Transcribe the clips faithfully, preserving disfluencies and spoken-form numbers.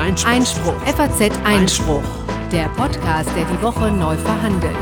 Einspruch. Einspruch. F A Z Einspruch. Der Podcast, der die Woche neu verhandelt.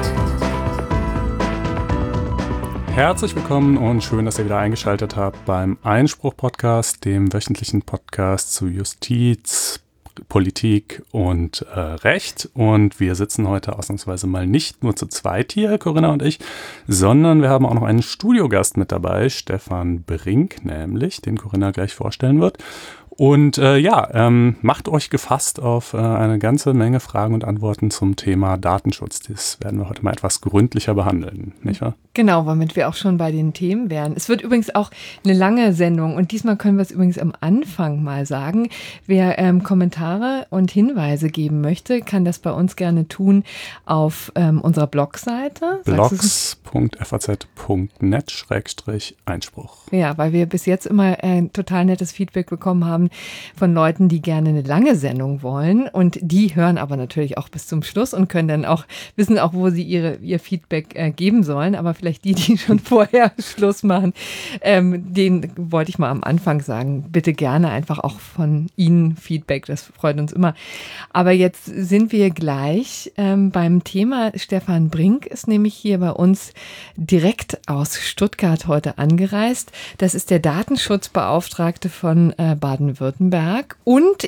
Herzlich willkommen und schön, dass ihr wieder eingeschaltet habt beim Einspruch-Podcast, dem wöchentlichen Podcast zu Justiz, Politik und äh, Recht. Und wir sitzen heute ausnahmsweise mal nicht nur zu zweit hier, Corinna und ich, sondern wir haben auch noch einen Studiogast mit dabei, Stefan Brink nämlich, den Corinna gleich vorstellen wird. Und äh, ja, ähm, macht euch gefasst auf äh, eine ganze Menge Fragen und Antworten zum Thema Datenschutz. Das werden wir heute mal etwas gründlicher behandeln, nicht wahr? Genau, womit wir auch schon bei den Themen wären. Es wird übrigens auch eine lange Sendung und diesmal können wir es übrigens am Anfang mal sagen. Wer ähm, Kommentare und Hinweise geben möchte, kann das bei uns gerne tun auf ähm, unserer Blogseite. blogs punkt f a z punkt net schrägstrich Einspruch. Ja, weil wir bis jetzt immer äh, total nettes Feedback bekommen haben von Leuten, die gerne eine lange Sendung wollen, und die hören aber natürlich auch bis zum Schluss und können dann auch wissen auch, wo sie ihre, ihr Feedback äh, geben sollen, aber vielleicht die, die schon vorher Schluss machen, ähm, denen wollte ich mal am Anfang sagen, bitte gerne einfach auch von Ihnen Feedback, das freut uns immer. Aber jetzt sind wir gleich ähm, beim Thema. Stefan Brink ist nämlich hier bei uns direkt aus Stuttgart heute angereist. Das ist der Datenschutzbeauftragte von äh, Baden-Württemberg und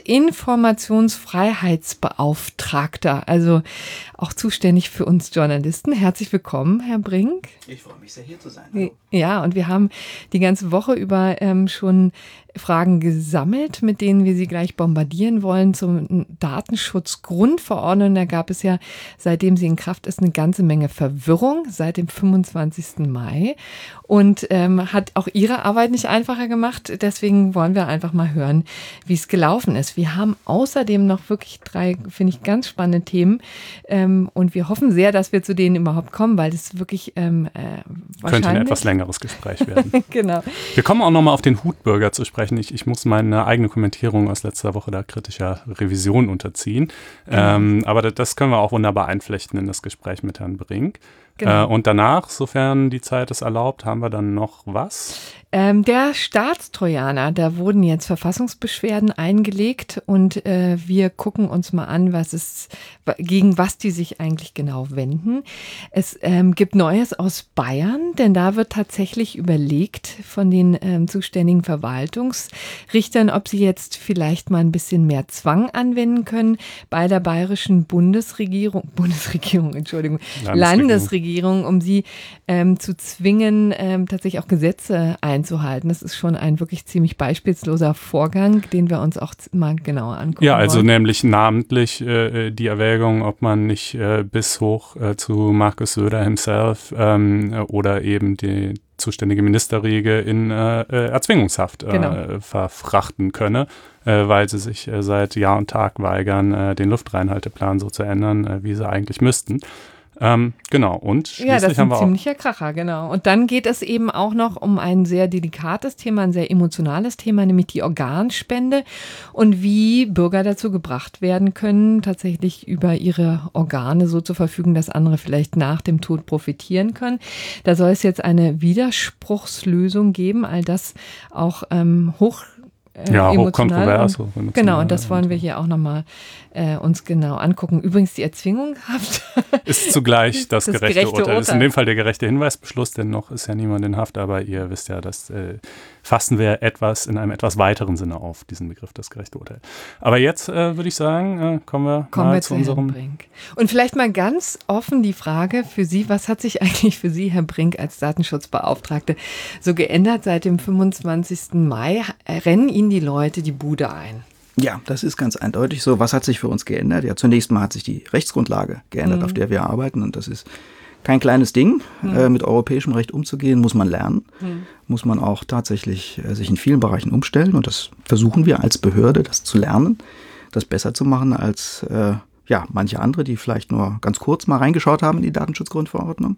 Informationsfreiheitsbeauftragter, also auch zuständig für uns Journalisten. Herzlich willkommen, Herr Brink. Ich freue mich sehr, hier zu sein. Hallo. Ja, und wir haben die ganze Woche über ähm, schon Fragen gesammelt, mit denen wir Sie gleich bombardieren wollen zum Datenschutzgrundverordnung. Da gab es ja, seitdem sie in Kraft ist, eine ganze Menge Verwirrung seit dem fünfundzwanzigsten Mai und ähm, hat auch Ihre Arbeit nicht einfacher gemacht. Deswegen wollen wir einfach mal hören, wie es gelaufen ist. Wir haben außerdem noch wirklich drei, finde ich, ganz spannende Themen ähm, und wir hoffen sehr, dass wir zu denen überhaupt kommen, weil das wirklich ähm, äh, wahrscheinlich... Könnte ein etwas längeres Gespräch werden. Genau. Wir kommen auch nochmal auf den Hutbürger zu sprechen. Ich, ich muss meine eigene Kommentierung aus letzter Woche da kritischer Revision unterziehen. Genau. Ähm, aber das, das können wir auch wunderbar einflechten in das Gespräch mit Herrn Brink. Genau. Äh, und danach, sofern die Zeit es erlaubt, haben wir dann noch was? Ähm, der Staatstrojaner, da wurden jetzt Verfassungsbeschwerden eingelegt und äh, wir gucken uns mal an, was es, gegen was die sich eigentlich genau wenden. Es ähm, gibt Neues aus Bayern, denn da wird tatsächlich überlegt von den ähm, zuständigen Verwaltungsrichtern, ob sie jetzt vielleicht mal ein bisschen mehr Zwang anwenden können bei der bayerischen Bundesregierung, Bundesregierung, Entschuldigung, Landesregierung, Landesregierung um sie ähm, zu zwingen, ähm, tatsächlich auch Gesetze einzuhalten. Das ist schon ein wirklich ziemlich beispielsloser Vorgang, den wir uns auch mal genauer angucken Ja, also wollen. nämlich namentlich äh, die Erwägung, ob man nicht äh, bis hoch äh, zu Markus Söder himself ähm, oder eben die zuständige Ministerriege in äh, Erzwingungshaft äh, genau. verfrachten könne, äh, weil sie sich äh, seit Jahr und Tag weigern, äh, den Luftreinhalteplan so zu ändern, äh, wie sie eigentlich müssten. Ähm, genau, und schließlich ja, das ist haben ein wir ziemlicher auch Kracher, genau. Und dann geht es eben auch noch um ein sehr delikates Thema, ein sehr emotionales Thema, nämlich die Organspende und wie Bürger dazu gebracht werden können, tatsächlich über ihre Organe so zu verfügen, dass andere vielleicht nach dem Tod profitieren können. Da soll es jetzt eine Widerspruchslösung geben, all das auch ähm, hoch Äh, ja, emotional. hochkontrovers. Und, genau, und das wollen wir hier auch nochmal äh, uns genau angucken. Übrigens, die Erzwingungshaft ist zugleich das, das gerechte, gerechte Urteil. Das ist in dem Fall der gerechte Hinweisbeschluss, denn noch ist ja niemand in Haft, aber ihr wisst ja, das äh, fassen wir etwas in einem etwas weiteren Sinne auf, diesen Begriff, das gerechte Urteil. Aber jetzt äh, würde ich sagen, äh, kommen wir kommen mal wir zu, zu unserem... Brink. Und vielleicht mal ganz offen die Frage für Sie, was hat sich eigentlich für Sie, Herr Brink, als Datenschutzbeauftragte so geändert seit dem fünfundzwanzigsten Mai? Rennen Ihnen die Leute die Bude ein? Ja, das ist ganz eindeutig so. Was hat sich für uns geändert? Ja, zunächst mal hat sich die Rechtsgrundlage geändert, mhm. auf der wir arbeiten. Und das ist kein kleines Ding. Mhm. Äh, mit europäischem Recht umzugehen, muss man lernen. Mhm. Muss man auch tatsächlich äh, sich in vielen Bereichen umstellen. Und das versuchen wir als Behörde, das zu lernen, das besser zu machen als äh, ja, manche andere, die vielleicht nur ganz kurz mal reingeschaut haben in die Datenschutzgrundverordnung.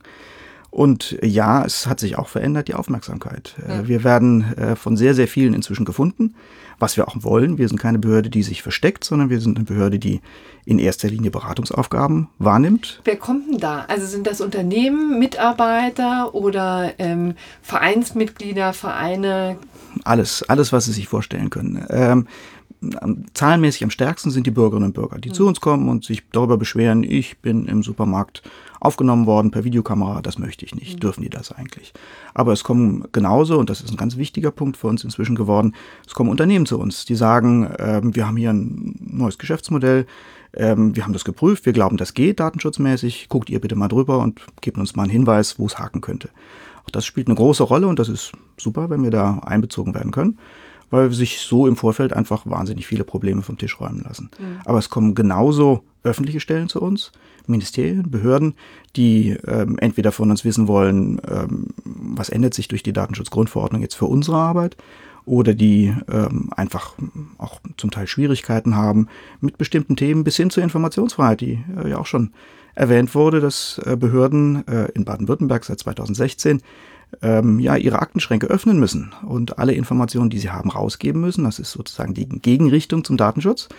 Und ja, es hat sich auch verändert, die Aufmerksamkeit. Ja. Wir werden äh, von sehr, sehr vielen inzwischen gefunden, was wir auch wollen. Wir sind keine Behörde, die sich versteckt, sondern wir sind eine Behörde, die in erster Linie Beratungsaufgaben wahrnimmt. Wer kommt denn da? Also sind das Unternehmen, Mitarbeiter oder ähm, Vereinsmitglieder, Vereine? Alles, alles, was Sie sich vorstellen können. Ähm, zahlenmäßig am stärksten sind die Bürgerinnen und Bürger, die mhm. zu uns kommen und sich darüber beschweren, ich bin im Supermarkt aufgenommen worden per Videokamera, das möchte ich nicht, mhm. dürfen die das eigentlich. Aber es kommen genauso, und das ist ein ganz wichtiger Punkt für uns inzwischen geworden, es kommen Unternehmen zu uns, die sagen, äh, wir haben hier ein neues Geschäftsmodell, äh, wir haben das geprüft, wir glauben, das geht datenschutzmäßig, guckt ihr bitte mal drüber und gebt uns mal einen Hinweis, wo es haken könnte. Auch das spielt eine große Rolle und das ist super, wenn wir da einbezogen werden können, weil sich so im Vorfeld einfach wahnsinnig viele Probleme vom Tisch räumen lassen. Mhm. Aber es kommen genauso öffentliche Stellen zu uns, Ministerien, Behörden, die ähm, entweder von uns wissen wollen, ähm, was ändert sich durch die Datenschutzgrundverordnung jetzt für unsere Arbeit, oder die ähm, einfach auch zum Teil Schwierigkeiten haben mit bestimmten Themen bis hin zur Informationsfreiheit, die äh, ja auch schon erwähnt wurde, dass äh, Behörden äh, in Baden-Württemberg seit zweitausendsechzehn ähm, ja ihre Aktenschränke öffnen müssen und alle Informationen, die sie haben, rausgeben müssen. Das ist sozusagen die Gegenrichtung zum Datenschutz.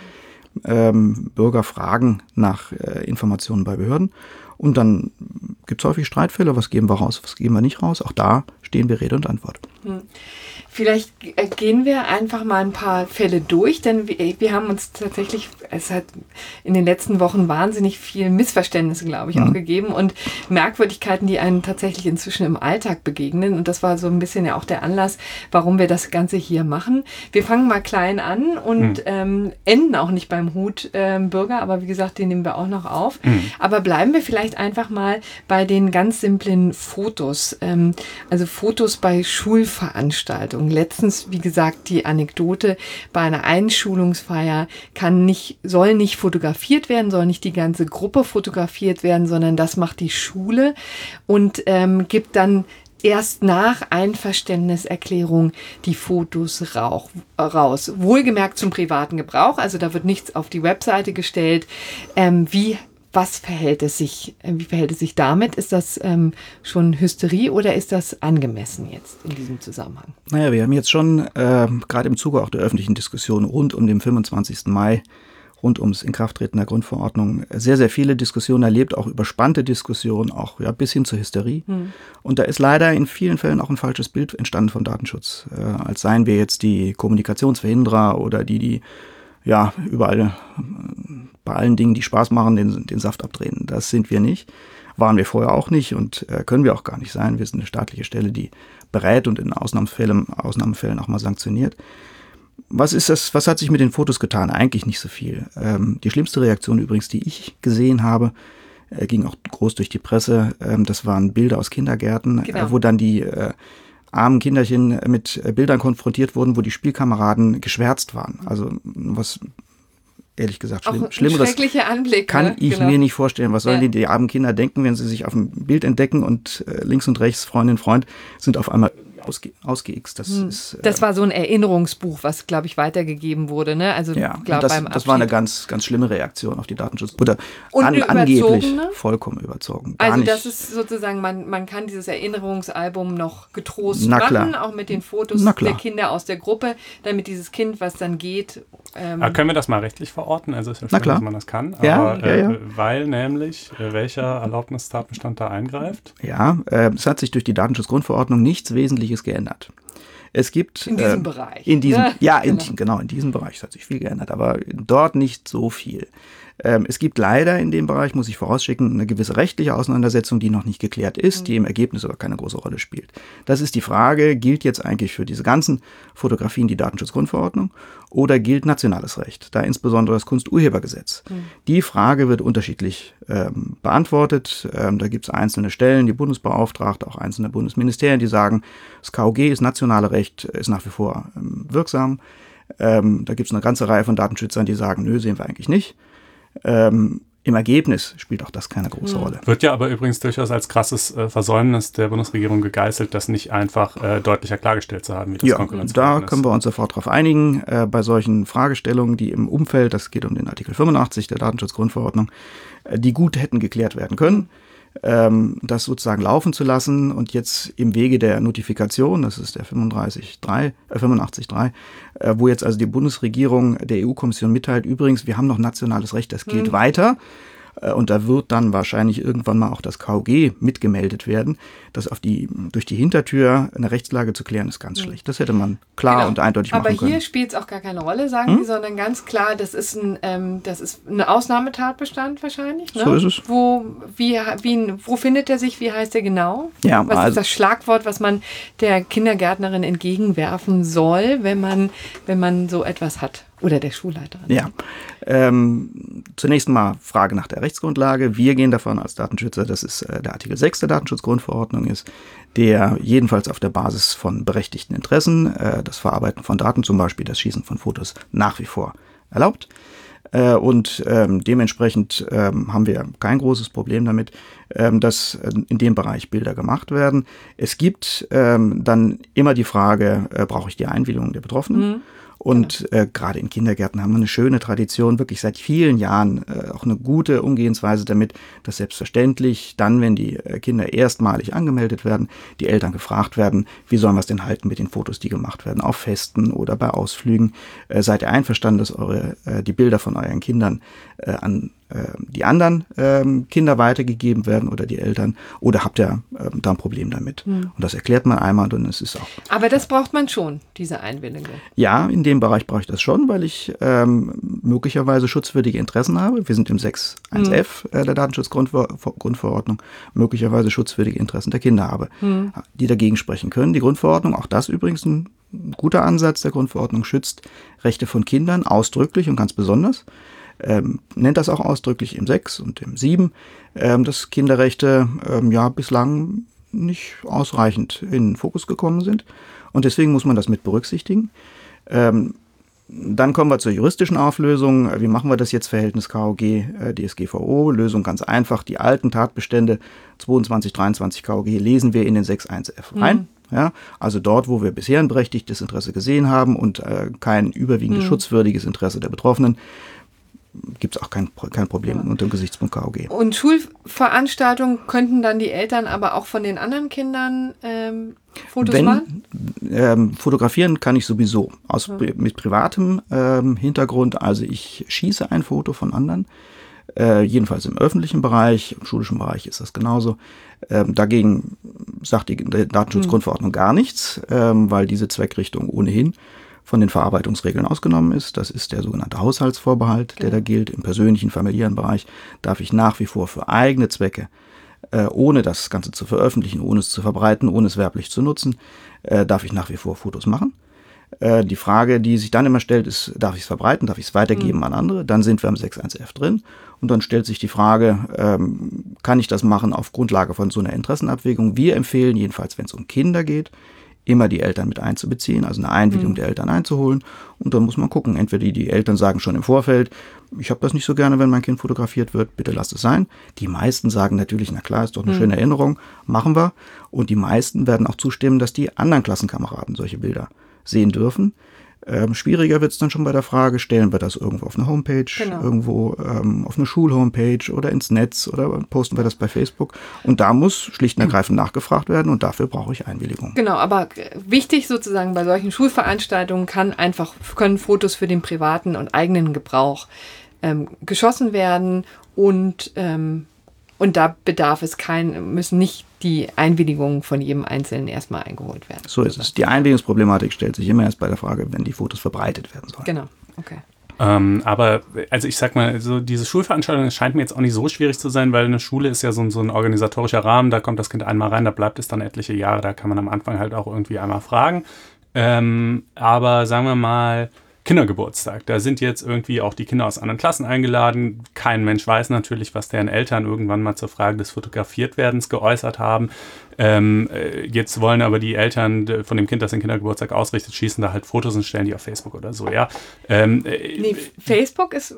Ähm, Bürger fragen nach äh, Informationen bei Behörden und dann gibt es häufig Streitfälle, was geben wir raus, was geben wir nicht raus. Auch da stehen wir Rede und Antwort. Hm. Vielleicht gehen wir einfach mal ein paar Fälle durch, denn wir, wir haben uns tatsächlich, es hat in den letzten Wochen wahnsinnig viel Missverständnisse, glaube ich, mhm. auch gegeben und Merkwürdigkeiten, die einem tatsächlich inzwischen im Alltag begegnen. Und das war so ein bisschen ja auch der Anlass, warum wir das Ganze hier machen. Wir fangen mal klein an und mhm. ähm, enden auch nicht beim Hutbürger, ähm, aber wie gesagt, den nehmen wir auch noch auf. Mhm. Aber bleiben wir vielleicht einfach mal bei den ganz simplen Fotos, ähm, also Fotos bei Schulveranstaltungen. Letztens, wie gesagt, die Anekdote, bei einer Einschulungsfeier kann nicht, soll nicht fotografiert werden, soll nicht die ganze Gruppe fotografiert werden, sondern das macht die Schule und ähm, gibt dann erst nach Einverständniserklärung die Fotos rauch, raus. Wohlgemerkt zum privaten Gebrauch, also da wird nichts auf die Webseite gestellt. Ähm, wie Was verhält es sich, wie verhält es sich damit? Ist das ähm, schon Hysterie oder ist das angemessen jetzt in diesem Zusammenhang? Naja, wir haben jetzt schon äh, gerade im Zuge auch der öffentlichen Diskussion rund um den fünfundzwanzigsten Mai, rund ums Inkrafttreten der Grundverordnung, sehr, sehr viele Diskussionen erlebt, auch überspannte Diskussionen, auch ja, bis hin zur Hysterie. Hm. Und da ist leider in vielen Fällen auch ein falsches Bild entstanden von Datenschutz, äh, als seien wir jetzt die Kommunikationsverhinderer oder die, die ja überall bei allen Dingen, die Spaß machen, den, den Saft abdrehen. Das sind wir nicht. Waren wir vorher auch nicht und äh, können wir auch gar nicht sein. Wir sind eine staatliche Stelle, die berät und in Ausnahmefällen, Ausnahmefällen auch mal sanktioniert. Was ist das, was hat sich mit den Fotos getan? Eigentlich nicht so viel. Ähm, die schlimmste Reaktion übrigens, die ich gesehen habe, äh, ging auch groß durch die Presse. Ähm, das waren Bilder aus Kindergärten, genau. äh, wo dann die äh, armen Kinderchen mit äh, Bildern konfrontiert wurden, wo die Spielkameraden geschwärzt waren. Also was ehrlich gesagt schlimm, auch Schlimmeres schrecklicher Anblick, kann ne? ich genau. mir nicht vorstellen. Was sollen ja. die, die armen Kinder denken, wenn sie sich auf dem Bild entdecken und äh, links und rechts Freundin, Freund sind auf einmal ausge, ausgeixt. Das, hm. ist, äh, das war so ein Erinnerungsbuch, was, glaube ich, weitergegeben wurde. Ne? Also, ja, glaub, das, beim das war eine ganz, ganz schlimme Reaktion auf die Datenschutz. Oder und an, eine angeblich vollkommen überzogen. Gar also nicht. das ist sozusagen, man, man kann dieses Erinnerungsalbum noch getrost Na machen, klar. auch mit den Fotos der Kinder aus der Gruppe, damit dieses Kind, was dann geht. Ähm aber können wir das mal rechtlich verorten? Also ist ja schön, dass man das kann. Aber, ja, ja, ja. Äh, weil nämlich, äh, welcher Erlaubnistatbestand da eingreift? Ja, äh, es hat sich durch die Datenschutzgrundverordnung nichts Wesentliches geändert. Es gibt in diesem äh, Bereich. In diesem, ja, ja in, genau. genau, in diesem Bereich hat sich viel geändert, aber dort nicht so viel. Ähm, es gibt leider in dem Bereich, muss ich vorausschicken, eine gewisse rechtliche Auseinandersetzung, die noch nicht geklärt ist, mhm. die im Ergebnis aber keine große Rolle spielt. Das ist die Frage, gilt jetzt eigentlich für diese ganzen Fotografien die Datenschutzgrundverordnung oder gilt nationales Recht, da insbesondere das Kunsturhebergesetz? Mhm. Die Frage wird unterschiedlich ähm, beantwortet. Ähm, da gibt es einzelne Stellen, die Bundesbeauftragte, auch einzelne Bundesministerien, die sagen, das K O G ist nationale Recht, ist nach wie vor ähm, wirksam. Ähm, da gibt es eine ganze Reihe von Datenschützern, die sagen, nö, sehen wir eigentlich nicht. Ähm, Im Ergebnis spielt auch das keine große mhm. Rolle. Wird ja aber übrigens durchaus als krasses äh, Versäumnis der Bundesregierung gegeißelt, das nicht einfach äh, deutlicher klargestellt zu haben, wie das ja, Konkurrenzverhältnis. Da können wir uns sofort darauf einigen. Äh, bei solchen Fragestellungen, die im Umfeld, das geht um den Artikel fünfundachtzig der Datenschutzgrundverordnung, äh, die gut hätten geklärt werden können, ähm, das sozusagen laufen zu lassen und jetzt im Wege der Notifikation, das ist der fünfunddreißig drei, äh, fünfundachtzig drei, äh, wo jetzt also die Bundesregierung der E U-Kommission mitteilt, übrigens, wir haben noch nationales Recht, das gilt mhm. weiter. Und da wird dann wahrscheinlich irgendwann mal auch das K O G mitgemeldet werden. Das auf die, durch die Hintertür eine Rechtslage zu klären, ist ganz schlecht. Das hätte man klar genau. und eindeutig Aber machen können. Aber hier spielt es auch gar keine Rolle, sagen hm? die, sondern ganz klar, das ist ein, ähm, das ist ein Ausnahmetatbestand wahrscheinlich. Ne? So ist es. Wo, wie, wie, wo findet er sich, wie heißt er genau? Ja, was also, ist das Schlagwort, was man der Kindergärtnerin entgegenwerfen soll, wenn man, wenn man so etwas hat? Oder der Schulleiterin. Ja, ähm, zunächst mal Frage nach der Rechtsgrundlage. Wir gehen davon als Datenschützer, dass es äh, der Artikel sechs der Datenschutzgrundverordnung ist, der jedenfalls auf der Basis von berechtigten Interessen äh, das Verarbeiten von Daten, zum Beispiel das Schießen von Fotos, nach wie vor erlaubt. Äh, und ähm, dementsprechend ähm, haben wir kein großes Problem damit, ähm, dass äh, in dem Bereich Bilder gemacht werden. Es gibt ähm, dann immer die Frage, äh, brauche ich die Einwilligung der Betroffenen? Mhm. Und genau. äh, gerade in Kindergärten haben wir eine schöne Tradition, wirklich seit vielen Jahren äh, auch eine gute Umgehensweise damit, dass selbstverständlich dann, wenn die äh, Kinder erstmalig angemeldet werden, die Eltern gefragt werden, wie sollen wir es denn halten mit den Fotos, die gemacht werden, auf Festen oder bei Ausflügen. Äh, seid ihr einverstanden, dass eure äh, die Bilder von euren Kindern äh, an die anderen ähm, Kinder weitergegeben werden oder die Eltern, oder habt ihr ähm, da ein Problem damit? Hm. Und das erklärt man einmal und es ist auch... Aber das braucht man schon, diese Einwilligung. Ja, in dem Bereich brauche ich das schon, weil ich ähm, möglicherweise schutzwürdige Interessen habe. Wir sind im sechs Punkt eins f hm. äh, der Datenschutzgrundverordnung, möglicherweise schutzwürdige Interessen der Kinder habe, hm. die dagegen sprechen können. Die Grundverordnung, auch das übrigens ein guter Ansatz der Grundverordnung, schützt Rechte von Kindern ausdrücklich und ganz besonders. Ähm, nennt das auch ausdrücklich im sechs und im sieben, ähm, dass Kinderrechte ähm, ja bislang nicht ausreichend in den Fokus gekommen sind. Und deswegen muss man das mit berücksichtigen. Ähm, dann kommen wir zur juristischen Auflösung. Wie machen wir das jetzt? Verhältnis K O G, äh, D S G V O. Lösung ganz einfach. Die alten Tatbestände zweiundzwanzig, dreiundzwanzig K O G lesen wir in den sechs Punkt eins f rein. Mhm. Ja, also dort, wo wir bisher ein berechtigtes Interesse gesehen haben und äh, kein überwiegend mhm. schutzwürdiges Interesse der Betroffenen, gibt es auch kein, kein Problem ja. unter dem Gesichtspunkt K O G. Und Schulveranstaltungen könnten dann die Eltern aber auch von den anderen Kindern ähm, Fotos Wenn, machen? Ähm, fotografieren kann ich sowieso. Aus, ja. Mit privatem ähm, Hintergrund. Also ich schieße ein Foto von anderen. Äh, jedenfalls im öffentlichen Bereich, im schulischen Bereich ist das genauso. Ähm, dagegen sagt die Datenschutzgrundverordnung hm. gar nichts, ähm, weil diese Zweckrichtung ohnehin von den Verarbeitungsregeln ausgenommen ist. Das ist der sogenannte Haushaltsvorbehalt, der ja. da gilt. Im persönlichen, familiären Bereich darf ich nach wie vor für eigene Zwecke, äh, ohne das Ganze zu veröffentlichen, ohne es zu verbreiten, ohne es werblich zu nutzen, äh, darf ich nach wie vor Fotos machen. Äh, die Frage, die sich dann immer stellt, ist, darf ich es verbreiten, darf ich es weitergeben mhm. an andere? Dann sind wir im sechs Punkt eins f drin. Und dann stellt sich die Frage, ähm, kann ich das machen auf Grundlage von so einer Interessenabwägung? Wir empfehlen jedenfalls, wenn es um Kinder geht, immer die Eltern mit einzubeziehen, also eine Einwilligung mhm. der Eltern einzuholen. Und dann muss man gucken, entweder die, die Eltern sagen schon im Vorfeld, ich habe das nicht so gerne, wenn mein Kind fotografiert wird, bitte lasst es sein. Die meisten sagen natürlich, na klar, ist doch eine mhm. schöne Erinnerung, machen wir. Und die meisten werden auch zustimmen, dass die anderen Klassenkameraden solche Bilder sehen dürfen. Ähm, schwieriger wird es dann schon bei der Frage, stellen wir das irgendwo auf eine Homepage, genau. irgendwo ähm, auf eine Schulhomepage oder ins Netz oder posten wir das bei Facebook. Und da muss schlicht und ergreifend nachgefragt werden und dafür brauche ich Einwilligung. Genau, aber wichtig sozusagen bei solchen Schulveranstaltungen kann einfach, können Fotos für den privaten und eigenen Gebrauch ähm, geschossen werden und ähm, Und da bedarf es kein, müssen nicht die Einwilligungen von jedem Einzelnen erstmal eingeholt werden. So ist es. Die Einwilligungsproblematik stellt sich immer erst bei der Frage, wenn die Fotos verbreitet werden sollen. Genau, okay. Ähm, aber, also ich sag mal, so diese Schulveranstaltung scheint mir jetzt auch nicht so schwierig zu sein, weil eine Schule ist ja so, so ein organisatorischer Rahmen, da kommt das Kind einmal rein, da bleibt es dann etliche Jahre, da kann man am Anfang halt auch irgendwie einmal fragen. Ähm, aber sagen wir mal, Kindergeburtstag. Da sind jetzt irgendwie auch die Kinder aus anderen Klassen eingeladen. Kein Mensch weiß natürlich, was deren Eltern irgendwann mal zur Frage des Fotografiertwerdens geäußert haben. Ähm, jetzt wollen aber die Eltern von dem Kind, das den Kindergeburtstag ausrichtet, schießen da halt Fotos und stellen die auf Facebook oder so, ja. Ähm, nee, Facebook ist...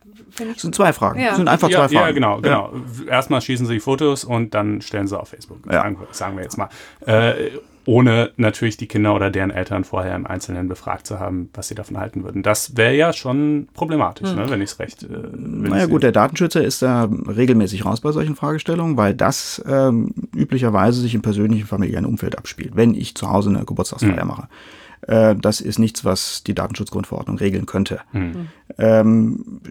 Das sind zwei Fragen. Ja. Das sind einfach zwei ja, Fragen. Ja, genau, genau. Ja. Erstmal schießen sie die Fotos und dann stellen sie auf Facebook. Ja. Sagen, sagen wir jetzt mal. Äh, ohne natürlich die Kinder oder deren Eltern vorher im Einzelnen befragt zu haben, was sie davon halten würden. Das wäre ja schon problematisch, hm. ne, wenn ich es recht... Äh, naja gut, der Datenschützer ist da regelmäßig raus bei solchen Fragestellungen, weil das ähm, üblicherweise sich im persönlichen familiären Umfeld abspielt, wenn ich zu Hause eine Geburtstagsfeier hm. mache. Äh, das ist nichts, was die Datenschutzgrundverordnung regeln könnte. Mhm. Ähm,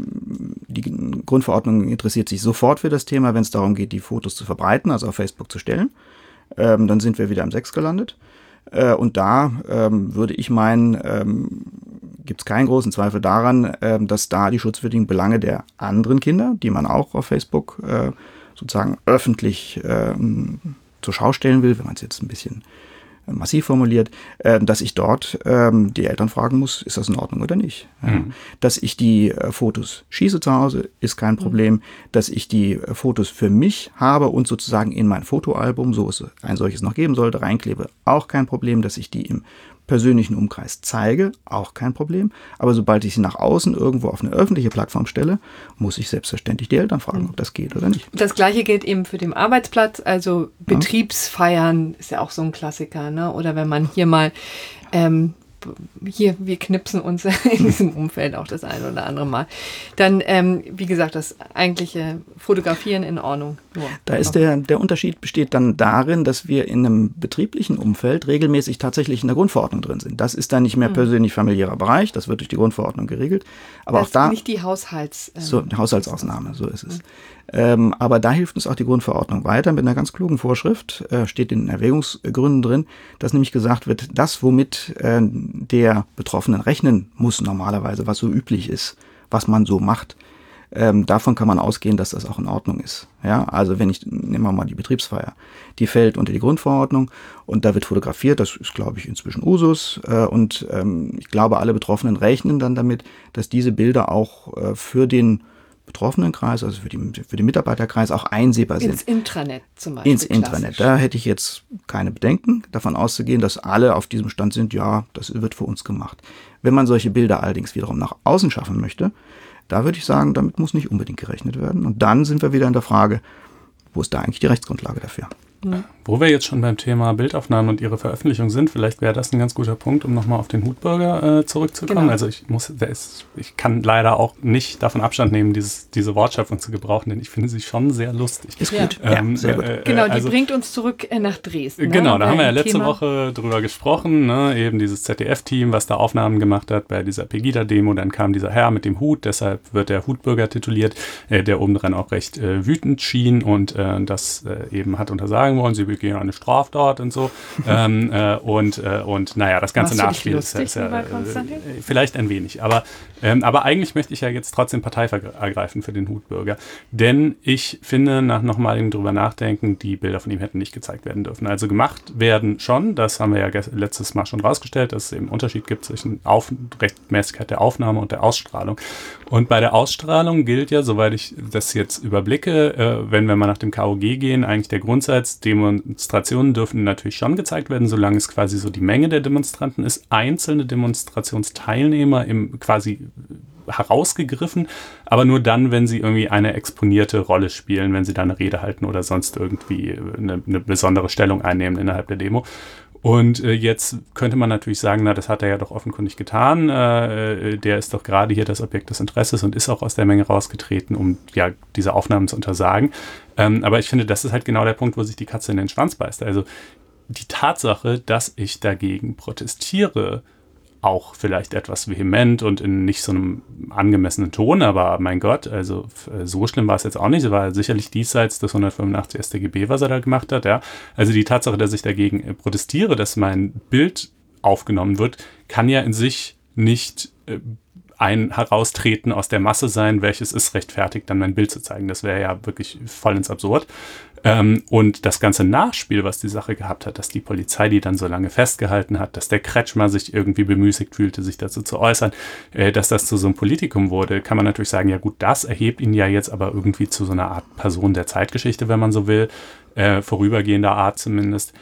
die Grundverordnung interessiert sich sofort für das Thema, wenn es darum geht, die Fotos zu verbreiten, also auf Facebook zu stellen. Ähm, dann sind wir wieder im Sex gelandet. Äh, und da ähm, würde ich meinen, ähm, gibt es keinen großen Zweifel daran, ähm, dass da die schutzwürdigen Belange der anderen Kinder, die man auch auf Facebook äh, sozusagen öffentlich ähm, zur Schau stellen will, wenn man es jetzt ein bisschen massiv formuliert, äh, dass ich dort ähm, die Eltern fragen muss, ist das in Ordnung oder nicht. Mhm. Ja. Dass ich die äh, Fotos schieße zu Hause, ist kein Problem. Mhm. Dass ich die äh, Fotos für mich habe und sozusagen in mein Fotoalbum, so es ein solches noch geben sollte, reinklebe, auch kein Problem. Dass ich die im persönlichen Umkreis zeige, auch kein Problem. Aber sobald ich sie nach außen irgendwo auf eine öffentliche Plattform stelle, muss ich selbstverständlich die Eltern fragen, ob das geht oder nicht. Das Gleiche gilt eben für den Arbeitsplatz, also Betriebsfeiern ist ja auch so ein Klassiker, ne? Oder wenn man hier mal ähm, hier, wir knipsen uns in diesem Umfeld auch das eine oder andere Mal. Dann, ähm, wie gesagt, das eigentliche Fotografieren in Ordnung. Nur da ist der, der Unterschied besteht dann darin, dass wir in einem betrieblichen Umfeld regelmäßig tatsächlich in der Grundverordnung drin sind. Das ist dann nicht mehr mhm. persönlich familiärer Bereich, das wird durch die Grundverordnung geregelt. Aber das auch da. Nicht die Haushalts. Ähm, so, Haushaltsausnahme, so ist es. Mhm. Ähm, aber da hilft uns auch die Grundverordnung weiter mit einer ganz klugen Vorschrift, äh, steht in den Erwägungsgründen drin, dass nämlich gesagt wird, das, womit äh, der Betroffenen rechnen muss normalerweise, was so üblich ist, was man so macht, ähm, davon kann man ausgehen, dass das auch in Ordnung ist. Ja, also wenn ich, nehmen wir mal die Betriebsfeier, die fällt unter die Grundverordnung und da wird fotografiert, das ist, glaube ich, inzwischen Usus äh, und ähm, ich glaube, alle Betroffenen rechnen dann damit, dass diese Bilder auch äh, für den Betroffenenkreis, also für, die, für den Mitarbeiterkreis auch einsehbar sind. Ins Intranet zum Beispiel. Ins Intranet. Da hätte ich jetzt keine Bedenken, davon auszugehen, dass alle auf diesem Stand sind, ja, das wird für uns gemacht. Wenn man solche Bilder allerdings wiederum nach außen schaffen möchte, da würde ich sagen, damit muss nicht unbedingt gerechnet werden. Und dann sind wir wieder in der Frage, wo ist da eigentlich die Rechtsgrundlage dafür? Mhm. Wo wir jetzt schon beim Thema Bildaufnahmen und ihre Veröffentlichung sind, vielleicht wäre das ein ganz guter Punkt, um nochmal auf den Hutbürger äh, zurückzukommen. Genau. Also ich muss, der ist, ich kann leider auch nicht davon Abstand nehmen, dieses, diese Wortschöpfung zu gebrauchen, denn ich finde sie schon sehr lustig. Ist gut. Ja. Ähm, ja, sehr gut. Äh, genau, die also, bringt uns zurück äh, nach Dresden. Genau, ne? da haben wir ja letzte Thema. Woche drüber gesprochen, ne? Eben dieses Z D F-Team, was da Aufnahmen gemacht hat bei dieser Pegida-Demo. Dann kam dieser Herr mit dem Hut, deshalb wird der Hutbürger tituliert, äh, der obendran auch recht äh, wütend schien und äh, das äh, eben hat untersagen wollen, sie begehen eine Straftat und so. ähm, äh, und, äh, und naja, das ganze Nachspiel ist, ist ja äh, vielleicht ein wenig. Aber, ähm, aber eigentlich möchte ich ja jetzt trotzdem Partei ergreifen für den Hutbürger. Denn ich finde, nach nochmaligem drüber nachdenken, die Bilder von ihm hätten nicht gezeigt werden dürfen. Also gemacht werden schon, das haben wir ja letztes Mal schon rausgestellt, dass es eben einen Unterschied gibt zwischen Auf- Rechtmäßigkeit der Aufnahme und der Ausstrahlung. Und bei der Ausstrahlung gilt ja, soweit ich das jetzt überblicke, äh, wenn wir mal nach dem K O G gehen, eigentlich der Grundsatz, Demonstrationen dürfen natürlich schon gezeigt werden, solange es quasi so die Menge der Demonstranten ist. Einzelne Demonstrationsteilnehmer im quasi herausgegriffen, aber nur dann, wenn sie irgendwie eine exponierte Rolle spielen, wenn sie da eine Rede halten oder sonst irgendwie eine, eine besondere Stellung einnehmen innerhalb der Demo. Und äh, jetzt könnte man natürlich sagen, na, das hat er ja doch offenkundig getan. Äh, der ist doch gerade hier das Objekt des Interesses und ist auch aus der Menge rausgetreten, um ja diese Aufnahmen zu untersagen. Ähm, aber ich finde, das ist halt genau der Punkt, wo sich die Katze in den Schwanz beißt. Also die Tatsache, dass ich dagegen protestiere, auch vielleicht etwas vehement und in nicht so einem angemessenen Ton, aber mein Gott, also so schlimm war es jetzt auch nicht. Es war sicherlich diesseits des hundertfünfundachtzig S t G B, was er da gemacht hat. Ja. Also die Tatsache, dass ich dagegen protestiere, dass mein Bild aufgenommen wird, kann ja in sich nicht äh, ein Heraustreten aus der Masse sein, welches es rechtfertigt, dann mein Bild zu zeigen. Das wäre ja wirklich voll ins Absurd. Ähm, und das ganze Nachspiel, was die Sache gehabt hat, dass die Polizei die dann so lange festgehalten hat, dass der Kretschmer sich irgendwie bemüßigt fühlte, sich dazu zu äußern, äh, dass das zu so einem Politikum wurde, kann man natürlich sagen, ja gut, das erhebt ihn ja jetzt aber irgendwie zu so einer Art Person der Zeitgeschichte, wenn man so will, äh, vorübergehender Art zumindest.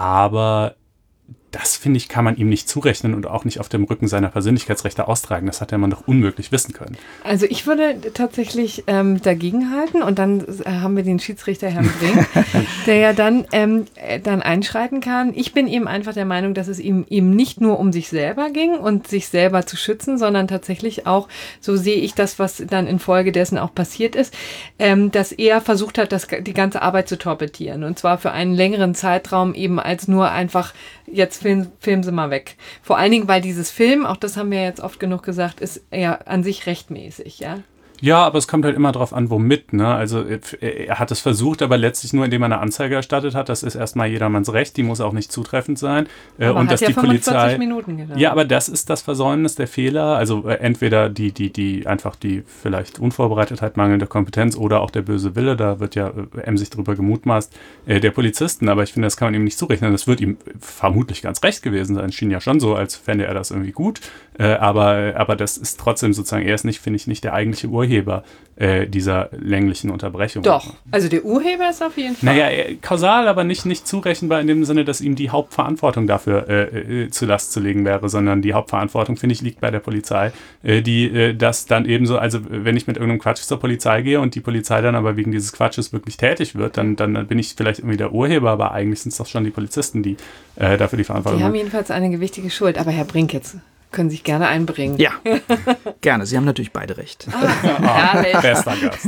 Aber das, finde ich, kann man ihm nicht zurechnen und auch nicht auf dem Rücken seiner Persönlichkeitsrechte austragen. Das hätte man doch unmöglich wissen können. Also ich würde tatsächlich ähm, dagegen halten und dann äh, haben wir den Schiedsrichter Herrn Brink, der ja dann, ähm, dann einschreiten kann. Ich bin eben einfach der Meinung, dass es ihm eben nicht nur um sich selber ging und sich selber zu schützen, sondern tatsächlich auch, so sehe ich das, was dann infolgedessen auch passiert ist, ähm, dass er versucht hat, das, die ganze Arbeit zu torpedieren und zwar für einen längeren Zeitraum eben als nur einfach jetzt film, filmen sie mal weg. Vor allen Dingen, weil dieses Film, auch das haben wir jetzt oft genug gesagt, ist ja an sich rechtmäßig, ja. Ja, aber es kommt halt immer drauf an, womit, ne? Also er hat es versucht, aber letztlich nur, indem er eine Anzeige erstattet hat. Das ist erstmal jedermanns Recht, die muss auch nicht zutreffend sein. Aber und hat dass ja die Polizei. Minuten gedauert. Ja, aber das ist das Versäumnis, der Fehler. Also entweder die, die, die einfach die vielleicht Unvorbereitetheit, mangelnde Kompetenz oder auch der böse Wille. Da wird ja emsig drüber gemutmaßt, äh, der Polizisten. Aber ich finde, das kann man ihm nicht zurechnen. Das wird ihm vermutlich ganz recht gewesen sein. Schien ja schon so, als fände er das irgendwie gut. Äh, aber, aber das ist trotzdem sozusagen, er ist nicht, finde ich, nicht der eigentliche Urheber äh, dieser länglichen Unterbrechung. Doch, also der Urheber ist auf jeden Fall. Naja, äh, kausal, aber nicht, nicht zurechenbar in dem Sinne, dass ihm die Hauptverantwortung dafür äh, äh, zu Last zu legen wäre, sondern die Hauptverantwortung, finde ich, liegt bei der Polizei, äh, die äh, das dann ebenso, also wenn ich mit irgendeinem Quatsch zur Polizei gehe und die Polizei dann aber wegen dieses Quatsches wirklich tätig wird, dann, dann bin ich vielleicht irgendwie der Urheber, aber eigentlich sind es doch schon die Polizisten, die äh, dafür die Verantwortung haben. Die haben jedenfalls eine gewichtige Schuld, aber Herr Brink, jetzt können sich gerne einbringen. Ja, gerne. Sie haben natürlich beide recht. Ah, oh, bester Gast.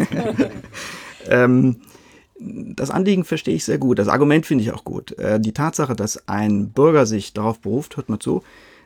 ähm, das Anliegen verstehe ich sehr gut. Das Argument finde ich auch gut. Äh, die Tatsache, dass ein Bürger sich darauf beruft, hört mal zu,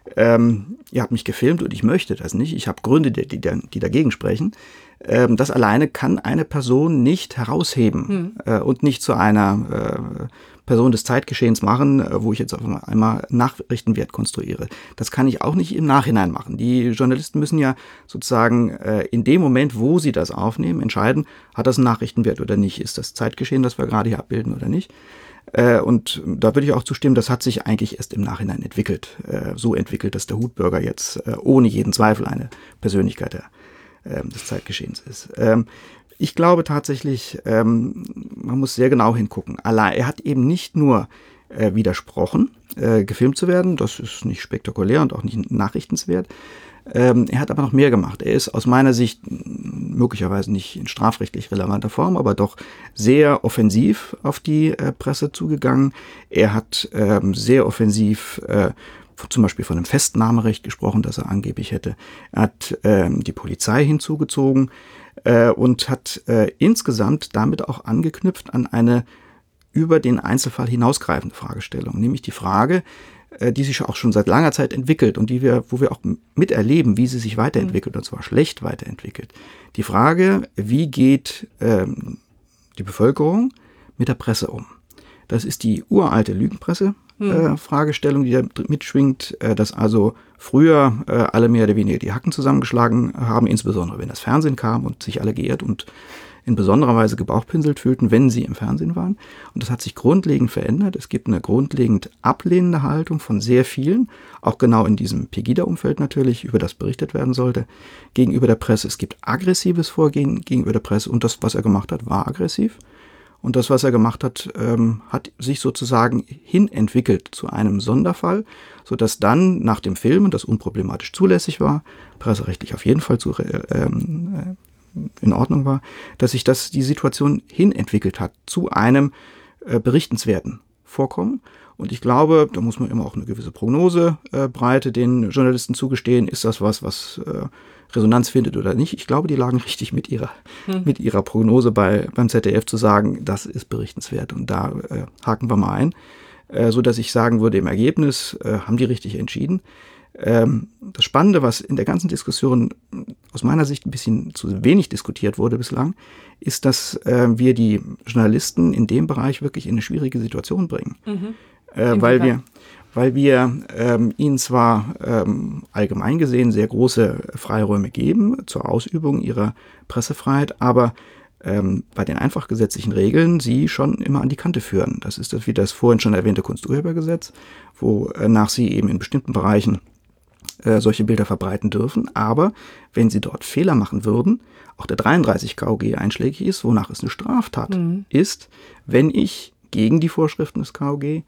ähm, ihr habt mich gefilmt und ich möchte das nicht. Ich habe Gründe, die, die, die dagegen sprechen. Ähm, das alleine kann eine Person nicht herausheben hm. äh, und nicht zu einer äh, Person des Zeitgeschehens machen, wo ich jetzt auf einmal Nachrichtenwert konstruiere. Das kann ich auch nicht im Nachhinein machen. Die Journalisten müssen ja sozusagen äh, in dem Moment, wo sie das aufnehmen, entscheiden, hat das einen Nachrichtenwert oder nicht? Ist das Zeitgeschehen, das wir gerade hier abbilden oder nicht? Äh, und da würde ich auch zustimmen, das hat sich eigentlich erst im Nachhinein entwickelt. Äh, so entwickelt, dass der Hutbürger jetzt äh, ohne jeden Zweifel eine Persönlichkeit der, äh, des Zeitgeschehens ist. Ähm, Ich glaube tatsächlich, ähm, man muss sehr genau hingucken. Allein, er hat eben nicht nur äh, widersprochen, äh, gefilmt zu werden, das ist nicht spektakulär und auch nicht nachrichtenswert. Ähm, er hat aber noch mehr gemacht. Er ist aus meiner Sicht möglicherweise nicht in strafrechtlich relevanter Form, aber doch sehr offensiv auf die äh, Presse zugegangen. Er hat ähm, sehr offensiv äh, zum Beispiel von einem Festnahmerecht gesprochen, das er angeblich hätte. Er hat ähm, die Polizei hinzugezogen äh, und hat äh, insgesamt damit auch angeknüpft an eine über den Einzelfall hinausgreifende Fragestellung, nämlich die Frage, äh, die sich auch schon seit langer Zeit entwickelt und die wir, wo wir auch miterleben, wie sie sich weiterentwickelt, mhm. und zwar schlecht weiterentwickelt. Die Frage, wie geht ähm, die Bevölkerung mit der Presse um? Das ist die uralte Lügenpresse. Äh, Fragestellung, die da mitschwingt, äh, dass also früher äh, alle mehr oder weniger die Hacken zusammengeschlagen haben, insbesondere wenn das Fernsehen kam und sich alle geehrt und in besonderer Weise gebauchpinselt fühlten, wenn sie im Fernsehen waren. Und das hat sich grundlegend verändert. Es gibt eine grundlegend ablehnende Haltung von sehr vielen, auch genau in diesem Pegida-Umfeld natürlich, über das berichtet werden sollte, gegenüber der Presse. Es gibt aggressives Vorgehen gegenüber der Presse und das, was er gemacht hat, war aggressiv. Und das, was er gemacht hat, ähm, hat sich sozusagen hinentwickelt zu einem Sonderfall, sodass dann nach dem Film, und das unproblematisch zulässig war, presserechtlich auf jeden Fall zu, äh, äh, in Ordnung war, dass sich das die Situation hinentwickelt hat zu einem äh, berichtenswerten Vorkommen. Und ich glaube, da muss man immer auch eine gewisse Prognosebreite äh, den Journalisten zugestehen. Ist das was, was äh, Resonanz findet oder nicht? Ich glaube, die lagen richtig mit ihrer, hm. mit ihrer Prognose bei, beim Z D F zu sagen, das ist berichtenswert. Und da äh, haken wir mal ein, äh, so dass ich sagen würde, im Ergebnis äh, haben die richtig entschieden. Ähm, das Spannende, was in der ganzen Diskussion aus meiner Sicht ein bisschen zu wenig diskutiert wurde bislang, ist, dass äh, wir die Journalisten in dem Bereich wirklich in eine schwierige Situation bringen. Mhm. Äh, weil wir, weil wir ähm, ihnen zwar ähm, allgemein gesehen sehr große Freiräume geben zur Ausübung ihrer Pressefreiheit, aber ähm, bei den einfach gesetzlichen Regeln sie schon immer an die Kante führen. Das ist das wie das vorhin schon erwähnte Kunsturhebergesetz, wonach sie eben in bestimmten Bereichen äh, solche Bilder verbreiten dürfen. Aber wenn sie dort Fehler machen würden, auch der dreiunddreißig K O G einschlägig ist, wonach es eine Straftat mhm. ist, wenn ich gegen die Vorschriften des K O G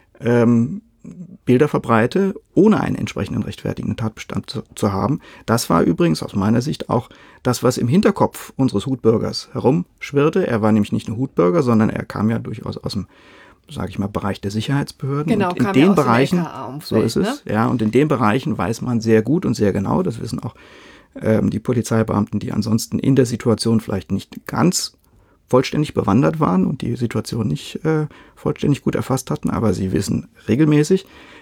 Ähm, Bilder verbreite, ohne einen entsprechenden rechtfertigenden Tatbestand zu, zu haben. Das war übrigens aus meiner Sicht auch das, was im Hinterkopf unseres Hutbürgers herumschwirrte. Er war nämlich nicht nur Hutbürger, sondern er kam ja durchaus aus dem, sage ich mal, Bereich der Sicherheitsbehörden. Genau, und in kam den ja aus Bereichen, dem L K A-Umfeld, so ist es, ne? Ja, und in den Bereichen weiß man sehr gut und sehr genau, das wissen auch ähm, die Polizeibeamten, die ansonsten in der Situation vielleicht nicht ganz vollständig bewandert waren und die Situation nicht äh, vollständig gut erfasst hatten, aber sie wissen regelmäßig,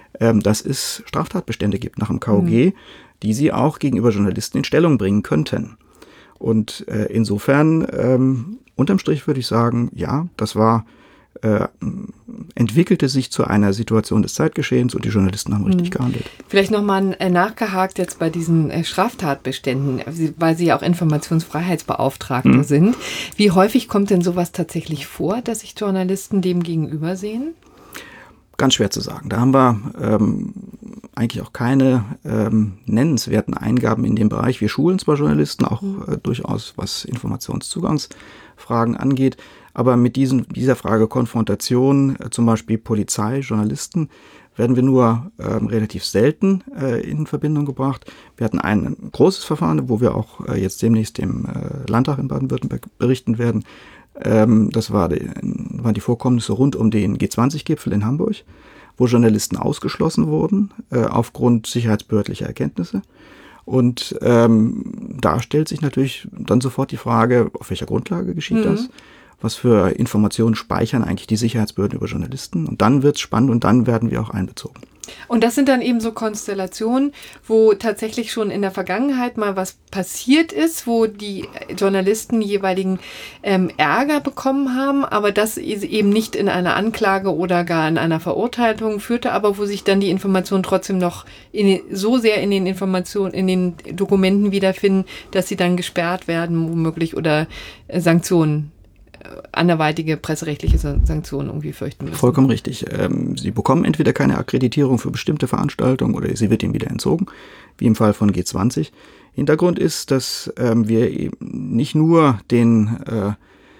ähm, dass es Straftatbestände gibt nach dem K O G, mhm. die sie auch gegenüber Journalisten in Stellung bringen könnten. Und äh, insofern, ähm, unterm Strich würde ich sagen, ja, das war, äh, entwickelte sich zu einer Situation des Zeitgeschehens und die Journalisten haben richtig mhm. gehandelt. Vielleicht nochmal äh, nachgehakt jetzt bei diesen äh, Straftatbeständen, weil Sie ja auch Informationsfreiheitsbeauftragte mhm. sind. Wie häufig kommt denn sowas tatsächlich vor, dass sich Journalisten dem gegenüber sehen? Ganz schwer zu sagen. Da haben wir ähm, eigentlich auch keine ähm, nennenswerten Eingaben in dem Bereich. Wir schulen zwar Journalisten auch äh, durchaus, was Informationszugangsfragen angeht, aber mit diesen, dieser Frage Konfrontation, äh, zum Beispiel Polizei, Journalisten, werden wir nur ähm, relativ selten äh, in Verbindung gebracht. Wir hatten ein großes Verfahren, wo wir auch äh, jetzt demnächst dem äh, Landtag in Baden-Württemberg berichten werden. Ähm, das war die, waren die Vorkommnisse rund um den G zwanzig Gipfel in Hamburg, wo Journalisten ausgeschlossen wurden äh, aufgrund sicherheitsbehördlicher Erkenntnisse. Und ähm, da stellt sich natürlich dann sofort die Frage, auf welcher Grundlage geschieht mhm. das? Was für Informationen speichern eigentlich die Sicherheitsbehörden über Journalisten? Und dann wird es spannend und dann werden wir auch einbezogen. Und das sind dann eben so Konstellationen, wo tatsächlich schon in der Vergangenheit mal was passiert ist, wo die Journalisten jeweiligen ähm, Ärger bekommen haben, aber das eben nicht in einer Anklage oder gar in einer Verurteilung führte, aber wo sich dann die Informationen trotzdem noch in, so sehr in den Informationen, in den Dokumenten wiederfinden, dass sie dann gesperrt werden, womöglich, oder äh, Sanktionen, anderweitige presserechtliche Sanktionen irgendwie fürchten müssen. Vollkommen richtig. Ähm, sie bekommen entweder keine Akkreditierung für bestimmte Veranstaltungen oder sie wird ihnen wieder entzogen, wie im Fall von G zwanzig. Hintergrund ist, dass ähm, wir eben nicht nur den äh,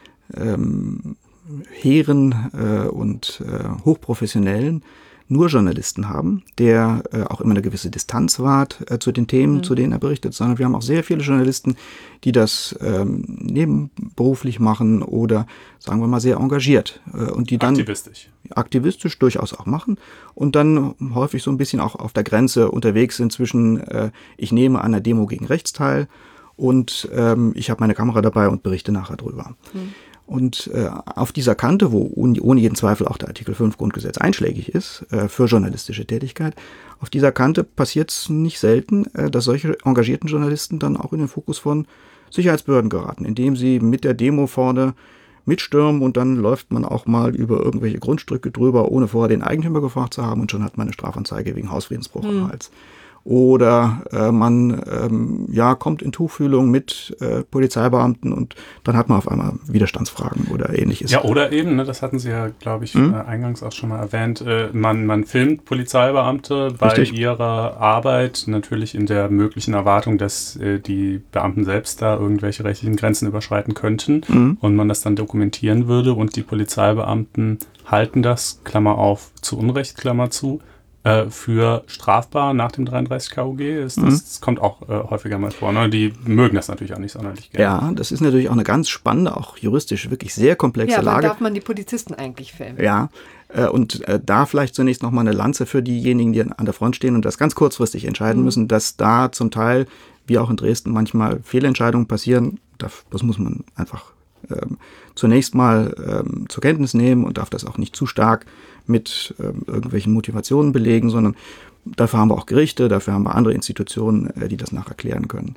ähm, hehren äh, und äh, hochprofessionellen nur Journalisten haben, der äh, auch immer eine gewisse Distanz wahrt äh, zu den Themen, mhm. zu denen er berichtet, sondern wir haben auch sehr viele Journalisten, die das ähm, nebenberuflich machen oder, sagen wir mal, sehr engagiert. Äh, und die dann aktivistisch. aktivistisch durchaus auch machen und dann häufig so ein bisschen auch auf der Grenze unterwegs sind zwischen, äh, ich nehme an einer Demo gegen rechts teil und ähm, ich habe meine Kamera dabei und berichte nachher drüber. Mhm. Und äh, auf dieser Kante, wo ohne jeden Zweifel auch der Artikel fünf Grundgesetz einschlägig ist äh, für journalistische Tätigkeit, auf dieser Kante passiert es nicht selten, äh, dass solche engagierten Journalisten dann auch in den Fokus von Sicherheitsbehörden geraten, indem sie mit der Demo vorne mitstürmen und dann läuft man auch mal über irgendwelche Grundstücke drüber, ohne vorher den Eigentümer gefragt zu haben und schon hat man eine Strafanzeige wegen Hausfriedensbruch am hm. Hals. Oder äh, man ähm, ja, kommt in Tuchfühlung mit äh, Polizeibeamten und dann hat man auf einmal Widerstandsfragen oder ähnliches. Ja, oder eben, ne, das hatten Sie ja, glaube ich, hm? äh, eingangs auch schon mal erwähnt, äh, man, man filmt Polizeibeamte bei Richtig. ihrer Arbeit, natürlich in der möglichen Erwartung, dass äh, die Beamten selbst da irgendwelche rechtlichen Grenzen überschreiten könnten hm. und man das dann dokumentieren würde und die Polizeibeamten halten das, Klammer auf, zu Unrecht, Klammer zu, für strafbar nach dem dreiunddreißig K O G. Ist das, mhm. das kommt auch äh, häufiger mal vor. Ne? Die mögen das natürlich auch nicht sonderlich gerne. Ja, das ist natürlich auch eine ganz spannende, auch juristisch wirklich sehr komplexe ja, Lage. Ja, darf man die Polizisten eigentlich filmen? Ja, äh, und äh, da vielleicht zunächst nochmal eine Lanze für diejenigen, die an der Front stehen und das ganz kurzfristig entscheiden mhm. müssen, dass da zum Teil, wie auch in Dresden, manchmal Fehlentscheidungen passieren. Das, das muss man einfach ähm, zunächst mal ähm, zur Kenntnis nehmen und darf das auch nicht zu stark mit ähm, irgendwelchen Motivationen belegen, sondern dafür haben wir auch Gerichte, dafür haben wir andere Institutionen, äh, die das nacherklären können.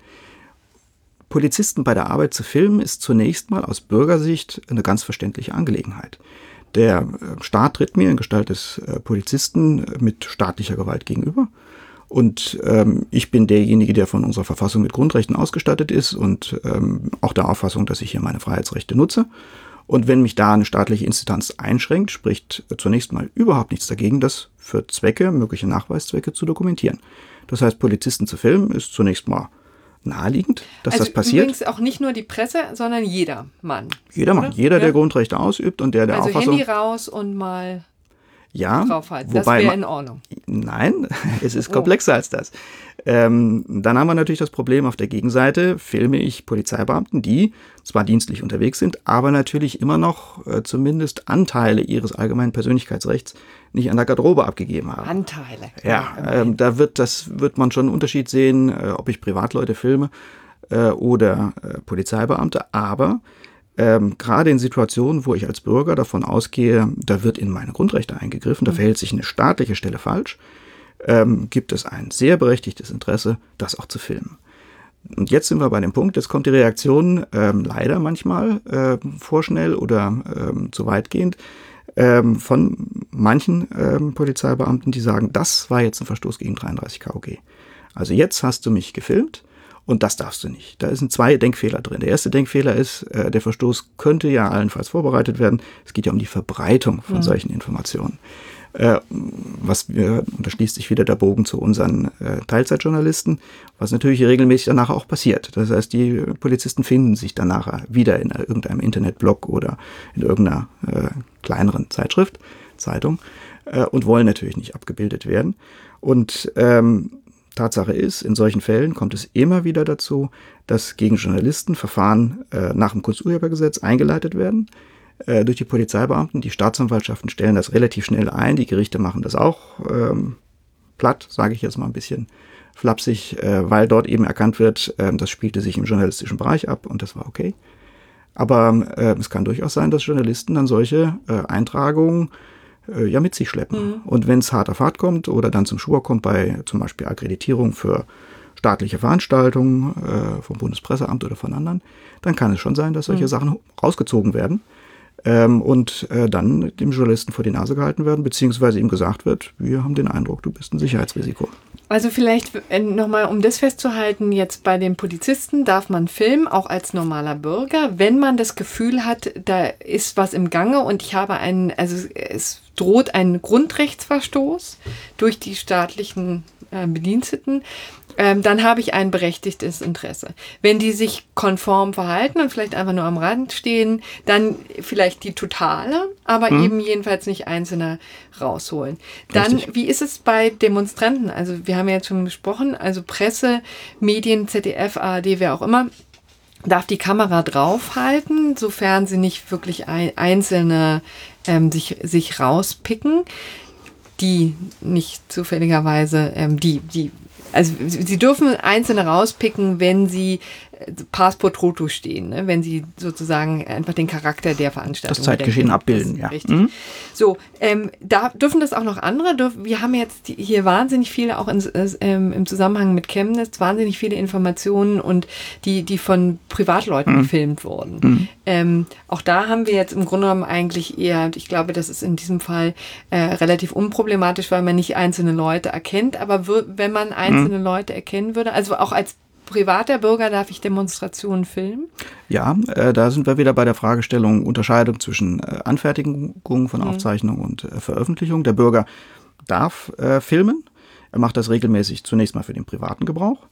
Polizisten bei der Arbeit zu filmen ist zunächst mal aus Bürgersicht eine ganz verständliche Angelegenheit. Der äh, Staat tritt mir in Gestalt des äh, Polizisten äh, mit staatlicher Gewalt gegenüber. Und ähm, ich bin derjenige, der von unserer Verfassung mit Grundrechten ausgestattet ist und ähm, auch der Auffassung, dass ich hier meine Freiheitsrechte nutze. Und wenn mich da eine staatliche Instanz einschränkt, spricht zunächst mal überhaupt nichts dagegen, das für Zwecke, mögliche Nachweiszwecke zu dokumentieren. Das heißt, Polizisten zu filmen ist zunächst mal naheliegend, dass also das passiert. Übrigens auch nicht nur die Presse, sondern jeder Mann. Jeder Mann, jeder, der ja. Grundrechte ausübt und der der also Auffassung... Also Handy raus und mal... Ja, draufhalten. Das wäre in Ordnung. Nein, es ist komplexer oh. als das. Ähm, dann haben wir natürlich das Problem, auf der Gegenseite filme ich Polizeibeamten, die zwar dienstlich unterwegs sind, aber natürlich immer noch äh, zumindest Anteile ihres allgemeinen Persönlichkeitsrechts nicht an der Garderobe abgegeben haben. Anteile. Ja, ähm, da wird das wird man schon einen Unterschied sehen, äh, ob ich Privatleute filme äh, oder äh, Polizeibeamte, aber Ähm, gerade in Situationen, wo ich als Bürger davon ausgehe, da wird in meine Grundrechte eingegriffen, da verhält sich eine staatliche Stelle falsch, ähm, gibt es ein sehr berechtigtes Interesse, das auch zu filmen. Und jetzt sind wir bei dem Punkt, jetzt kommt die Reaktion ähm, leider manchmal äh, vorschnell oder ähm, zu weitgehend ähm, von manchen ähm, Polizeibeamten, die sagen, das war jetzt ein Verstoß gegen dreiunddreißig K O G. Also jetzt hast du mich gefilmt und das darfst du nicht. Da sind zwei Denkfehler drin. Der erste Denkfehler ist, äh, der Verstoß könnte ja allenfalls vorbereitet werden. Es geht ja um die Verbreitung von mhm. solchen Informationen. Äh, was wir, und da schließt sich wieder der Bogen zu unseren äh, Teilzeitjournalisten, was natürlich regelmäßig danach auch passiert. Das heißt, die Polizisten finden sich danach wieder in irgendeinem Internetblog oder in irgendeiner äh, kleineren Zeitschrift, Zeitung äh, und wollen natürlich nicht abgebildet werden. Und ähm, Tatsache ist, in solchen Fällen kommt es immer wieder dazu, dass gegen Journalisten Verfahren äh, nach dem Kunsturhebergesetz eingeleitet werden durch die Polizeibeamten. Die Staatsanwaltschaften stellen das relativ schnell ein. Die Gerichte machen das auch ähm, platt, sage ich jetzt mal ein bisschen flapsig, äh, weil dort eben erkannt wird, äh, das spielte sich im journalistischen Bereich ab und das war okay. Aber äh, es kann durchaus sein, dass Journalisten dann solche äh, Eintragungen äh, ja mit sich schleppen. Mhm. Und wenn es hart auf hart kommt oder dann zum Schwur kommt bei zum Beispiel Akkreditierung für staatliche Veranstaltungen äh, vom Bundespresseamt oder von anderen, dann kann es schon sein, dass solche mhm. Sachen rausgezogen werden. Ähm, und äh, dann dem Journalisten vor die Nase gehalten werden, beziehungsweise ihm gesagt wird, wir haben den Eindruck, du bist ein Sicherheitsrisiko. Also vielleicht nochmal, um das festzuhalten, jetzt bei den Polizisten darf man filmen, auch als normaler Bürger, wenn man das Gefühl hat, da ist was im Gange und ich habe einen, also es droht ein Grundrechtsverstoß durch die staatlichen äh, Bediensteten, ähm, dann habe ich ein berechtigtes Interesse. Wenn die sich konform verhalten und vielleicht einfach nur am Rand stehen, dann vielleicht die totale, aber mhm. eben jedenfalls nicht einzelne rausholen. Dann, Richtig. Wie ist es bei Demonstranten? Also wir haben ja jetzt schon besprochen, also Presse, Medien, Z D F, A R D, wer auch immer, darf die Kamera draufhalten, sofern sie nicht wirklich ein, einzelne ähm, sich, sich rauspicken, die nicht zufälligerweise, ähm, die, die Also sie dürfen einzelne rauspicken, wenn sie Pars pro toto stehen, ne? Wenn sie sozusagen einfach den Charakter der Veranstaltung das Zeitgeschehen denken. abbilden, das ja. Richtig. Mhm. So, ähm, da dürfen das auch noch andere. Dürf, wir haben jetzt die, hier wahnsinnig viele, auch in, äh, im Zusammenhang mit Chemnitz, wahnsinnig viele Informationen und die, die von Privatleuten mhm. gefilmt wurden. Mhm. Ähm, auch da haben wir jetzt im Grunde genommen eigentlich eher, ich glaube, das ist in diesem Fall äh, relativ unproblematisch, weil man nicht einzelne Leute erkennt, aber w- wenn man einzelne mhm. Leute erkennen würde, also auch als privater Bürger darf ich Demonstrationen filmen? Ja, äh, da sind wir wieder bei der Fragestellung Unterscheidung zwischen äh, Anfertigung von mhm. Aufzeichnung und äh, Veröffentlichung. Der Bürger darf äh, filmen. Er macht das regelmäßig zunächst mal für den privaten Gebrauch.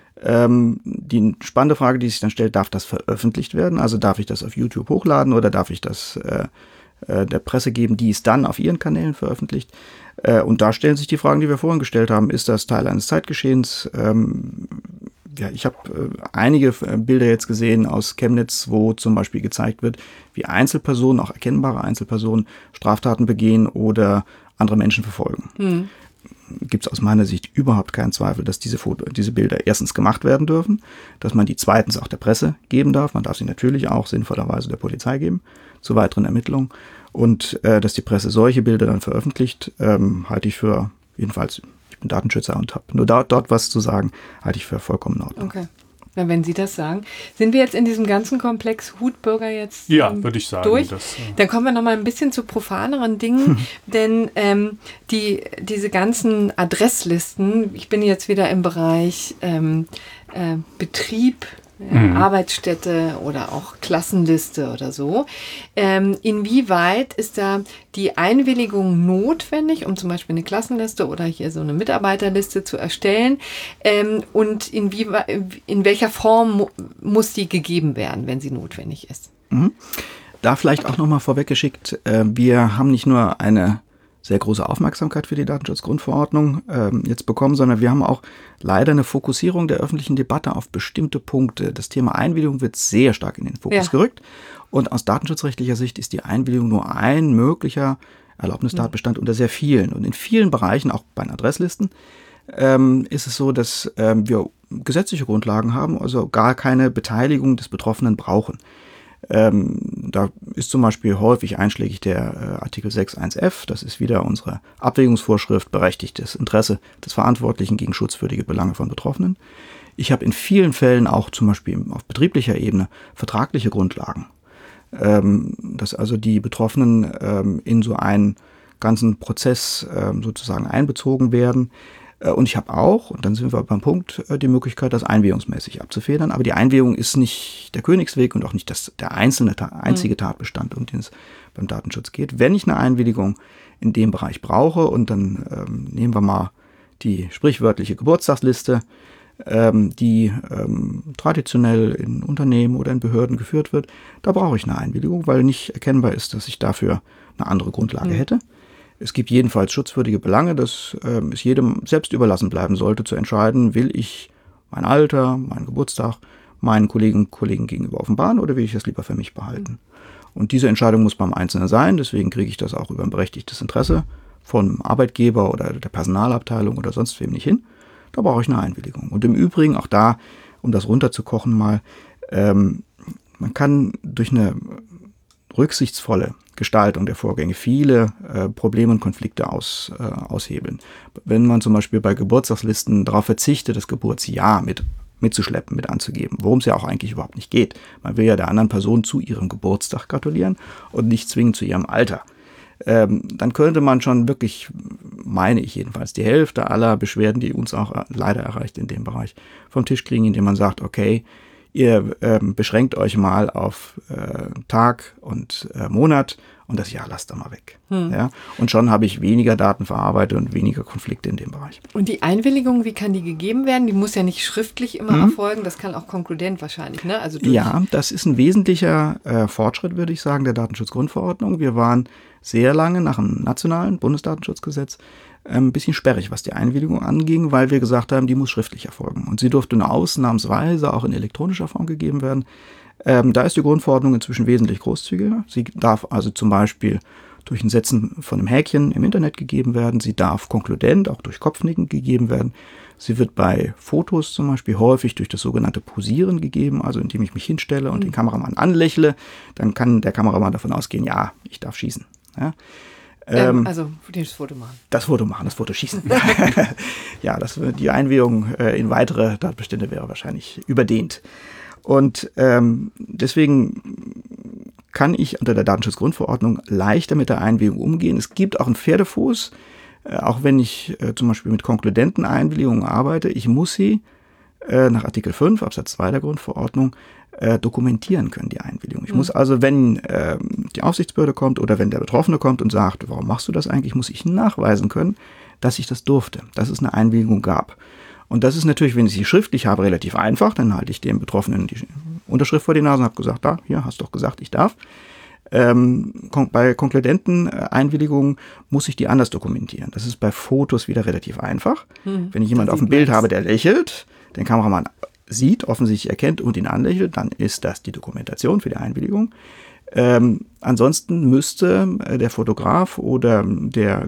Ähm, die spannende Frage, die sich dann stellt, darf das veröffentlicht werden? Also darf ich das auf YouTube hochladen oder darf ich das äh, äh, der Presse geben, die es dann auf ihren Kanälen veröffentlicht? Äh, und da stellen sich die Fragen, die wir vorhin gestellt haben. Ist das Teil eines Zeitgeschehens? Ähm, Ja, ich habe äh, einige äh, Bilder jetzt gesehen aus Chemnitz, wo zum Beispiel gezeigt wird, wie Einzelpersonen, auch erkennbare Einzelpersonen, Straftaten begehen oder andere Menschen verfolgen. Mhm. Gibt es aus meiner Sicht überhaupt keinen Zweifel, dass diese, Foto, diese Bilder erstens gemacht werden dürfen, dass man die zweitens auch der Presse geben darf. Man darf sie natürlich auch sinnvollerweise der Polizei geben zu weiteren Ermittlungen. Und äh, dass die Presse solche Bilder dann veröffentlicht, ähm, halte ich für jedenfalls... Datenschützer und habe nur da, dort was zu sagen, halte ich für vollkommen in Ordnung. Okay. Na, wenn Sie das sagen. Sind wir jetzt in diesem ganzen Komplex Hutbürger jetzt ja, ähm, würde ich sagen, durch? Das, äh Dann kommen wir noch mal ein bisschen zu profaneren Dingen, denn ähm, die, diese ganzen Adresslisten, ich bin jetzt wieder im Bereich ähm, äh, Betrieb, Mhm. Arbeitsstätte oder auch Klassenliste oder so. Ähm, inwieweit ist da die Einwilligung notwendig, um zum Beispiel eine Klassenliste oder hier so eine Mitarbeiterliste zu erstellen? Ähm, und inwieweit, in welcher Form mu- muss die gegeben werden, wenn sie notwendig ist? Mhm. Da vielleicht auch nochmal vorweggeschickt, äh, wir haben nicht nur eine sehr große Aufmerksamkeit für die Datenschutzgrundverordnung ähm, jetzt bekommen, sondern wir haben auch leider eine Fokussierung der öffentlichen Debatte auf bestimmte Punkte. Das Thema Einwilligung wird sehr stark in den Fokus ja. gerückt und aus datenschutzrechtlicher Sicht ist die Einwilligung nur ein möglicher Erlaubnistatbestand mhm. unter sehr vielen. Und in vielen Bereichen, auch bei den Adresslisten, ähm, ist es so, dass ähm, wir gesetzliche Grundlagen haben, also gar keine Beteiligung des Betroffenen brauchen. Ähm, da ist zum Beispiel häufig einschlägig der äh, Artikel sechs Punkt eins f, das ist wieder unsere Abwägungsvorschrift, berechtigtes Interesse des Verantwortlichen gegen schutzwürdige Belange von Betroffenen. Ich habe in vielen Fällen auch zum Beispiel auf betrieblicher Ebene vertragliche Grundlagen, ähm, dass also die Betroffenen ähm, in so einen ganzen Prozess ähm, sozusagen einbezogen werden. Und ich habe auch, und dann sind wir beim Punkt, die Möglichkeit, das einwilligungsmäßig abzufedern. Aber die Einwilligung ist nicht der Königsweg und auch nicht das, der einzelne, einzige Tatbestand, um den es beim Datenschutz geht. Wenn ich eine Einwilligung in dem Bereich brauche, und dann ähm, nehmen wir mal die sprichwörtliche Geburtstagsliste, ähm, die ähm, traditionell in Unternehmen oder in Behörden geführt wird, da brauche ich eine Einwilligung, weil nicht erkennbar ist, dass ich dafür eine andere Grundlage mhm. hätte. Es gibt jedenfalls schutzwürdige Belange, dass ähm, es jedem selbst überlassen bleiben sollte, zu entscheiden, will ich mein Alter, meinen Geburtstag meinen Kolleginnen und Kollegen gegenüber offenbaren oder will ich das lieber für mich behalten. Und diese Entscheidung muss beim Einzelnen sein, deswegen kriege ich das auch über ein berechtigtes Interesse vom Arbeitgeber oder der Personalabteilung oder sonst wem nicht hin. Da brauche ich eine Einwilligung. Und im Übrigen, auch da, um das runterzukochen mal, ähm, man kann durch eine rücksichtsvolle Gestaltung der Vorgänge viele äh, Probleme und Konflikte aus, äh, aushebeln. Wenn man zum Beispiel bei Geburtstagslisten darauf verzichtet, das Geburtsjahr mit mitzuschleppen, mit anzugeben, worum es ja auch eigentlich überhaupt nicht geht. Man will ja der anderen Person zu ihrem Geburtstag gratulieren und nicht zwingend zu ihrem Alter. Ähm, dann könnte man schon wirklich, meine ich jedenfalls, die Hälfte aller Beschwerden, die uns auch leider erreicht in dem Bereich, vom Tisch kriegen, indem man sagt, okay, ihr ähm, beschränkt euch mal auf äh, Tag und äh, Monat und das Jahr lasst da mal weg. Hm. Ja? Und schon habe ich weniger Daten verarbeitet und weniger Konflikte in dem Bereich. Und die Einwilligung, wie kann die gegeben werden? Die muss ja nicht schriftlich immer hm. erfolgen, das kann auch konkludent wahrscheinlich, ne? Also durch ja, das ist ein wesentlicher äh, Fortschritt, würde ich sagen, der Datenschutzgrundverordnung. Wir waren sehr lange nach dem nationalen Bundesdatenschutzgesetz ein bisschen sperrig, was die Einwilligung anging, weil wir gesagt haben, die muss schriftlich erfolgen. Und sie durfte nur ausnahmsweise auch in elektronischer Form gegeben werden. Ähm, da ist die Grundverordnung inzwischen wesentlich großzügiger. Sie darf also zum Beispiel durch ein Setzen von einem Häkchen im Internet gegeben werden. Sie darf konkludent, auch durch Kopfnicken gegeben werden. Sie wird bei Fotos zum Beispiel häufig durch das sogenannte Posieren gegeben, also indem ich mich hinstelle und mhm. den Kameramann anlächle. Dann kann der Kameramann davon ausgehen, ja, ich darf schießen. Ja. Ähm, also das Foto machen. Das Foto machen, das Foto schießen. Ja, das, die Einwilligung äh, in weitere Tatbestände wäre wahrscheinlich überdehnt. Und ähm, deswegen kann ich unter der Datenschutzgrundverordnung leichter mit der Einwilligung umgehen. Es gibt auch einen Pferdefuß, äh, auch wenn ich äh, zum Beispiel mit konkludenten Einwilligungen arbeite. Ich muss sie äh, nach Artikel fünf Absatz zwei der Grundverordnung äh, dokumentieren können, die Einwilligung. Ich mhm. muss also, wenn äh, die Aufsichtsbehörde kommt oder wenn der Betroffene kommt und sagt, warum machst du das eigentlich, muss ich nachweisen können, dass ich das durfte, dass es eine Einwilligung gab. Und das ist natürlich, wenn ich sie schriftlich habe, relativ einfach. Dann halte ich dem Betroffenen die Unterschrift vor die Nase und habe gesagt, da, hier, hast doch gesagt, ich darf. Ähm, bei konkludenten Einwilligungen muss ich die anders dokumentieren. Das ist bei Fotos wieder relativ einfach. Hm, wenn ich jemanden auf dem Bild habe, der lächelt, den Kameramann sieht, offensichtlich erkennt und ihn anlächelt, dann ist das die Dokumentation für die Einwilligung. Ähm, ansonsten müsste äh, der Fotograf oder der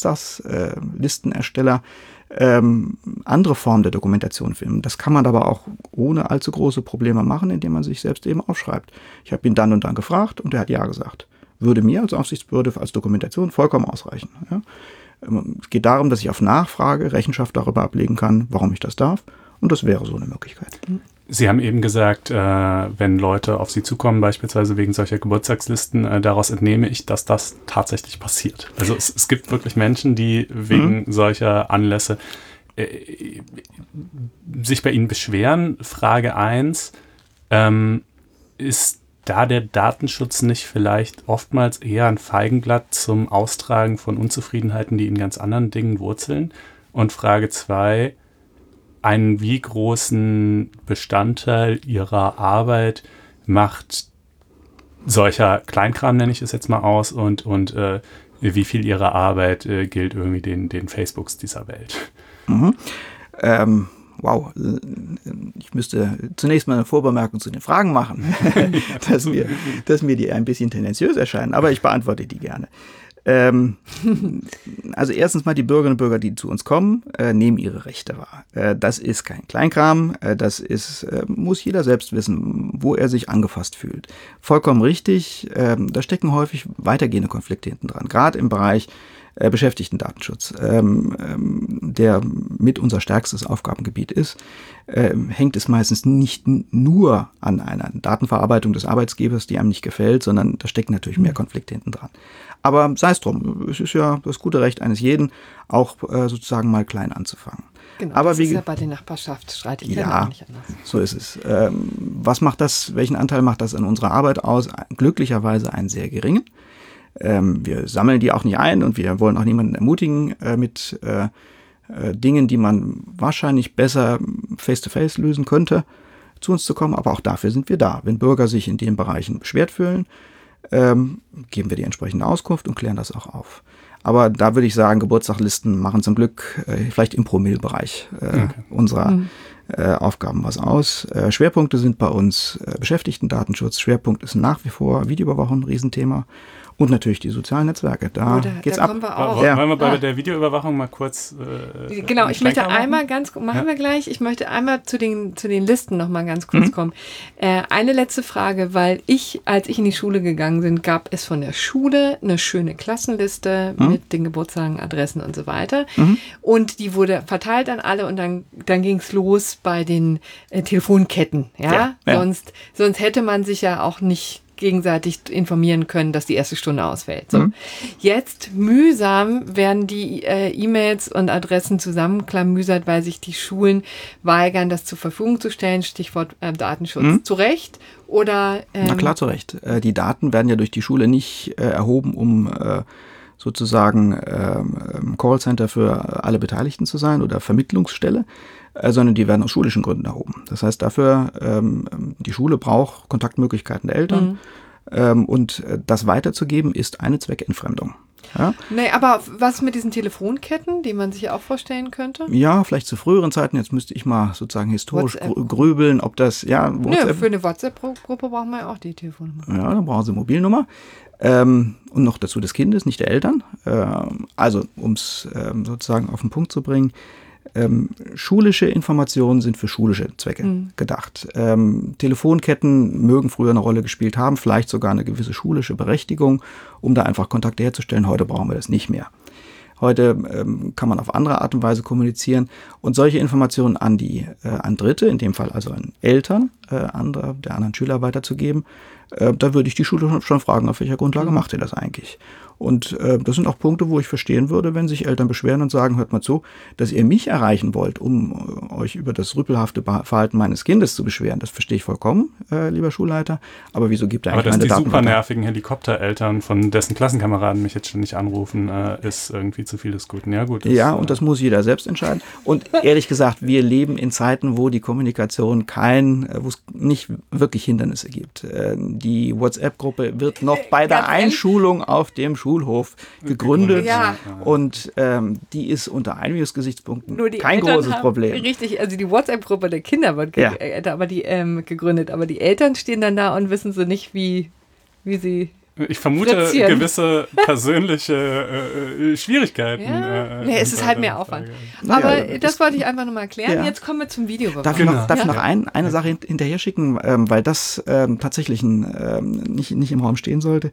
Geburtstagslistenersteller äh, ähm, andere Formen der Dokumentation filmen. Das kann man aber auch ohne allzu große Probleme machen, indem man sich selbst eben aufschreibt. Ich habe ihn dann und dann gefragt und er hat ja gesagt. Würde mir als Aufsichtsbehörde als Dokumentation vollkommen ausreichen. Ja? Es geht darum, dass ich auf Nachfrage Rechenschaft darüber ablegen kann, warum ich das darf. Und das wäre so eine Möglichkeit. Sie haben eben gesagt, äh, wenn Leute auf Sie zukommen, beispielsweise wegen solcher Geburtstagslisten, äh, daraus entnehme ich, dass das tatsächlich passiert. Also es, es gibt wirklich Menschen, die wegen mhm. solcher Anlässe äh, sich bei Ihnen beschweren. Frage eins, ähm, ist da der Datenschutz nicht vielleicht oftmals eher ein Feigenglatt zum Austragen von Unzufriedenheiten, die in ganz anderen Dingen wurzeln? Und Frage zwei, einen wie großen Bestandteil Ihrer Arbeit macht solcher Kleinkram, nenne ich es jetzt mal aus, und, und äh, wie viel Ihrer Arbeit äh, gilt irgendwie den, den Facebooks dieser Welt? Mhm. Ähm, wow, ich müsste zunächst mal eine Vorbemerkung zu den Fragen machen, dass, mir, dass mir die ein bisschen tendenziös erscheinen, aber ich beantworte die gerne. Ähm, also erstens mal die Bürgerinnen und Bürger, die zu uns kommen, äh, nehmen ihre Rechte wahr. Äh, das ist kein Kleinkram, äh, das ist, äh, muss jeder selbst wissen, wo er sich angefasst fühlt. Vollkommen richtig, äh, da stecken häufig weitergehende Konflikte hinten dran, gerade im Bereich äh, Beschäftigtendatenschutz, ähm, ähm, der mit unser stärkstes Aufgabengebiet ist, äh, hängt es meistens nicht n- nur an einer Datenverarbeitung des Arbeitgebers, die einem nicht gefällt, sondern da stecken natürlich mehr Konflikte hinten dran. Aber sei es drum, es ist ja das gute Recht eines jeden, auch äh, sozusagen mal klein anzufangen. Genau, Aber das wie, ist ja bei den Nachbarschaftsstreitigkeiten ja, auch nicht anders. so ist es. Ähm, was macht das, welchen Anteil macht das an unserer Arbeit aus? Glücklicherweise einen sehr geringen. Ähm, wir sammeln die auch nicht ein und wir wollen auch niemanden ermutigen äh, mit äh, äh, Dingen, die man wahrscheinlich besser face-to-face lösen könnte, zu uns zu kommen. Aber auch dafür sind wir da. Wenn Bürger sich in den Bereichen beschwert fühlen, ähm, geben wir die entsprechende Auskunft und klären das auch auf. Aber da würde ich sagen, Geburtstaglisten machen zum Glück äh, vielleicht im Promillebereich äh, okay. unserer mhm. äh, Aufgaben was aus. Äh, Schwerpunkte sind bei uns äh, Beschäftigtendatenschutz. Schwerpunkt ist nach wie vor Videoüberwachung, ein Riesenthema. Und natürlich die sozialen Netzwerke. Da, oh, da geht's da ab. Kommen wir auch. Ja. Wollen wir bei ah. der Videoüberwachung mal kurz äh, Genau, ich möchte machen? einmal ganz, machen ja. wir gleich, ich möchte einmal zu den, zu den Listen noch mal ganz kurz mhm. kommen. Äh, eine letzte Frage, weil ich, als ich in die Schule gegangen bin, gab es von der Schule eine schöne Klassenliste mhm. mit den Geburtstagen, Adressen und so weiter. Mhm. Und die wurde verteilt an alle und dann, dann ging es los bei den äh, Telefonketten. Ja? Ja, ja. Sonst, sonst hätte man sich ja auch nicht gegenseitig informieren können, dass die erste Stunde ausfällt. So. Mhm. Jetzt mühsam werden die äh, E-Mails und Adressen zusammenklamüsert, weil sich die Schulen weigern, das zur Verfügung zu stellen. Stichwort äh, Datenschutz. Mhm. Zu Recht? Oder, ähm, Na klar, zu Recht. Äh, die Daten werden ja durch die Schule nicht äh, erhoben, um äh, sozusagen ähm, Callcenter für alle Beteiligten zu sein oder Vermittlungsstelle, äh, sondern die werden aus schulischen Gründen erhoben. Das heißt, dafür, ähm, die Schule braucht Kontaktmöglichkeiten der Eltern mhm. ähm, und das weiterzugeben ist eine Zweckentfremdung. Ja? Nee, aber was mit diesen Telefonketten, die man sich ja auch vorstellen könnte? Ja, vielleicht zu früheren Zeiten. Jetzt müsste ich mal sozusagen historisch WhatsApp. grübeln, ob das, ja, WhatsApp. Nö, für eine WhatsApp-Gruppe brauchen wir ja auch die Telefonnummer. Ja, dann brauchen sie Mobilnummer. Ähm, und noch dazu des Kindes, nicht der Eltern. Ähm, also, um es ähm, sozusagen auf den Punkt zu bringen, ähm, schulische Informationen sind für schulische Zwecke mhm. gedacht. Ähm, Telefonketten mögen früher eine Rolle gespielt haben, vielleicht sogar eine gewisse schulische Berechtigung, um da einfach Kontakte herzustellen. Heute brauchen wir das nicht mehr. Heute ähm, kann man auf andere Art und Weise kommunizieren und solche Informationen an die äh, an Dritte, in dem Fall also an Eltern äh, anderer, der anderen Schüler weiterzugeben, äh, da würde ich die Schule schon, schon fragen, auf welcher Grundlage macht ihr das eigentlich? Und äh, das sind auch Punkte, wo ich verstehen würde, wenn sich Eltern beschweren und sagen, hört mal zu, dass ihr mich erreichen wollt, um äh, euch über das rüpelhafte Verhalten meines Kindes zu beschweren. Das verstehe ich vollkommen, äh, lieber Schulleiter. Aber wieso gibt er eigentlich meine Daten? Aber dass die super nervigen Helikoptereltern, von dessen Klassenkameraden mich jetzt schon nicht anrufen, äh, ist irgendwie zu viel des Guten. Ja, gut. Das, ja, und das muss jeder selbst entscheiden. Und ehrlich gesagt, wir leben in Zeiten, wo die Kommunikation kein, wo es nicht wirklich Hindernisse gibt. Äh, die WhatsApp-Gruppe wird noch bei der Einschulung auf dem Schulhof gegründet ja. und ähm, die ist unter Einigungsgesichtspunkten kein Eltern großes haben, Problem. Richtig, also die WhatsApp-Gruppe der Kinder wird ge- ja. äh, aber die, ähm, gegründet, aber die Eltern stehen dann da und wissen so nicht, wie, wie sie Ich vermute fritzieren. gewisse persönliche äh, Schwierigkeiten. Ja. Äh, nee, es ist halt mehr Aufwand. Aber ja, das, das wollte ich einfach nochmal erklären. Ja. Jetzt kommen wir zum Videoüberwachung. Darf ich genau. noch, darf ja. ich noch ein, eine Sache hinterher schicken, ähm, weil das ähm, tatsächlich ein, ähm, nicht, nicht im Raum stehen sollte.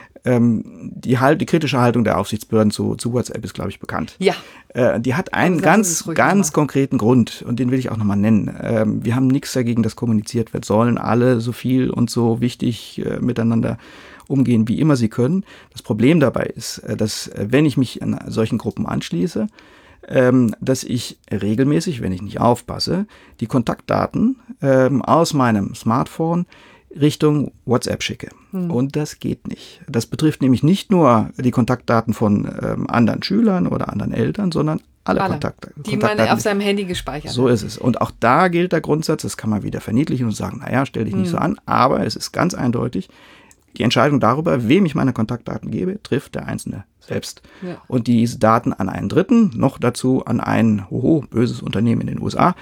Ähm, die, halt, die kritische Haltung der Aufsichtsbehörden zu, zu WhatsApp ist, glaube ich, bekannt. Ja. Äh, die hat einen ganz, ganz konkreten Grund und den will ich auch nochmal nennen. Ähm, wir haben nichts dagegen, dass kommuniziert wird. Sollen alle so viel und so wichtig äh, miteinander umgehen, wie immer sie können. Das Problem dabei ist, äh, dass äh, wenn ich mich an solchen Gruppen anschließe, ähm, dass ich regelmäßig, wenn ich nicht aufpasse, die Kontaktdaten ähm, aus meinem Smartphone Richtung WhatsApp schicke. Hm. Und das geht nicht. Das betrifft nämlich nicht nur die Kontaktdaten von ähm, anderen Schülern oder anderen Eltern, sondern alle, alle Kontakt, die Kontaktdaten. Man auf seinem Handy gespeichert so hat. So ist es. Und auch da gilt der Grundsatz, das kann man wieder verniedlichen und sagen, naja, stell dich hm. nicht so an, aber es ist ganz eindeutig, die Entscheidung darüber, wem ich meine Kontaktdaten gebe, trifft der Einzelne selbst. Ja. Und diese Daten an einen Dritten, noch dazu an ein, hoho, böses Unternehmen in den U S A,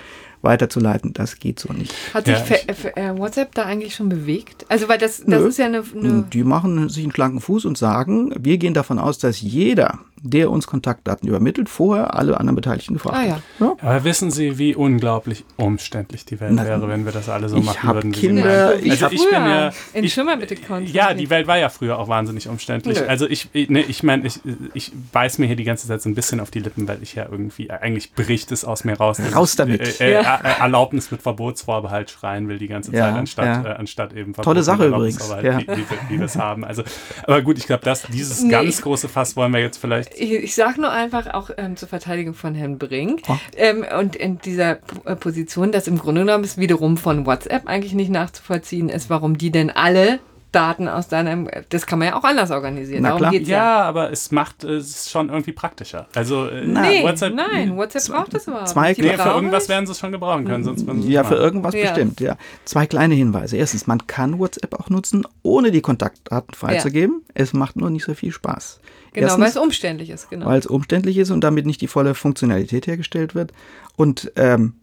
weiterzuleiten, das geht so nicht. Hat sich Ja, für, ich- für, äh, WhatsApp da eigentlich schon bewegt? Also, weil das, das Nö. ist ja eine, eine Die machen sich einen schlanken Fuß und sagen, wir gehen davon aus, dass jeder, der uns Kontaktdaten übermittelt, vorher alle anderen Beteiligten gefragt Ah, hat. ja. Ja? Aber wissen Sie, wie unglaublich umständlich die Welt Na, wäre, wenn wir das alle so ich machen hab würden? wie Kinder, Sie meinen? ich also hab- ich bin ja... in ich, Schimmer bitte Konten. Ja, die Welt war ja früher auch wahnsinnig umständlich. Nö. Also ich, ich- ne, ich meine, ich, ich beiß mir hier die ganze Zeit so ein bisschen auf die Lippen, weil ich ja irgendwie, eigentlich bricht es aus mir raus. dass Raus ich, damit. Äh, äh, Ja. äh, Erlaubnis mit Verbotsvorbehalt schreien will die ganze Ja, Zeit, anstatt, ja. äh, anstatt eben Tolle Sache Erlaubnis, übrigens, Vorbehalt, ja. wie, wie, wie wir es haben. Also, aber gut, ich glaube, dieses Nee, ganz ich- große Fass wollen wir jetzt vielleicht... Ich, ich sage nur einfach auch ähm, zur Verteidigung von Herrn Brink Oh. ähm, und in dieser P- äh, Position, dass im Grunde genommen es wiederum von WhatsApp eigentlich nicht nachzuvollziehen ist, warum die denn alle Daten aus deinem, das kann man ja auch anders organisieren. Na Darum klar. geht's Ja, aber es macht es schon irgendwie praktischer. Also äh, Nee, WhatsApp, nein, WhatsApp braucht das überhaupt zwei nicht. Die Nee, für brauchen irgendwas es. werden sie es schon gebrauchen können, sonst würden sie es Ja, nicht für machen. irgendwas Ja. bestimmt, ja. Zwei kleine Hinweise. Erstens, man kann WhatsApp auch nutzen, ohne die Kontaktdaten freizugeben. Es macht nur nicht so viel Spaß. Genau, weil Erstens, es umständlich ist, genau. weil es umständlich ist und damit nicht die volle Funktionalität hergestellt wird. Und ähm,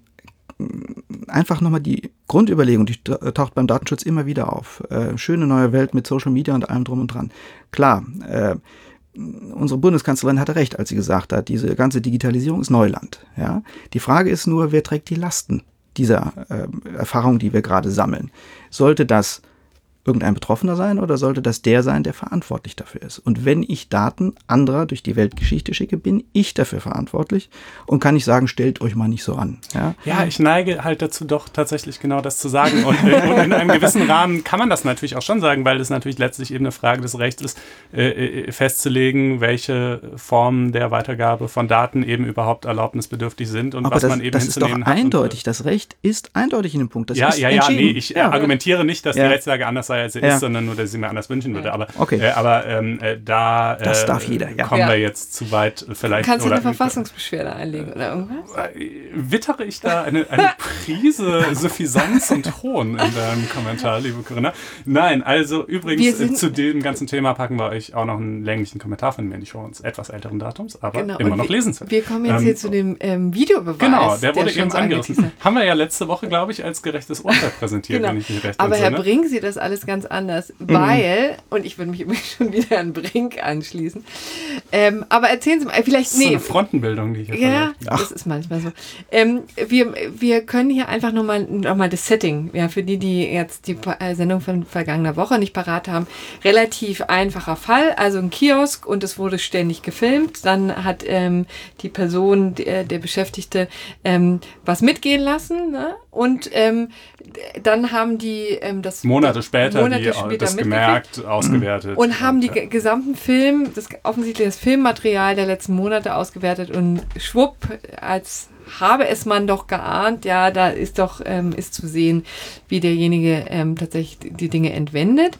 einfach nochmal die Grundüberlegung, die taucht beim Datenschutz immer wieder auf. Äh, schöne neue Welt mit Social Media und allem drum und dran. Klar, äh, unsere Bundeskanzlerin hatte recht, als sie gesagt hat, diese ganze Digitalisierung ist Neuland. Ja? Die Frage ist nur, wer trägt die Lasten dieser äh, Erfahrung, die wir gerade sammeln? Sollte das irgendein Betroffener sein oder sollte das der sein, der verantwortlich dafür ist? Und wenn ich Daten anderer durch die Weltgeschichte schicke, bin ich dafür verantwortlich und kann nicht sagen, stellt euch mal nicht so an. Ja, Ja, ich neige halt dazu, doch tatsächlich genau das zu sagen. Und, äh, und in einem gewissen Rahmen kann man das natürlich auch schon sagen, weil es natürlich letztlich eben eine Frage des Rechts ist, äh, äh, festzulegen, welche Formen der Weitergabe von Daten eben überhaupt erlaubnisbedürftig sind und aber was das, man eben das ist doch hinzunehmen hat. eindeutig. Das Recht ist eindeutig in dem Punkt. Das Ja, ist ja, ja, entschieden. nee, ich äh, Ja. argumentiere nicht, dass Ja. die Rechtslage anders sei, als sie Ja. ist, sondern nur, dass ich sie mir anders wünschen würde. Aber, Okay. äh, aber ähm, äh, da äh, Das darf jeder, ja. kommen Ja. wir jetzt zu weit äh, vielleicht. Kannst du oder, eine Verfassungsbeschwerde einlegen oder irgendwas? Äh, Wittere ich da eine, eine Prise Suffisanz und Hohn in deinem Kommentar, liebe Corinna? Nein, also Wir übrigens sind- äh, zu dem ganzen Thema packen wir euch auch noch einen länglichen Kommentar von mir in die Show, uns etwas älteren Datums, aber Genau. immer und noch wir, lesenswert. Wir kommen jetzt Ähm, hier zu dem ähm, Videobeweis. Genau, der wurde schon eben so angerissen. angeteasert. Haben wir ja letzte Woche, glaube ich, als gerechtes Urteil präsentiert, Genau. wenn ich mich recht Aber Herr entsinne. Brink sieht das alles ganz anders, weil, und ich würde mich übrigens schon wieder an Brink anschließen, ähm, aber erzählen Sie mal, vielleicht, Das ist so nee, eine Frontenbildung, die ich hier ja, verlege. das ist manchmal so. Ähm, wir, wir können hier einfach nochmal noch mal das Setting, ja, für die, die jetzt die Pa- äh, Sendung von vergangener Woche nicht parat haben, relativ einfacher Fall, also ein Kiosk und es wurde ständig gefilmt, dann hat ähm, die Person, der, der Beschäftigte, ähm, was mitgehen lassen, ne? Und ähm, dann haben die ähm, das Monate später, Monate die, später das mitgekriegt. gemerkt, ausgewertet. Und haben die ja. ge- gesamten Film, das offensichtlich das Filmmaterial der letzten Monate ausgewertet und schwupp, als habe es man doch geahnt, ja, da ist doch, ähm, ist zu sehen, wie derjenige ähm, tatsächlich die Dinge entwendet.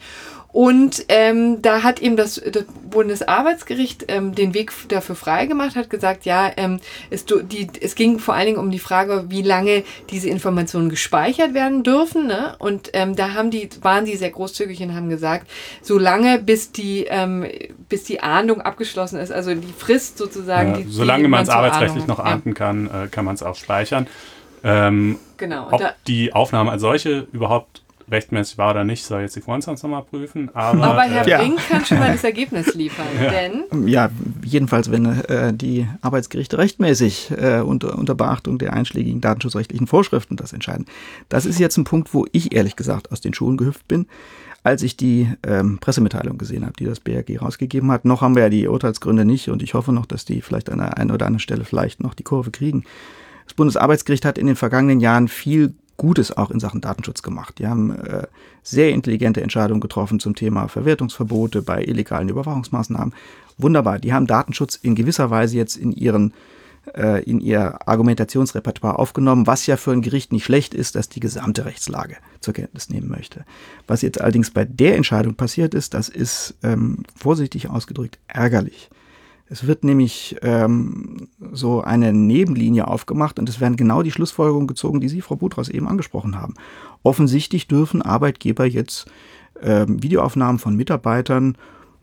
Und ähm, da hat ihm das, das Bundesarbeitsgericht ähm, den Weg dafür freigemacht, hat gesagt, ja, ähm, es, du- die, es ging vor allen Dingen um die Frage, wie lange diese Informationen gespeichert werden dürfen. Ne? Und ähm, da haben die, waren die sehr großzügig und haben gesagt, so lange bis die, ähm, bis die Ahndung abgeschlossen ist, also die Frist sozusagen. Ja, die, solange die man es zur arbeitsrechtlich Ahndung noch hat. ahnden kann, äh, kann man es auch speichern. Ähm, Ja, genau. Und ob da, die Aufnahme als solche überhaupt rechtmäßig war oder nicht, soll jetzt die Vorstands nochmal prüfen. Aber, aber Herr äh, Ja. Brink kann schon mal das Ergebnis liefern, denn Ja, jedenfalls, wenn äh, die Arbeitsgerichte rechtmäßig äh, unter, unter Beachtung der einschlägigen datenschutzrechtlichen Vorschriften das entscheiden. Das ist jetzt ein Punkt, wo ich ehrlich gesagt aus den Schuhen gehüpft bin, als ich die ähm, Pressemitteilung gesehen habe, die das B R G rausgegeben hat. Noch haben wir ja die Urteilsgründe nicht und ich hoffe noch, dass die vielleicht an der einen oder anderen Stelle vielleicht noch die Kurve kriegen. Das Bundesarbeitsgericht hat in den vergangenen Jahren viel Gutes auch in Sachen Datenschutz gemacht. Die haben äh, sehr intelligente Entscheidungen getroffen zum Thema Verwertungsverbote bei illegalen Überwachungsmaßnahmen. Wunderbar. Die haben Datenschutz in gewisser Weise jetzt in ihren äh, in ihr Argumentationsrepertoire aufgenommen, was ja für ein Gericht nicht schlecht ist, dass die gesamte Rechtslage zur Kenntnis nehmen möchte. Was jetzt allerdings bei der Entscheidung passiert ist, das ist ähm, vorsichtig ausgedrückt ärgerlich. Es wird nämlich ähm, so eine Nebenlinie aufgemacht und es werden genau die Schlussfolgerungen gezogen, die Sie, Frau Budras, eben angesprochen haben. Offensichtlich dürfen Arbeitgeber jetzt ähm, Videoaufnahmen von Mitarbeitern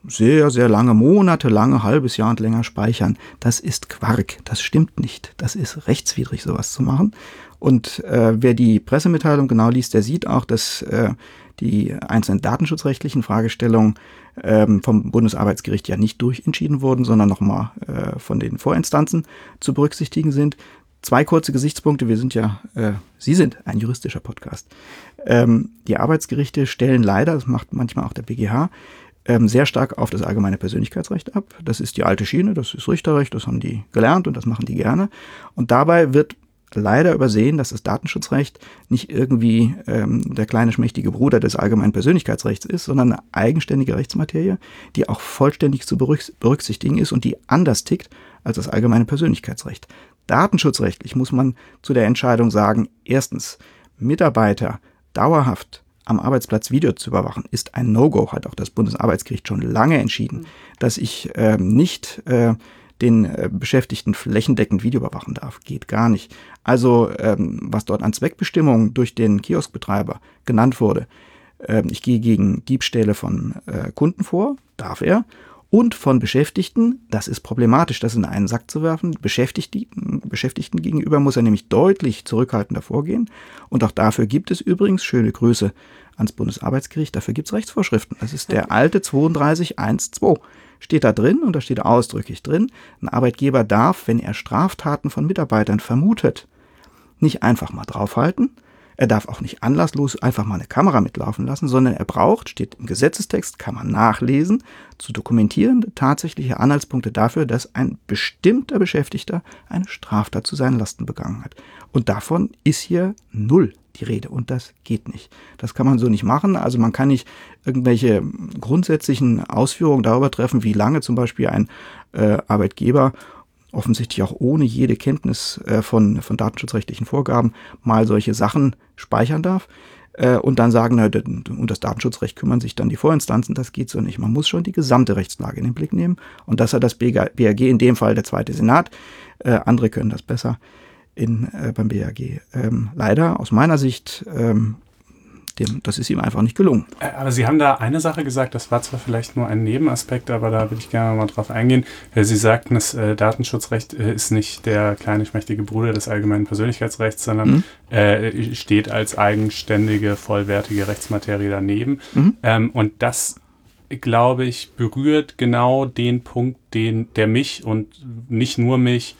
sehr, sehr lange, monatelange, halbes Jahr und länger speichern. Das ist Quark, das stimmt nicht. Das ist rechtswidrig, sowas zu machen. Und äh, wer die Pressemitteilung genau liest, der sieht auch, dass äh, die einzelnen datenschutzrechtlichen Fragestellungen ähm, vom Bundesarbeitsgericht ja nicht durchentschieden wurden, sondern nochmal äh, von den Vorinstanzen zu berücksichtigen sind. Zwei kurze Gesichtspunkte. Wir sind ja, äh, Sie sind ein juristischer Podcast. Ähm, die Arbeitsgerichte stellen leider, das macht manchmal auch der B G H, ähm, sehr stark auf das allgemeine Persönlichkeitsrecht ab. Das ist die alte Schiene, das ist Richterrecht, das haben die gelernt und das machen die gerne. Und dabei wird leider übersehen, dass das Datenschutzrecht nicht irgendwie ähm, der kleine schmächtige Bruder des allgemeinen Persönlichkeitsrechts ist, sondern eine eigenständige Rechtsmaterie, die auch vollständig zu berücksichtigen ist und die anders tickt als das allgemeine Persönlichkeitsrecht. Datenschutzrechtlich muss man zu der Entscheidung sagen, erstens, Mitarbeiter dauerhaft am Arbeitsplatz Video zu überwachen, ist ein No-Go, hat auch das Bundesarbeitsgericht schon lange entschieden, dass ich äh, nicht äh, den äh, Beschäftigten flächendeckend Video überwachen darf. Geht gar nicht. Also ähm, was dort an Zweckbestimmungen durch den Kioskbetreiber genannt wurde, äh, ich gehe gegen Diebstähle von äh, Kunden vor, darf er, und von Beschäftigten, das ist problematisch, das in einen Sack zu werfen. Beschäftigten, Beschäftigten gegenüber muss er nämlich deutlich zurückhaltender vorgehen. Und auch dafür gibt es übrigens, schöne Grüße ans Bundesarbeitsgericht, dafür gibt es Rechtsvorschriften. Das ist der alte zweiunddreißig Eins zwei. Steht da drin, und da steht ausdrücklich drin, ein Arbeitgeber darf, wenn er Straftaten von Mitarbeitern vermutet, nicht einfach mal draufhalten. Er darf auch nicht anlasslos einfach mal eine Kamera mitlaufen lassen, sondern er braucht, steht im Gesetzestext, kann man nachlesen, zu dokumentierende tatsächliche Anhaltspunkte dafür, dass ein bestimmter Beschäftigter eine Straftat zu seinen Lasten begangen hat. Und davon ist hier null die Rede, und das geht nicht. Das kann man so nicht machen. Also man kann nicht irgendwelche grundsätzlichen Ausführungen darüber treffen, wie lange zum Beispiel ein äh, Arbeitgeber offensichtlich auch ohne jede Kenntnis äh, von, von datenschutzrechtlichen Vorgaben mal solche Sachen speichern darf äh, und dann sagen, na, um das Datenschutzrecht kümmern sich dann die Vorinstanzen. Das geht so nicht. Man muss schon die gesamte Rechtslage in den Blick nehmen, und das hat das B A G, in dem Fall der zweite Senat. Äh, andere können das besser in, äh, beim B A G. Ähm, leider aus meiner Sicht ähm, Dem, das ist ihm einfach nicht gelungen. Aber Sie haben da eine Sache gesagt, das war zwar vielleicht nur ein Nebenaspekt, aber da würde ich gerne mal drauf eingehen. Sie sagten, das äh, Datenschutzrecht äh, ist nicht der kleine schmächtige Bruder des allgemeinen Persönlichkeitsrechts, sondern mhm. äh, steht als eigenständige, vollwertige Rechtsmaterie daneben. Mhm. Ähm, und das, glaube ich, berührt genau den Punkt, den, der mich und nicht nur mich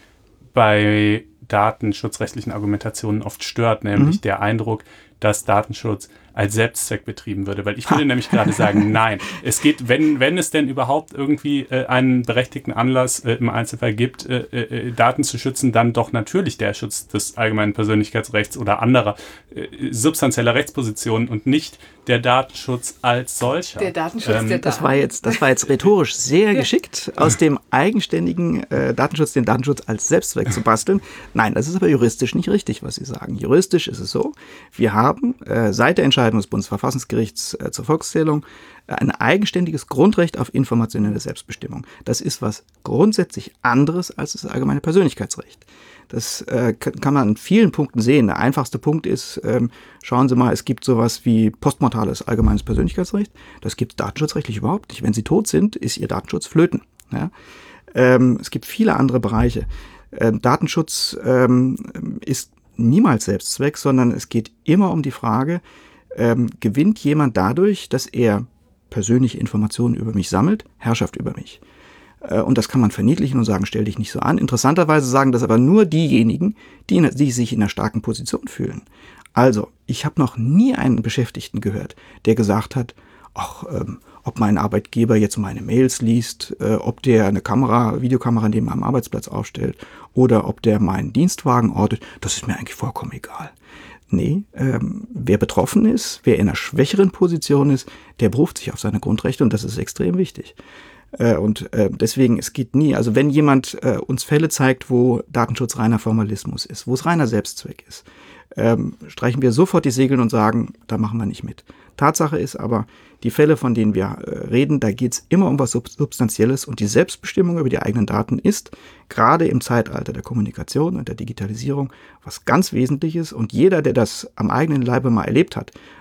bei datenschutzrechtlichen Argumentationen oft stört, nämlich mhm. der Eindruck, dass Datenschutz als Selbstzweck betrieben würde. Weil ich würde nämlich gerade sagen, nein. Es geht, wenn, wenn es denn überhaupt irgendwie äh, einen berechtigten Anlass äh, im Einzelfall gibt, äh, äh, Daten zu schützen, dann doch natürlich der Schutz des allgemeinen Persönlichkeitsrechts oder anderer äh, substanzieller Rechtspositionen und nicht der Datenschutz als solcher. Der Datenschutz ähm, der Daten. Das war jetzt, das war jetzt rhetorisch sehr geschickt, aus dem eigenständigen äh, Datenschutz den Datenschutz als Selbstzweck zu basteln. Nein, das ist aber juristisch nicht richtig, was Sie sagen. Juristisch ist es so, wir haben äh, seit der Entscheidung des Bundesverfassungsgerichts äh, zur Volkszählung äh, ein eigenständiges Grundrecht auf informationelle Selbstbestimmung. Das ist was grundsätzlich anderes als das allgemeine Persönlichkeitsrecht. Das äh, kann man an vielen Punkten sehen. Der einfachste Punkt ist, ähm, schauen Sie mal, es gibt sowas wie postmortales allgemeines Persönlichkeitsrecht. Das gibt es datenschutzrechtlich überhaupt nicht. Wenn Sie tot sind, ist Ihr Datenschutz flöten. Ja? Ähm, es gibt viele andere Bereiche. Ähm, Datenschutz ähm, ist niemals Selbstzweck, sondern es geht immer um die Frage, ähm, gewinnt jemand dadurch, dass er persönliche Informationen über mich sammelt, Herrschaft über mich. Äh, und das kann man verniedlichen und sagen, stell dich nicht so an. Interessanterweise sagen das aber nur diejenigen, die, in, die sich in einer starken Position fühlen. Also, ich habe noch nie einen Beschäftigten gehört, der gesagt hat, ach, ähm, ob mein Arbeitgeber jetzt meine Mails liest, äh, ob der eine Kamera, Videokamera neben meinem Arbeitsplatz aufstellt oder ob der meinen Dienstwagen ortet, das ist mir eigentlich vollkommen egal. Nee, ähm, wer betroffen ist, wer in einer schwächeren Position ist, der beruft sich auf seine Grundrechte, und das ist extrem wichtig. Äh, und äh, deswegen, es geht nie, also wenn jemand äh, uns Fälle zeigt, wo Datenschutz reiner Formalismus ist, wo es reiner Selbstzweck ist, ähm, streichen wir sofort die Segel und sagen, da machen wir nicht mit. Tatsache ist aber, die Fälle, von denen wir äh, reden, da geht es immer um was Substanzielles, und die Selbstbestimmung über die eigenen Daten ist gerade im Zeitalter der Kommunikation und der Digitalisierung was ganz Wesentliches, und jeder, der das am eigenen Leibe mal erlebt hat,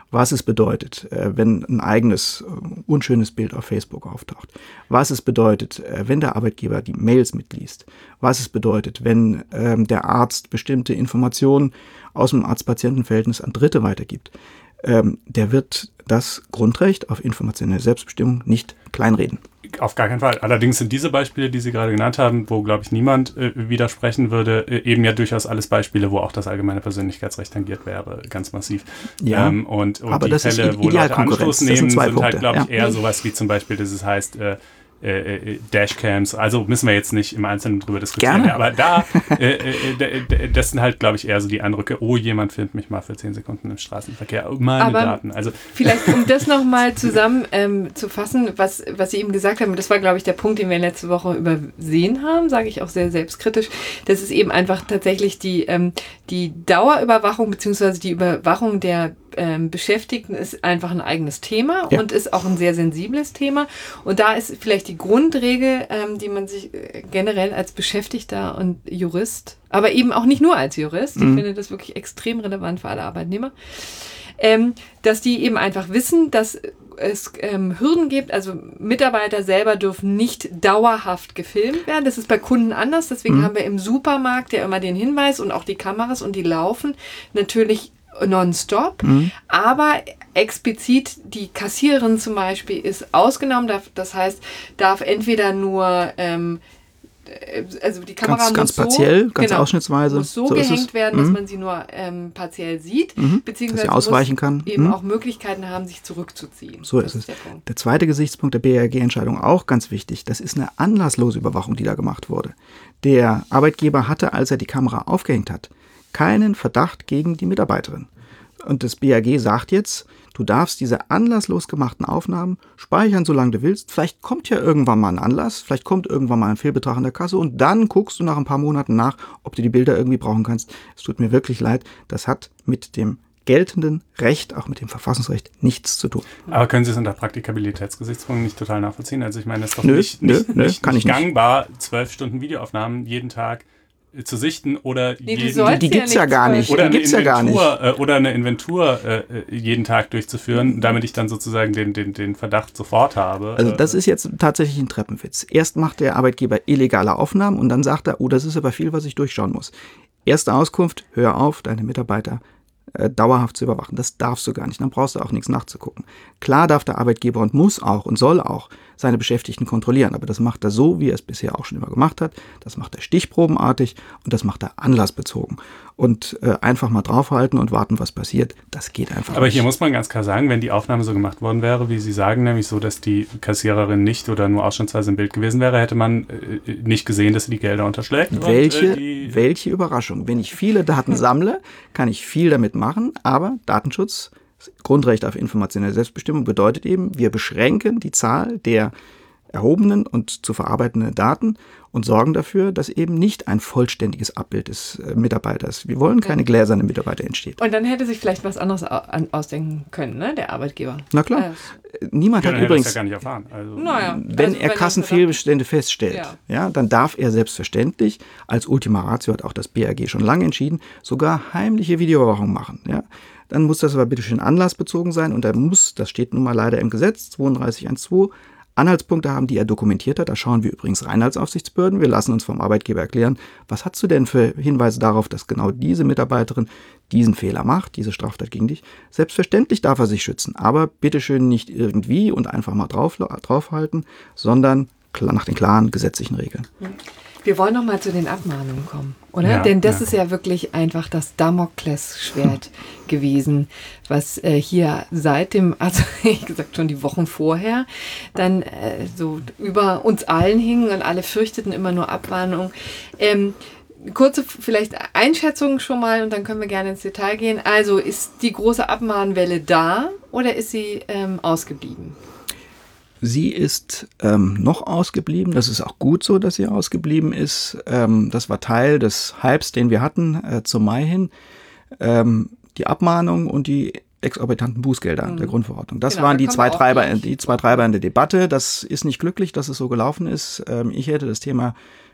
was es bedeutet, äh, wenn ein eigenes, äh, unschönes Bild auf Facebook auftaucht, was es bedeutet, äh, wenn der Arbeitgeber die Mails mitliest, was es bedeutet, wenn ähm, der Arzt bestimmte Informationen aus dem Arzt-Patienten-Verhältnis an Dritte weitergibt. Ähm, der wird das Grundrecht auf informationelle Selbstbestimmung nicht kleinreden. Auf gar keinen Fall. Allerdings sind diese Beispiele, die Sie gerade genannt haben, wo, glaube ich, niemand äh, widersprechen würde, äh, eben ja durchaus alles Beispiele, wo auch das allgemeine Persönlichkeitsrecht tangiert wäre, ganz massiv. Ja, ähm, und, und aber die das Fälle, ist wo Leute Anstoß nehmen, sind, sind Punkte. halt, glaube ich, ja. eher sowas wie zum Beispiel, dass es heißt, äh, Äh, Dashcams, also müssen wir jetzt nicht im Einzelnen drüber diskutieren, Gerne. aber da, äh, äh, das sind halt, glaube ich, eher so die Eindrücke, oh, jemand filmt mich mal für zehn Sekunden im Straßenverkehr, meine aber Daten. Also vielleicht, um das nochmal zusammen ähm, zu fassen, was, was Sie eben gesagt haben, das war, glaube ich, der Punkt, den wir letzte Woche übersehen haben, sage ich auch sehr selbstkritisch, das ist eben einfach tatsächlich die, ähm, die Dauerüberwachung beziehungsweise die Überwachung der ähm, Beschäftigten ist einfach ein eigenes Thema ja. und ist auch ein sehr sensibles Thema. Und da ist vielleicht die Grundregel, ähm, die man sich äh, generell als Beschäftigter und Jurist, aber eben auch nicht nur als Jurist, mhm. ich finde das wirklich extrem relevant für alle Arbeitnehmer, ähm, dass die eben einfach wissen, dass es ähm, Hürden gibt, also Mitarbeiter selber dürfen nicht dauerhaft gefilmt werden. Das ist bei Kunden anders, deswegen mhm. haben wir im Supermarkt ja immer den Hinweis und auch die Kameras und die laufen natürlich nonstop, mhm. aber explizit die Kassiererin zum Beispiel ist ausgenommen, das heißt, darf entweder nur ähm, also die Kamera ganz, muss ganz so, partiell, ganz genau, ausschnittsweise. muss so, so gehängt werden, dass mhm. man sie nur ähm, partiell sieht, mhm. beziehungsweise dass sie ausweichen muss kann. eben mhm. auch Möglichkeiten haben, sich zurückzuziehen. So das ist es. Der, Punkt. Der zweite Gesichtspunkt der B R G-Entscheidung, auch ganz wichtig, das ist eine anlasslose Überwachung, die da gemacht wurde. Der Arbeitgeber hatte, als er die Kamera aufgehängt hat, keinen Verdacht gegen die Mitarbeiterin. Und das B R G sagt jetzt, du darfst diese anlasslos gemachten Aufnahmen speichern, solange du willst. Vielleicht kommt ja irgendwann mal ein Anlass, vielleicht kommt irgendwann mal ein Fehlbetrag in der Kasse und dann guckst du nach ein paar Monaten nach, ob du die Bilder irgendwie brauchen kannst. Es tut mir wirklich leid, das hat mit dem geltenden Recht, auch mit dem Verfassungsrecht, nichts zu tun. Aber können Sie es unter Praktikabilitätsgesichtspunkten nicht total nachvollziehen? Also ich meine, das ist doch nö, nicht, nö, nicht, nö, nicht, kann nicht ich gangbar, zwölf Stunden Videoaufnahmen jeden Tag zu sichten oder nee, jeden, die gibt's ja, ja gar nicht. Oder, die eine gibt's ja gar nicht. Äh, oder eine Inventur äh, jeden Tag durchzuführen, damit ich dann sozusagen den, den, den Verdacht sofort habe. Also das ist jetzt tatsächlich ein Treppenwitz. Erst macht der Arbeitgeber illegale Aufnahmen und dann sagt er, oh, das ist aber viel, was ich durchschauen muss. Erste Auskunft, hör auf, deine Mitarbeiter äh, dauerhaft zu überwachen. Das darfst du gar nicht, dann brauchst du auch nichts nachzugucken. Klar darf der Arbeitgeber und muss auch und soll auch seine Beschäftigten kontrollieren, aber das macht er so, wie er es bisher auch schon immer gemacht hat. Das macht er stichprobenartig und das macht er anlassbezogen. Und äh, einfach mal draufhalten und warten, was passiert, das geht einfach Aber nicht. hier muss man ganz klar sagen, wenn die Aufnahme so gemacht worden wäre, wie Sie sagen, nämlich so, dass die Kassiererin nicht oder nur ausschnittsweise im Bild gewesen wäre, hätte man äh, nicht gesehen, dass sie die Gelder unterschlägt. Welche, und, äh, die welche Überraschung. Wenn ich viele Daten sammle, kann ich viel damit machen, aber Datenschutz, Grundrecht auf informationelle Selbstbestimmung bedeutet eben, wir beschränken die Zahl der erhobenen und zu verarbeitenden Daten und sorgen dafür, dass eben nicht ein vollständiges Abbild des äh, Mitarbeiters, wir wollen keine gläserne Mitarbeiter entsteht. Und dann hätte sich vielleicht was anderes ausdenken können, ne, der Arbeitgeber. Na klar. Äh, Niemand ja, hat dann übrigens, das ja gar nicht erfahren. Also, naja, wenn also, er wenn Kassenfehlbestände feststellt, Ja. ja, dann darf er selbstverständlich, als Ultima Ratio hat auch das B R G schon lange entschieden, sogar heimliche Videoüberwachung machen. Ja. Dann muss das aber bitte schön anlassbezogen sein und er muss, das steht nun mal leider im Gesetz, zweiunddreißig Absatz zwei, Anhaltspunkte haben, die er dokumentiert hat. Da schauen wir übrigens rein als Aufsichtsbehörden. Wir lassen uns vom Arbeitgeber erklären, was hast du denn für Hinweise darauf, dass genau diese Mitarbeiterin diesen Fehler macht, diese Straftat gegen dich. Selbstverständlich darf er sich schützen, aber bitteschön nicht irgendwie und einfach mal drauf, draufhalten, sondern nach den klaren gesetzlichen Regeln. Wir wollen noch mal zu den Abmahnungen kommen, oder? Ja, Denn das ja. ist ja wirklich einfach das Damoklesschwert gewesen, was äh, hier seit dem, also ich gesagt schon die Wochen vorher, dann äh, so über uns allen hing und alle fürchteten immer nur Abmahnungen. Ähm, kurze vielleicht Einschätzung schon mal und dann können wir gerne ins Detail gehen. Also ist die große Abmahnwelle da oder ist sie ähm, ausgeblieben? Sie ist ähm, noch ausgeblieben. Das ist auch gut so, dass sie ausgeblieben ist. Ähm, das war Teil des Hypes, den wir hatten äh, zum Mai hin. Ähm, die Abmahnung und die exorbitanten Bußgelder mhm. der Grundverordnung. Das genau, waren da die zwei, auch Treiber, die zwei Treiber in der Debatte. Das ist nicht glücklich, dass es so gelaufen ist. Ähm, ich hätte das Thema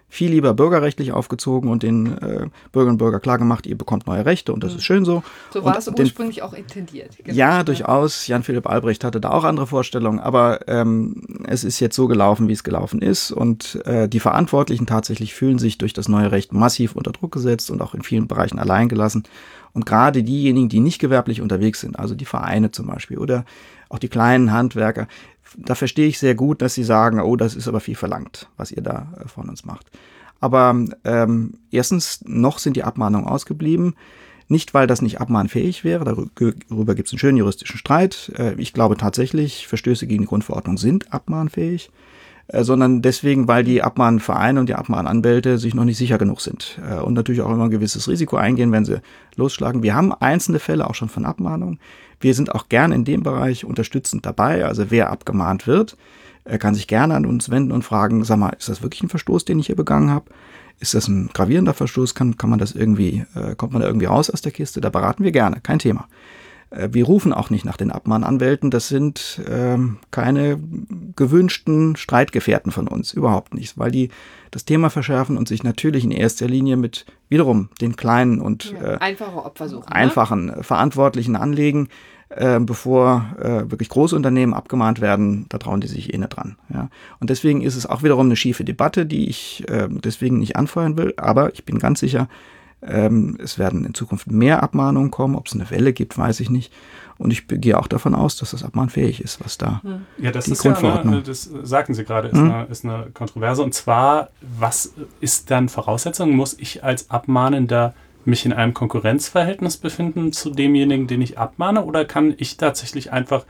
viel lieber bürgerrechtlich aufgezogen und den äh, Bürgerinnen und Bürgern klargemacht, ihr bekommt neue Rechte und das mhm. ist schön so. So war und es ursprünglich den, auch intendiert. Genau. Ja, durchaus. Jan-Philipp Albrecht hatte da auch andere Vorstellungen, aber ähm, es ist jetzt so gelaufen, wie es gelaufen ist und äh, die Verantwortlichen tatsächlich fühlen sich durch das neue Recht massiv unter Druck gesetzt und auch in vielen Bereichen allein gelassen. Und gerade diejenigen, die nicht gewerblich unterwegs sind, also die Vereine zum Beispiel oder auch die kleinen Handwerker, da verstehe ich sehr gut, dass sie sagen, oh, das ist aber viel verlangt, was ihr da äh, von uns macht. Aber ähm, erstens, noch sind die Abmahnungen ausgeblieben. Nicht, weil das nicht abmahnfähig wäre, darüber gibt es einen schönen juristischen Streit. Äh, ich glaube tatsächlich, Verstöße gegen die Grundverordnung sind abmahnfähig, äh, sondern deswegen, weil die Abmahnvereine und die Abmahnanwälte sich noch nicht sicher genug sind äh, und natürlich auch immer ein gewisses Risiko eingehen, wenn sie losschlagen. Wir haben einzelne Fälle auch schon von Abmahnungen. Wir sind auch gern in dem Bereich unterstützend dabei. Also wer abgemahnt wird, kann sich gerne an uns wenden und fragen, sag mal, ist das wirklich ein Verstoß, den ich hier begangen habe? Ist das ein gravierender Verstoß? Kann, kann man das irgendwie, äh, kommt man da irgendwie raus aus der Kiste? Da beraten wir gerne, kein Thema. Äh, wir rufen auch nicht nach den Abmahnanwälten. Das sind ähm, keine gewünschten Streitgefährten von uns, überhaupt nicht, weil die das Thema verschärfen und sich natürlich in erster Linie mit wiederum den kleinen und ja, einfache Opfer suchen, einfachen ne? Verantwortlichen anlegen. Äh, bevor äh, wirklich Großunternehmen abgemahnt werden, da trauen die sich eh nicht dran. Ja. Und deswegen ist es auch wiederum eine schiefe Debatte, die ich äh, deswegen nicht anfeuern will. Aber ich bin ganz sicher, ähm, es werden in Zukunft mehr Abmahnungen kommen. Ob es eine Welle gibt, weiß ich nicht. Und ich gehe auch davon aus, dass das abmahnfähig ist, was da ja, das die ist Grundverordnung... Ja, ne, das sagten Sie gerade, ist, hm? eine, ist eine Kontroverse. Und zwar, was ist dann Voraussetzung? Muss ich als Abmahnender mich in einem Konkurrenzverhältnis befinden zu demjenigen, den ich abmahne? Oder kann ich tatsächlich einfach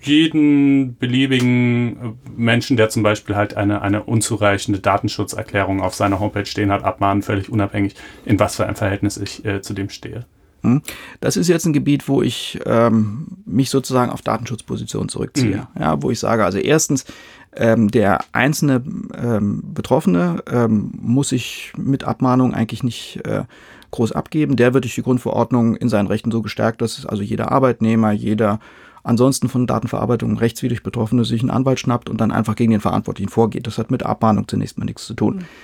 jeden beliebigen Menschen, der zum Beispiel halt eine, eine unzureichende Datenschutzerklärung auf seiner Homepage stehen hat, abmahnen, völlig unabhängig, in was für ein Verhältnis ich äh, zu dem stehe? Das ist jetzt ein Gebiet, wo ich ähm, mich sozusagen auf Datenschutzposition zurückziehe. Mhm. Ja, wo ich sage, also erstens, ähm, der einzelne ähm, Betroffene ähm, muss sich mit Abmahnung eigentlich nicht äh, groß abgeben. Der wird durch die Grundverordnung in seinen Rechten so gestärkt, dass also jeder Arbeitnehmer, jeder ansonsten von Datenverarbeitung rechtswidrig Betroffene sich einen Anwalt schnappt und dann einfach gegen den Verantwortlichen vorgeht. Das hat mit Abmahnung zunächst mal nichts zu tun. Mhm.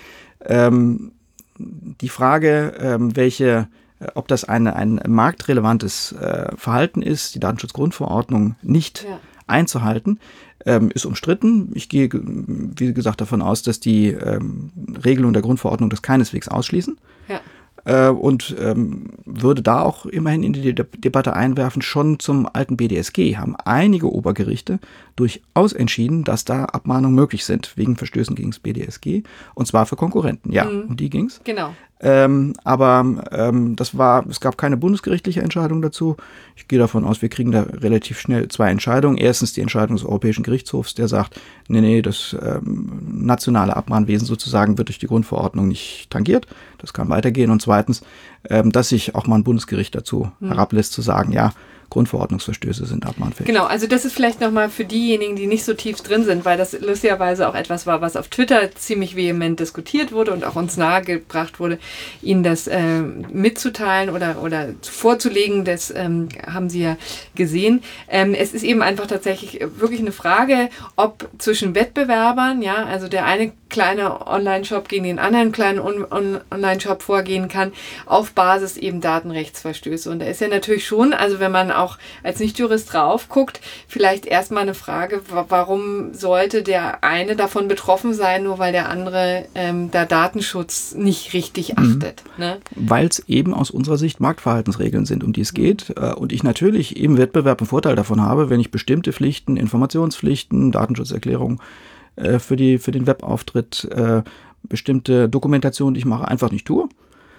Ähm, die Frage, ähm, welche ob das eine, ein marktrelevantes äh, Verhalten ist, die Datenschutzgrundverordnung nicht ja. einzuhalten, ähm, ist umstritten. Ich gehe, wie gesagt, davon aus, dass die ähm, Regelungen der Grundverordnung das keineswegs ausschließen. Ja. Äh, und ähm, würde da auch immerhin in die De- Debatte einwerfen, schon zum alten B D S G haben einige Obergerichte durchaus entschieden, dass da Abmahnungen möglich sind, wegen Verstößen gegen das B D S G, und zwar für Konkurrenten. Ja, mhm. und die ging's. Genau. Ähm, aber ähm, das war, es gab keine bundesgerichtliche Entscheidung dazu. Ich gehe davon aus, wir kriegen da relativ schnell zwei Entscheidungen. Erstens die Entscheidung des Europäischen Gerichtshofs, der sagt, nee, nee, das ähm, nationale Abmahnwesen sozusagen wird durch die Grundverordnung nicht tangiert. Das kann weitergehen. Und zweitens, ähm, dass sich auch mal ein Bundesgericht dazu hm. herablässt, zu sagen, ja, Grundverordnungsverstöße sind abmahnfähig. Genau, also das ist vielleicht nochmal für diejenigen, die nicht so tief drin sind, weil das lustigerweise auch etwas war, was auf Twitter ziemlich vehement diskutiert wurde und auch uns nahegebracht wurde, Ihnen das äh, mitzuteilen oder, oder vorzulegen. Das ähm, haben Sie ja gesehen. Ähm, es ist eben einfach tatsächlich wirklich eine Frage, ob zwischen Wettbewerbern, ja, also der eine kleine Online-Shop gegen den anderen kleinen On- On- Online-Shop vorgehen kann, auf Basis eben Datenrechtsverstöße. Und da ist ja natürlich schon, also wenn man auch als Nichtjurist drauf guckt, vielleicht erstmal eine Frage, warum sollte der eine davon betroffen sein, nur weil der andere ähm, da Datenschutz nicht richtig achtet. Mhm. Ne? Weil es eben aus unserer Sicht Marktverhaltensregeln sind, um die es geht. Mhm. Und ich natürlich im Wettbewerb einen Vorteil davon habe, wenn ich bestimmte Pflichten, Informationspflichten, Datenschutzerklärungen äh, für, die, für den Webauftritt, äh, bestimmte Dokumentationen, die ich mache, einfach nicht tue.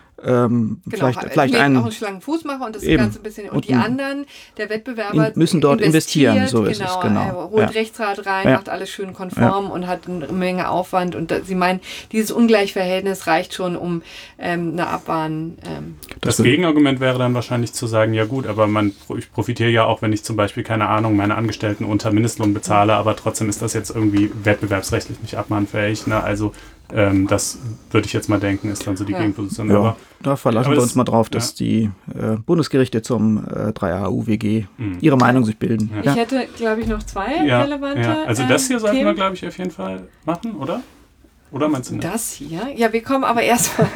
Ähm, genau, vielleicht, vielleicht einen, auch einen schlanken Fuß mache und das eben. Ganze ein bisschen, und, und die anderen, der Wettbewerber in, müssen dort investieren, so ist genau, es, genau. Er holt ja. Rechtsrat rein, ja. macht alles schön konform ja. und hat eine Menge Aufwand und da, Sie meinen, dieses Ungleichverhältnis reicht schon, um ähm, eine Abmahn. Ähm, das das Gegenargument wäre dann wahrscheinlich zu sagen, ja gut, aber man, ich profitiere ja auch, wenn ich zum Beispiel, keine Ahnung, meine Angestellten unter Mindestlohn bezahle, aber trotzdem ist das jetzt irgendwie wettbewerbsrechtlich nicht abmahnfähig, ne? Also Ähm, das würde ich jetzt mal denken, ist dann so die ja. Gegenposition. Ja, aber, da verlassen wir uns mal drauf, dass ja. die äh, Bundesgerichte zum äh, drei A U W G mhm. ihre Meinung sich bilden. Ja. Ich hätte, glaube ich, noch zwei ja. relevante ja. Also das hier ähm, sollten Themen. wir, glaube ich, auf jeden Fall machen, oder? Oder meinst du nicht? Das hier? Ja, wir kommen aber erstmal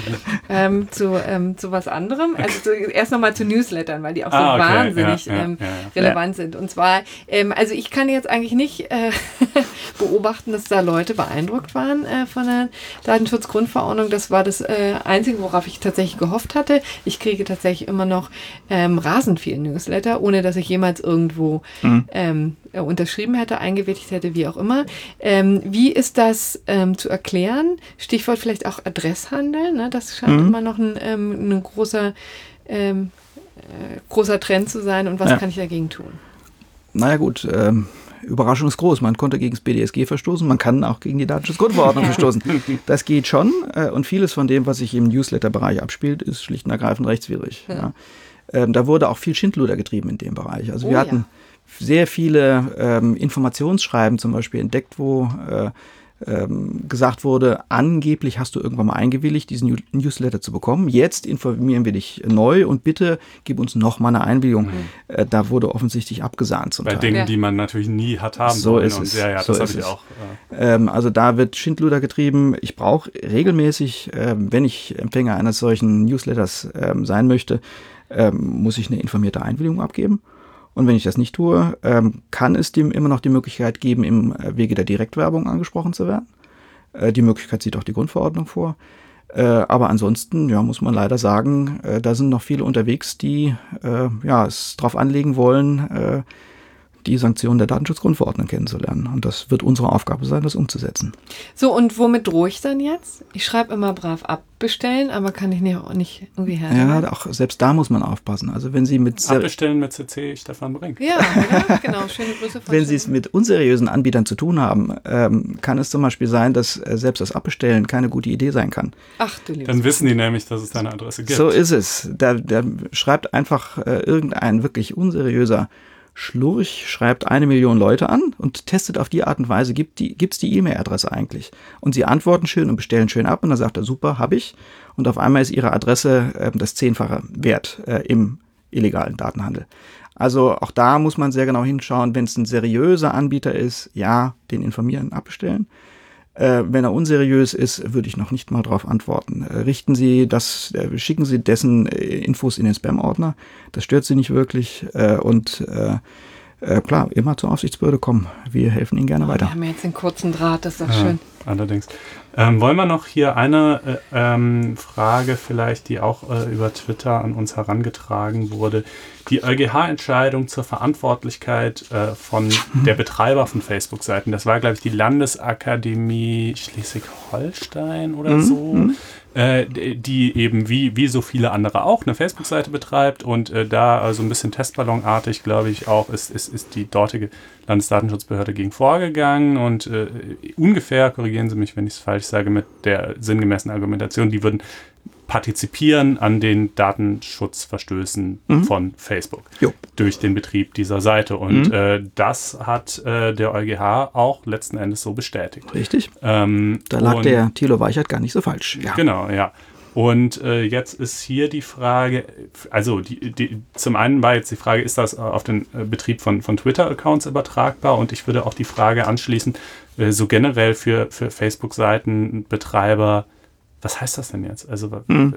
ähm, zu, ähm, zu was anderem. Also zu, erst nochmal zu Newslettern, weil die auch so ah, okay. wahnsinnig ja, ja, ähm, ja, ja. relevant sind. Und zwar, ähm, also ich kann jetzt eigentlich nicht äh, beobachten, dass da Leute beeindruckt waren äh, von der Datenschutzgrundverordnung. Das war das äh, Einzige, worauf ich tatsächlich gehofft hatte. Ich kriege tatsächlich immer noch ähm, rasend viel Newsletter, ohne dass ich jemals irgendwo mhm. ähm, unterschrieben hätte, eingewilligt hätte, wie auch immer. Ähm, wie ist das ähm, zu erklären? Stichwort vielleicht auch Adresshandel. Ne? Das scheint mhm. immer noch ein, ähm, ein großer, ähm, äh, großer Trend zu sein. Und was ja. kann ich dagegen tun? Naja gut, ähm, Überraschung ist groß. Man konnte gegen das B D S G verstoßen, man kann auch gegen die Datenschutzgrundverordnung verstoßen. Das geht schon. Äh, und vieles von dem, was sich im Newsletter-Bereich abspielt, ist schlicht und ergreifend rechtswidrig. Ja. Ja. Ähm, da wurde auch viel Schindluder getrieben in dem Bereich. Also oh, wir hatten ja. sehr viele ähm, Informationsschreiben zum Beispiel entdeckt, wo äh, ähm, gesagt wurde, angeblich hast du irgendwann mal eingewilligt, diesen New- Newsletter zu bekommen. Jetzt informieren wir dich neu und bitte gib uns noch mal eine Einwilligung. Mhm. Äh, da wurde offensichtlich abgesahnt zum Bei Teil. Dingen, die man natürlich nie hat haben so wollen. Ist es. Und ja, ja, so das habe ist ich es. auch. Äh ähm, also da wird Schindluder getrieben. Ich brauche regelmäßig, äh, wenn ich Empfänger eines solchen Newsletters äh, sein möchte, äh, muss ich eine informierte Einwilligung abgeben. Und wenn ich das nicht tue, ähm, kann es dem immer noch die Möglichkeit geben, im Wege der Direktwerbung angesprochen zu werden. Äh, die Möglichkeit sieht auch die Grundverordnung vor. Äh, aber ansonsten, ja, muss man leider sagen, äh, da sind noch viele unterwegs, die äh, ja, es drauf anlegen wollen, äh, die Sanktionen der Datenschutzgrundverordnung kennenzulernen. Und das wird unsere Aufgabe sein, das umzusetzen. So, und womit drohe ich dann jetzt? Ich schreibe immer brav abbestellen, aber kann ich nicht, nicht irgendwie her. Ja, auch selbst da muss man aufpassen. Also wenn Sie mit Abbestellen mit C C Stefan Brink. Ja, ja, genau. Schöne Grüße von Wenn Sie es mit unseriösen Anbietern zu tun haben, ähm, kann es zum Beispiel sein, dass äh, selbst das Abbestellen keine gute Idee sein kann. Ach du liebes Dann wissen die nämlich, dass es deine Adresse gibt. So ist es. Da, da schreibt einfach äh, irgendein wirklich unseriöser Schlurch, schreibt eine Million Leute an und testet auf die Art und Weise, gibt die, gibt's die E-Mail-Adresse eigentlich? Und sie antworten schön und bestellen schön ab und dann sagt er, super, habe ich. Und auf einmal ist ihre Adresse äh, das Zehnfache wert äh, im illegalen Datenhandel. Also auch da muss man sehr genau hinschauen, wenn es ein seriöser Anbieter ist, ja, den informieren, abbestellen. Äh, wenn er unseriös ist, würde ich noch nicht mal darauf antworten. Äh, richten Sie das, äh, schicken Sie dessen äh, Infos in den Spam-Ordner. Das stört Sie nicht wirklich. Äh, und äh, äh, klar, immer zur Aufsichtsbehörde kommen. Wir helfen Ihnen gerne oh, weiter. Wir haben jetzt den kurzen Draht, das ist doch ja, schön. Allerdings. Ähm, wollen wir noch hier eine äh, ähm, Frage vielleicht, die auch äh, über Twitter an uns herangetragen wurde. Die EuGH-Entscheidung zur Verantwortlichkeit äh, von der Betreiber von Facebook-Seiten, das war, glaube ich, die Landesakademie Schleswig-Holstein oder mhm. so, äh, die eben wie, wie so viele andere auch eine Facebook-Seite betreibt und äh, da also ein bisschen testballonartig, glaube ich, auch ist, ist, ist die dortige Landesdatenschutzbehörde gegen vorgegangen und äh, ungefähr, korrigieren Sie mich, wenn ich es falsch sage, mit der sinngemäßen Argumentation, die würden partizipieren an den Datenschutzverstößen mhm. von Facebook jo. durch den Betrieb dieser Seite. Und mhm. äh, das hat äh, der EuGH auch letzten Endes so bestätigt. Richtig. Ähm, da lag der Thilo Weichert gar nicht so falsch. Ja. Genau, ja. Und äh, jetzt ist hier die Frage, also die, die, zum einen war jetzt die Frage, ist das auf den äh, Betrieb von, von Twitter-Accounts übertragbar? Und ich würde auch die Frage anschließen, äh, so generell für, für Facebook-Seitenbetreiber, was heißt das denn jetzt? Also, mhm.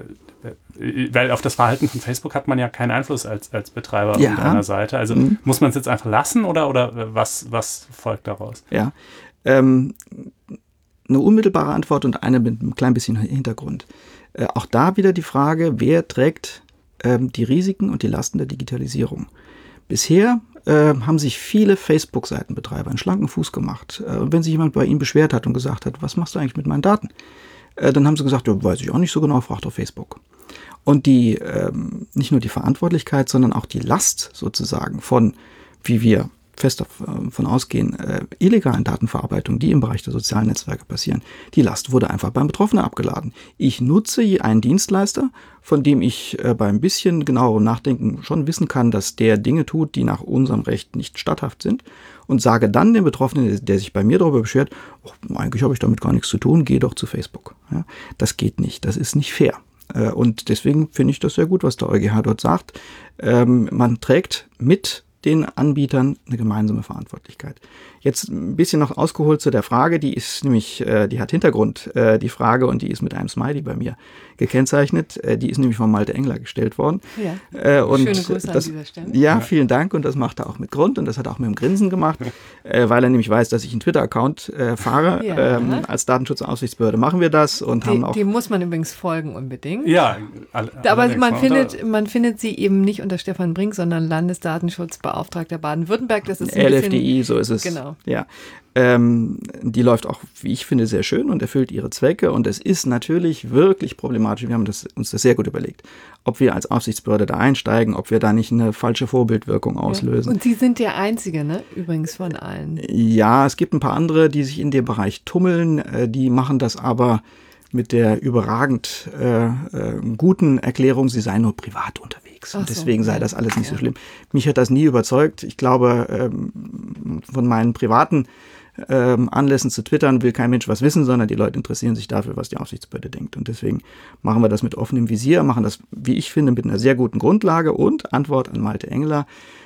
weil auf das Verhalten von Facebook hat man ja keinen Einfluss als, als Betreiber ja. einer Seite. Also mhm. muss man es jetzt einfach lassen oder, oder was, was folgt daraus? Ja, ähm, eine unmittelbare Antwort und eine mit einem kleinen bisschen Hintergrund. Äh, auch da wieder die Frage, wer trägt ähm, die Risiken und die Lasten der Digitalisierung? Bisher äh, haben sich viele Facebook-Seitenbetreiber einen schlanken Fuß gemacht. Äh, und wenn sich jemand bei ihnen beschwert hat und gesagt hat, was machst du eigentlich mit meinen Daten? Dann haben sie gesagt, ja, weiß ich auch nicht so genau, fragt auf Facebook. Und die, ähm, nicht nur die Verantwortlichkeit, sondern auch die Last sozusagen von, wie wir fest davon ausgehen, äh, illegalen Datenverarbeitung, die im Bereich der sozialen Netzwerke passieren, die Last wurde einfach beim Betroffenen abgeladen. Ich nutze einen Dienstleister, von dem ich äh, beim bisschen genauerem Nachdenken schon wissen kann, dass der Dinge tut, die nach unserem Recht nicht statthaft sind, und sage dann dem Betroffenen, der sich bei mir darüber beschwert, oh, eigentlich habe ich damit gar nichts zu tun, geh doch zu Facebook. Ja, das geht nicht, das ist nicht fair. Äh, und deswegen finde ich das sehr gut, was der EuGH dort sagt. Ähm, man trägt mit den Anbietern eine gemeinsame Verantwortlichkeit. Jetzt ein bisschen noch ausgeholt zu der Frage, die ist nämlich, äh, die hat Hintergrund, äh, die Frage, und die ist mit einem Smiley bei mir gekennzeichnet. Äh, die ist nämlich von Malte Engler gestellt worden. Ja. Äh, und Schöne Grüße das, an dieser Stelle. Ja, vielen Dank, und das macht er auch mit Grund, und das hat er auch mit dem Grinsen gemacht, äh, weil er nämlich weiß, dass ich einen Twitter-Account äh, fahre. Ja. Ähm, als Datenschutzaufsichtsbehörde machen wir das und haben Dem, auch... dem muss man übrigens folgen unbedingt. Ja, all, Aber man ne? findet, man findet sie eben nicht unter Stefan Brink, sondern Landesdatenschutzbeauftragter Baden-Württemberg. Das ist ein L F D I, bisschen, so ist es. Genau. Ja. Ähm, die läuft auch, wie ich finde, sehr schön und erfüllt ihre Zwecke. Und es ist natürlich wirklich problematisch. Wir haben das, uns das sehr gut überlegt, ob wir als Aufsichtsbehörde da einsteigen, ob wir da nicht eine falsche Vorbildwirkung auslösen. Ja. Und Sie sind der Einzige, ne? Übrigens von allen. Ja, es gibt ein paar andere, die sich in dem Bereich tummeln. Äh, die machen das aber mit der überragend äh, äh, guten Erklärung, sie seien nur privat unterwegs. Ach Und so, deswegen sei ja. das alles nicht Ja. so schlimm. Mich hat das nie überzeugt. Ich glaube, ähm, von meinen privaten ähm, Anlässen zu twittern will kein Mensch was wissen, sondern die Leute interessieren sich dafür, was die Aufsichtsbehörde denkt. Und deswegen machen wir das mit offenem Visier, machen das, wie ich finde, mit einer sehr guten Grundlage. Und Antwort an Malte Engler: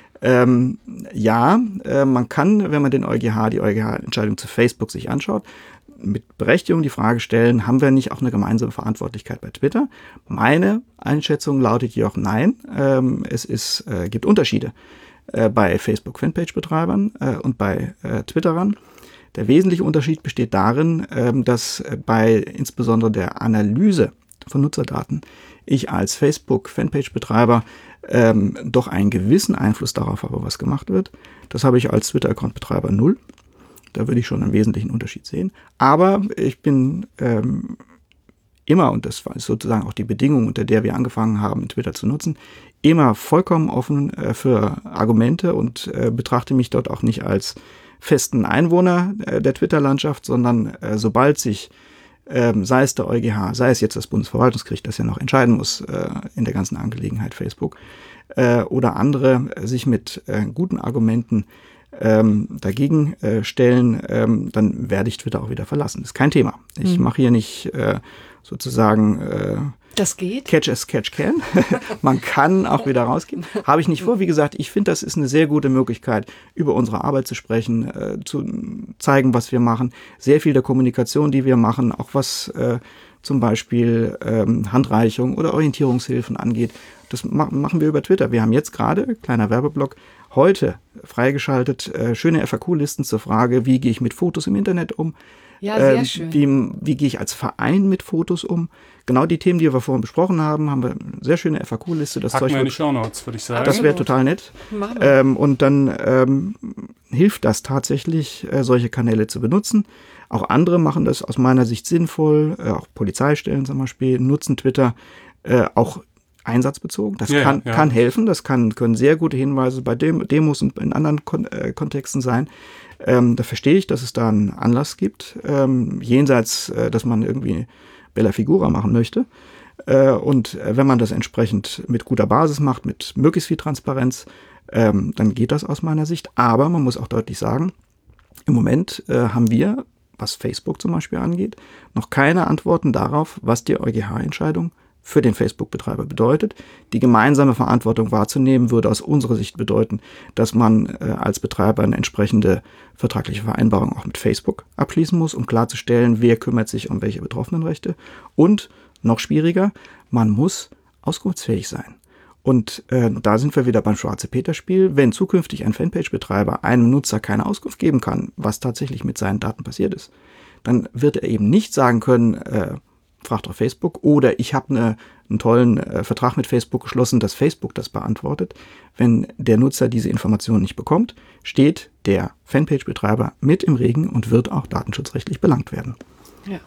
Ähm, ja, äh, man kann, wenn man den EuGH, die EuGH-Entscheidung zu Facebook sich anschaut, mit Berechtigung die Frage stellen, haben wir nicht auch eine gemeinsame Verantwortlichkeit bei Twitter? Meine Einschätzung lautet jedoch nein. Ähm, es ist, äh, gibt Unterschiede äh, bei Facebook-Fanpage-Betreibern äh, und bei äh, Twitterern. Der wesentliche Unterschied besteht darin, ähm, dass bei insbesondere der Analyse von Nutzerdaten ich als Facebook-Fanpage-Betreiber ähm, doch einen gewissen Einfluss darauf habe, was gemacht wird. Das habe ich als Twitter-Account-Betreiber null. Da würde ich schon einen wesentlichen Unterschied sehen. Aber ich bin ähm, immer, und das war sozusagen auch die Bedingung, unter der wir angefangen haben, Twitter zu nutzen, immer vollkommen offen äh, für Argumente und äh, betrachte mich dort auch nicht als festen Einwohner äh, der Twitter-Landschaft, sondern äh, sobald sich, äh, sei es der EuGH, sei es jetzt das Bundesverwaltungsgericht, das ja noch entscheiden muss äh, in der ganzen Angelegenheit Facebook, äh, oder andere äh, sich mit äh, guten Argumenten ähm, dagegen äh, stellen, ähm, dann werde ich Twitter auch wieder verlassen. Das ist kein Thema. Ich mhm. mache hier nicht äh, sozusagen äh, das geht. Catch as catch can. Man kann auch wieder rausgehen. Habe ich nicht vor. Wie gesagt, ich finde, das ist eine sehr gute Möglichkeit, über unsere Arbeit zu sprechen, äh, zu zeigen, was wir machen. Sehr viel der Kommunikation, die wir machen, auch was äh, zum Beispiel ähm, Handreichung oder Orientierungshilfen angeht, das ma- machen wir über Twitter. Wir haben jetzt gerade, kleiner Werbeblock, heute freigeschaltet, äh, schöne F A Q-Listen zur Frage, wie gehe ich mit Fotos im Internet um? Ja, sehr äh, schön. Wie, wie gehe ich als Verein mit Fotos um? Genau die Themen, die wir vorhin besprochen haben, haben wir eine sehr schöne F A Q-Liste. Das Packen Zeug wir in die wird, Shownotes, würde ich sagen. das wäre total nett. Machen wir. Ähm, und dann ähm, hilft das tatsächlich, äh, solche Kanäle zu benutzen. Auch andere machen das aus meiner Sicht sinnvoll. Äh, auch Polizeistellen zum Beispiel nutzen Twitter äh, auch einsatzbezogen. Das Ja, kann, ja. kann helfen. Das kann, können sehr gute Hinweise bei Dem- Demos und in anderen Kon- äh, Kontexten sein. Ähm, da verstehe ich, dass es da einen Anlass gibt, ähm, jenseits, äh, dass man irgendwie Bella Figura machen möchte. Äh, und äh, wenn man das entsprechend mit guter Basis macht, mit möglichst viel Transparenz, ähm, dann geht das aus meiner Sicht. Aber man muss auch deutlich sagen, im Moment äh, haben wir, was Facebook zum Beispiel angeht, noch keine Antworten darauf, was die EuGH-Entscheidung für den Facebook-Betreiber bedeutet. Die gemeinsame Verantwortung wahrzunehmen, würde aus unserer Sicht bedeuten, dass man äh, als Betreiber eine entsprechende vertragliche Vereinbarung auch mit Facebook abschließen muss, um klarzustellen, wer kümmert sich um welche Betroffenenrechte. Und noch schwieriger, man muss auskunftsfähig sein. Und äh, da sind wir wieder beim Schwarze-Peter-Spiel. Wenn zukünftig ein Fanpage-Betreiber einem Nutzer keine Auskunft geben kann, was tatsächlich mit seinen Daten passiert ist, dann wird er eben nicht sagen können, äh, fragt auf Facebook, oder ich habe eine, einen tollen äh, Vertrag mit Facebook geschlossen, dass Facebook das beantwortet. Wenn der Nutzer diese Information nicht bekommt, steht der Fanpage-Betreiber mit im Regen und wird auch datenschutzrechtlich belangt werden. Ja.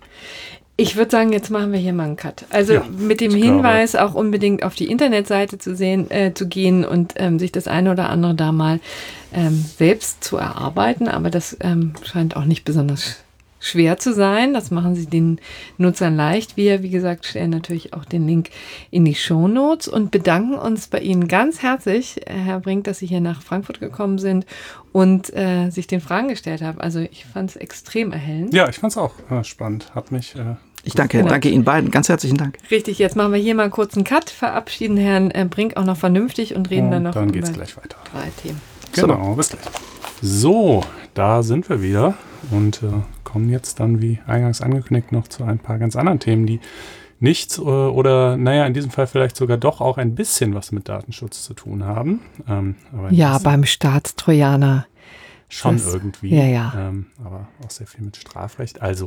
Ich würde sagen, jetzt machen wir hier mal einen Cut. Also Ja, mit dem ich Hinweis, auch unbedingt auf die Internetseite zu sehen, äh, zu gehen und ähm, sich das eine oder andere da mal ähm, selbst zu erarbeiten. Aber das ähm, scheint auch nicht besonders schwer zu sein. Das machen sie den Nutzern leicht. Wir, wie gesagt, stellen natürlich auch den Link in die Shownotes und bedanken uns bei Ihnen ganz herzlich, Herr Brink, dass Sie hier nach Frankfurt gekommen sind und äh, sich den Fragen gestellt haben. Also ich fand es extrem erhellend. Ja, ich fand es auch äh, spannend. Hat mich äh, Ich danke, Genau. danke Ihnen beiden. Ganz herzlichen Dank. Richtig, jetzt machen wir hier mal kurz einen Cut, verabschieden Herrn äh, Brink auch noch vernünftig und reden Und dann noch dann über geht's gleich weiter. drei Themen. Genau, bis gleich. So, da sind wir wieder und äh, kommen jetzt dann, wie eingangs angekündigt, noch zu ein paar ganz anderen Themen, die nichts äh, oder, naja, in diesem Fall vielleicht sogar doch auch ein bisschen was mit Datenschutz zu tun haben. Ähm, aber Ja, das beim Staatstrojaner. schon das- irgendwie, ja, ja. Ähm, aber auch sehr viel mit Strafrecht. Also,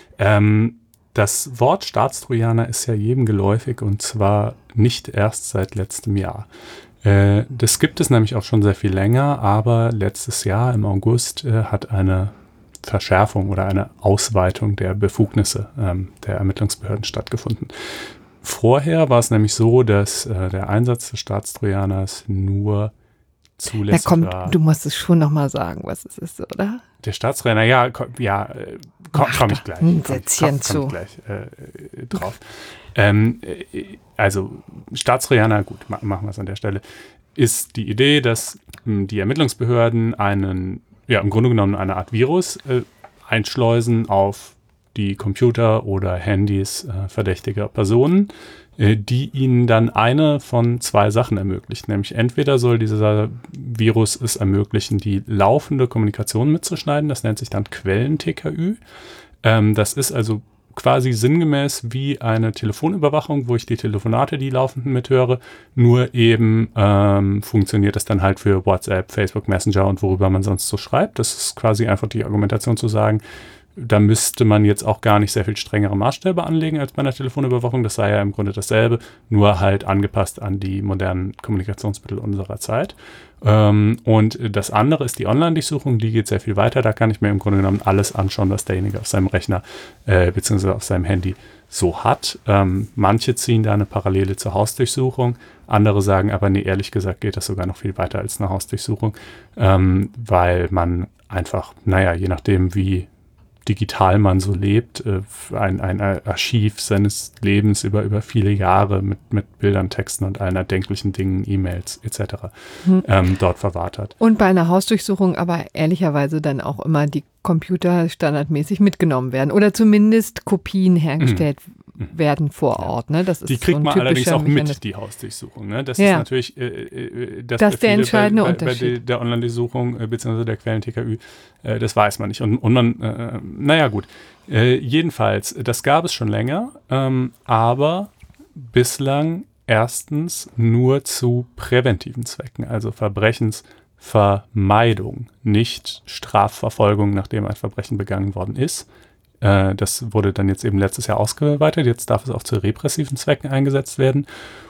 ähm, das Wort Staatstrojaner ist ja jedem geläufig und zwar nicht erst seit letztem Jahr. Äh, das gibt es nämlich auch schon sehr viel länger, aber letztes Jahr im August äh, hat eine Verschärfung oder eine Ausweitung der Befugnisse ähm, der Ermittlungsbehörden stattgefunden. Vorher war es nämlich so, dass äh, der Einsatz des Staatstrojaners nur Na zulässig komm, war. du musst es schon nochmal sagen, was es ist, oder? Der Staatstrojaner, ja, ko- ja, äh, ko- Mach komme ich doch gleich. ein komm- Sätzchen komm- komm zu. ich gleich äh, drauf. Ähm, äh, also Staatstrojaner, gut, ma machen wir es an der Stelle, ist die Idee, dass mh, die Ermittlungsbehörden einen, ja, im Grunde genommen eine Art Virus äh, einschleusen auf die Computer oder Handys äh, verdächtiger Personen, äh, die ihnen dann eine von zwei Sachen ermöglicht. Nämlich entweder soll dieser Virus es ermöglichen, die laufende Kommunikation mitzuschneiden, das nennt sich dann Quellen-T K Ü. Ähm, das ist also quasi sinngemäß wie eine Telefonüberwachung, wo ich die Telefonate, die laufenden mithöre, nur eben ähm, funktioniert das dann halt für WhatsApp, Facebook Messenger und worüber man sonst so schreibt. Das ist quasi einfach die Argumentation zu sagen, da müsste man jetzt auch gar nicht sehr viel strengere Maßstäbe anlegen als bei einer Telefonüberwachung. Das sei ja im Grunde dasselbe, nur halt angepasst an die modernen Kommunikationsmittel unserer Zeit. Ähm, und das andere ist die Online-Durchsuchung, die geht sehr viel weiter. Da kann ich mir im Grunde genommen alles anschauen, was derjenige auf seinem Rechner äh, bzw. auf seinem Handy so hat. Ähm, manche ziehen da eine Parallele zur Hausdurchsuchung. Andere sagen aber, nee, ehrlich gesagt geht das sogar noch viel weiter als eine Hausdurchsuchung, ähm, weil man einfach, naja, je nachdem, wie digital man so lebt, äh, ein, ein Archiv seines Lebens über, über viele Jahre mit, mit Bildern, Texten und allen erdenklichen Dingen, E-Mails et cetera Hm. ähm, dort verwahrt hat. Und bei einer Hausdurchsuchung aber ehrlicherweise dann auch immer die Computer standardmäßig mitgenommen werden oder zumindest Kopien hergestellt werden vor Ort. Ne? Das ist Die kriegt so ein man allerdings typischer auch Mechanismus. mit, die Hausdurchsuchung. Ne? Das Ja. ist natürlich äh, äh, das, Das ist der viele entscheidende bei, bei, bei Unterschied. der, der Online-Durchsuchung äh, bzw. der Quellen-T K Ü, äh, das weiß man nicht. Und, und man, äh, naja gut, äh, jedenfalls, das gab es schon länger, ähm, aber bislang erstens nur zu präventiven Zwecken, also Verbrechensvermeidung, nicht Strafverfolgung, nachdem ein Verbrechen begangen worden ist. Äh, das wurde dann jetzt eben letztes Jahr ausgeweitet. Jetzt darf es auch zu repressiven Zwecken eingesetzt werden.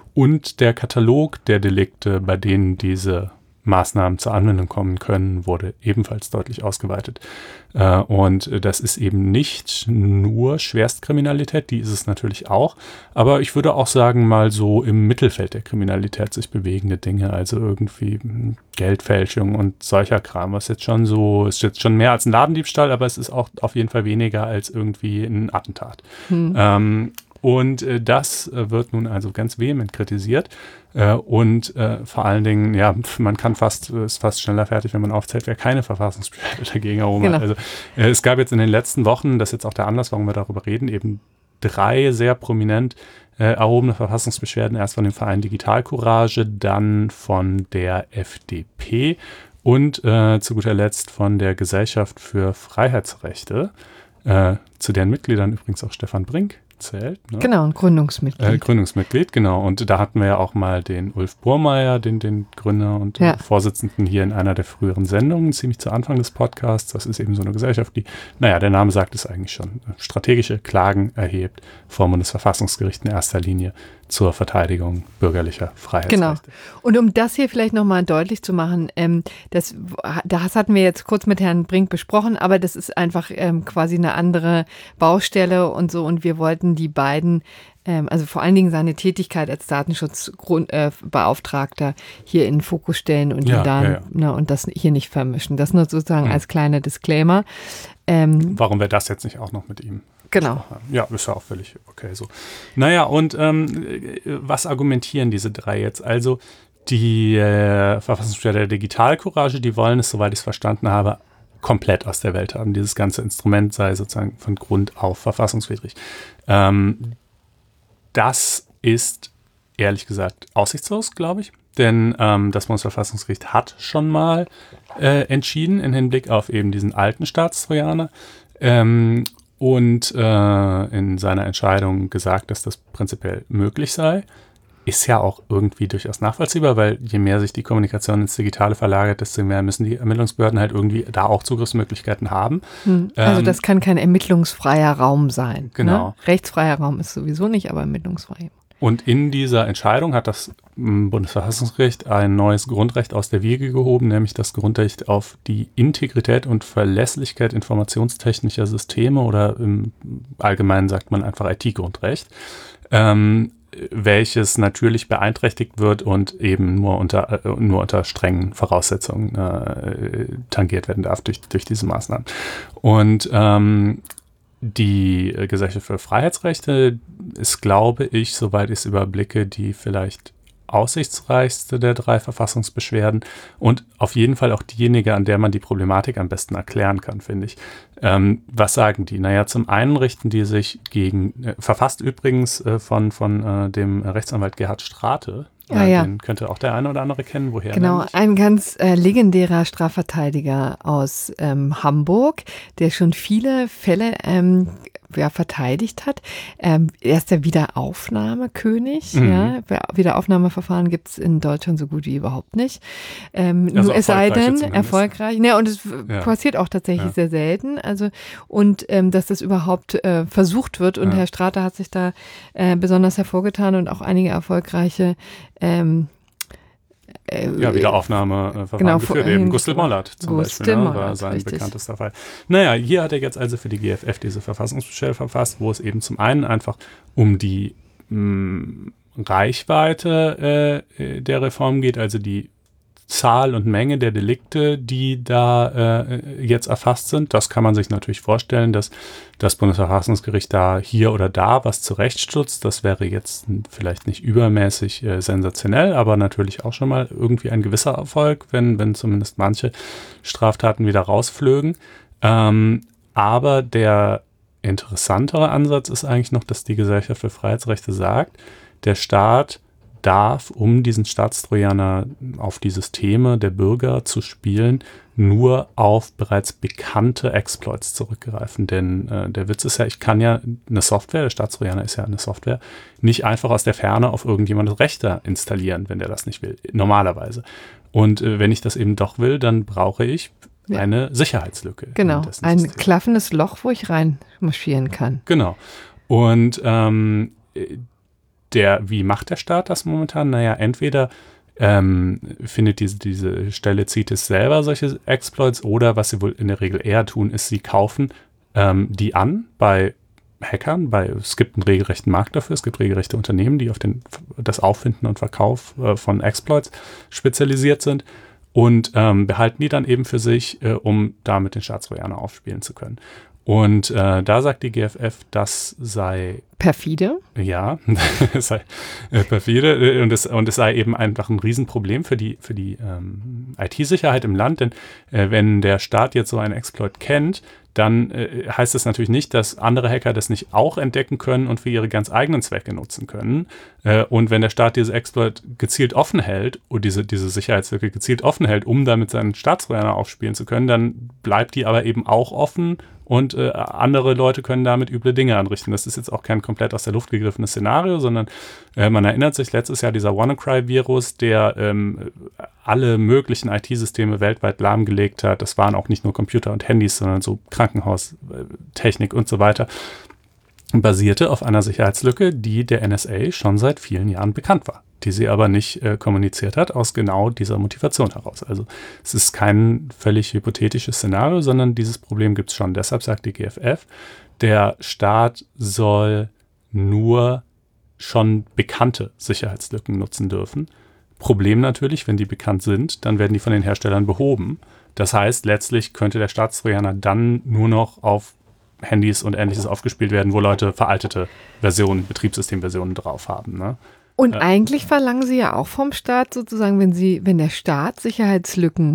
Und der Katalog der Delikte, bei denen diese Maßnahmen zur Anwendung kommen können, wurde ebenfalls deutlich ausgeweitet. Äh, und das ist eben nicht nur Schwerstkriminalität, die ist es natürlich auch. Aber ich würde auch sagen, mal so im Mittelfeld der Kriminalität sich bewegende Dinge, also irgendwie Geldfälschung und solcher Kram, was jetzt schon so, ist jetzt schon mehr als ein Ladendiebstahl, aber es ist auch auf jeden Fall weniger als irgendwie ein Attentat. Hm. Ähm, und äh, das äh, wird nun also ganz vehement kritisiert. Äh, und äh, vor allen Dingen, ja, man kann fast, ist fast schneller fertig, wenn man aufzählt, wer keine Verfassungsbeschwerde dagegen erhoben Genau. hat. Also äh, es gab jetzt in den letzten Wochen, das ist jetzt auch der Anlass, warum wir darüber reden, eben drei sehr prominent äh, erhobene Verfassungsbeschwerden. Erst von dem Verein Digitalcourage, dann von der F D P und äh, zu guter Letzt von der Gesellschaft für Freiheitsrechte, äh, zu deren Mitgliedern übrigens auch Stefan Brink zählt. Ne? Genau, ein Gründungsmitglied. Äh, Gründungsmitglied, genau. Und da hatten wir ja auch mal den Ulf Burmeier, den, den Gründer und Ja. äh, Vorsitzenden hier in einer der früheren Sendungen, ziemlich zu Anfang des Podcasts. Das ist eben so eine Gesellschaft, die, naja, der Name sagt es eigentlich schon, strategische Klagen erhebt vor dem Bundesverfassungsgericht in erster Linie zur Verteidigung bürgerlicher Freiheitsrechte. Genau. Und um das hier vielleicht nochmal deutlich zu machen, ähm, das, das hatten wir jetzt kurz mit Herrn Brink besprochen, aber das ist einfach ähm, quasi eine andere Baustelle und so. Und wir wollten die beiden, ähm, also vor allen Dingen seine Tätigkeit als Datenschutzbeauftragter äh, hier in den Fokus stellen und, Ja, ihn da, ja, ja. Ne, und das hier nicht vermischen. Das nur sozusagen Mhm. als kleiner Disclaimer. Ähm, Warum wir das jetzt nicht auch noch mit ihm genau. Ja, ist ja auch völlig okay so. Naja, und ähm, was argumentieren diese drei jetzt? Also die äh, Verfassungsbeschwerde der Digitalcourage, die wollen es, soweit ich es verstanden habe, komplett aus der Welt haben. Dieses ganze Instrument sei sozusagen von Grund auf verfassungswidrig. Ähm, das ist ehrlich gesagt aussichtslos, glaube ich. Denn ähm, das Bundesverfassungsgericht hat schon mal äh, entschieden im Hinblick auf eben diesen alten Staatstrojaner ähm, und äh, in seiner Entscheidung gesagt, dass das prinzipiell möglich sei. Ist ja auch irgendwie durchaus nachvollziehbar, weil je mehr sich die Kommunikation ins Digitale verlagert, desto mehr müssen die Ermittlungsbehörden halt irgendwie da auch Zugriffsmöglichkeiten haben. Hm. Also ähm, das kann kein ermittlungsfreier Raum sein. Genau. Ne? Rechtsfreier Raum ist sowieso nicht, aber ermittlungsfrei. Und in dieser Entscheidung hat das Bundesverfassungsgericht ein neues Grundrecht aus der Wiege gehoben, nämlich das Grundrecht auf die Integrität und Verlässlichkeit informationstechnischer Systeme oder im Allgemeinen sagt man einfach I T-Grundrecht, ähm, welches natürlich beeinträchtigt wird und eben nur unter, äh, nur unter strengen Voraussetzungen äh, tangiert werden darf durch, durch diese Maßnahmen. Und ähm, die Gesellschaft für Freiheitsrechte ist, glaube ich, soweit ich es überblicke, die vielleicht aussichtsreichste der drei Verfassungsbeschwerden und auf jeden Fall auch diejenige, an der man die Problematik am besten erklären kann, finde ich. Ähm, was sagen die? Naja, zum einen richten die sich gegen, äh, verfasst übrigens äh, von, von äh, dem Rechtsanwalt Gerhard Strate. Ah, ja. Den könnte auch der eine oder andere kennen. Woher? Genau, nämlich? ein ganz äh, legendärer Strafverteidiger aus ähm, Hamburg, der schon viele Fälle ähm, ja, verteidigt hat. Ähm, er ist der Wiederaufnahmekönig. Mhm. Ja. Wiederaufnahmeverfahren gibt es in Deutschland so gut wie überhaupt nicht. Ähm, also nur es sei denn, zumindest. erfolgreich. Ja, und es ja. passiert auch tatsächlich ja. sehr selten. Also, und ähm, dass das überhaupt äh, versucht wird. Und ja. Herr Strate hat sich da äh, besonders hervorgetan und auch einige erfolgreiche Ähm, äh, ja, Wiederaufnahmeverfahren genau, geführt. Eben Gustl Mollert zum Gustl Beispiel, ne, Mollert, war sein richtig. bekanntester Fall. Naja, hier hat er jetzt also für die G F F diese Verfassungsbeschwerde verfasst, wo es eben zum einen einfach um die mh, Reichweite äh, der Reform geht, also die Zahl und Menge der Delikte, die da äh, jetzt erfasst sind. Das kann man sich natürlich vorstellen, dass das Bundesverfassungsgericht da hier oder da was zurechtstutzt. Das wäre jetzt vielleicht nicht übermäßig äh, sensationell, aber natürlich auch schon mal irgendwie ein gewisser Erfolg, wenn, wenn zumindest manche Straftaten wieder rausflögen. Ähm, aber der interessantere Ansatz ist eigentlich noch, dass die Gesellschaft für Freiheitsrechte sagt, der Staat darf, um diesen Staatstrojaner auf die Systeme der Bürger zu spielen, nur auf bereits bekannte Exploits zurückgreifen. Denn äh, der Witz ist ja, ich kann ja eine Software, der Staatstrojaner ist ja eine Software, nicht einfach aus der Ferne auf irgendjemandes Rechner installieren, wenn der das nicht will, normalerweise. Und äh, wenn ich das eben doch will, dann brauche ich ja. eine Sicherheitslücke. Genau, ein System. Klaffendes Loch, wo ich reinmarschieren kann. Genau. Und ähm, Der, wie macht der Staat das momentan? Naja, entweder ähm, findet diese, diese Stelle C I T E S selber solche Exploits oder was sie wohl in der Regel eher tun, ist, sie kaufen ähm, die an bei Hackern. Bei, es gibt einen regelrechten Markt dafür, es gibt regelrechte Unternehmen, die auf den, das Auffinden und Verkauf äh, von Exploits spezialisiert sind und ähm, behalten die dann eben für sich, äh, um damit den Staatstrojaner aufspielen zu können. Und äh, da sagt die G F F, das sei perfide. Ja, es sei äh, perfide und es, und es sei eben einfach ein Riesenproblem für die, für die ähm, I T-Sicherheit im Land, denn äh, wenn der Staat jetzt so einen Exploit kennt, dann äh, heißt das natürlich nicht, dass andere Hacker das nicht auch entdecken können und für ihre ganz eigenen Zwecke nutzen können. Äh, und wenn der Staat diese Exploit gezielt offen hält und diese, diese Sicherheitslücke gezielt offen hält, um damit seinen Staatstrojaner aufspielen zu können, dann bleibt die aber eben auch offen und äh, andere Leute können damit üble Dinge anrichten. Das ist jetzt auch kein komplett aus der Luft gegriffenes Szenario, sondern äh, man erinnert sich letztes Jahr dieser WannaCry-Virus, der ähm, alle möglichen I T-Systeme weltweit lahmgelegt hat. Das waren auch nicht nur Computer und Handys, sondern so Krankenhaustechnik und so weiter. Basierte auf einer Sicherheitslücke, die der N S A schon seit vielen Jahren bekannt war, die sie aber nicht äh, kommuniziert hat, aus genau dieser Motivation heraus. Also es ist kein völlig hypothetisches Szenario, sondern dieses Problem gibt es schon. Deshalb sagt die G F F, der Staat soll nur schon bekannte Sicherheitslücken nutzen dürfen. Problem natürlich, wenn die bekannt sind, dann werden die von den Herstellern behoben. Das heißt, letztlich könnte der Staatstrojaner dann nur noch auf Handys und Ähnliches aufgespielt werden, wo Leute veraltete Versionen, Betriebssystemversionen drauf haben. Ne? Und äh, eigentlich verlangen sie ja auch vom Staat sozusagen, wenn sie, wenn der Staat Sicherheitslücken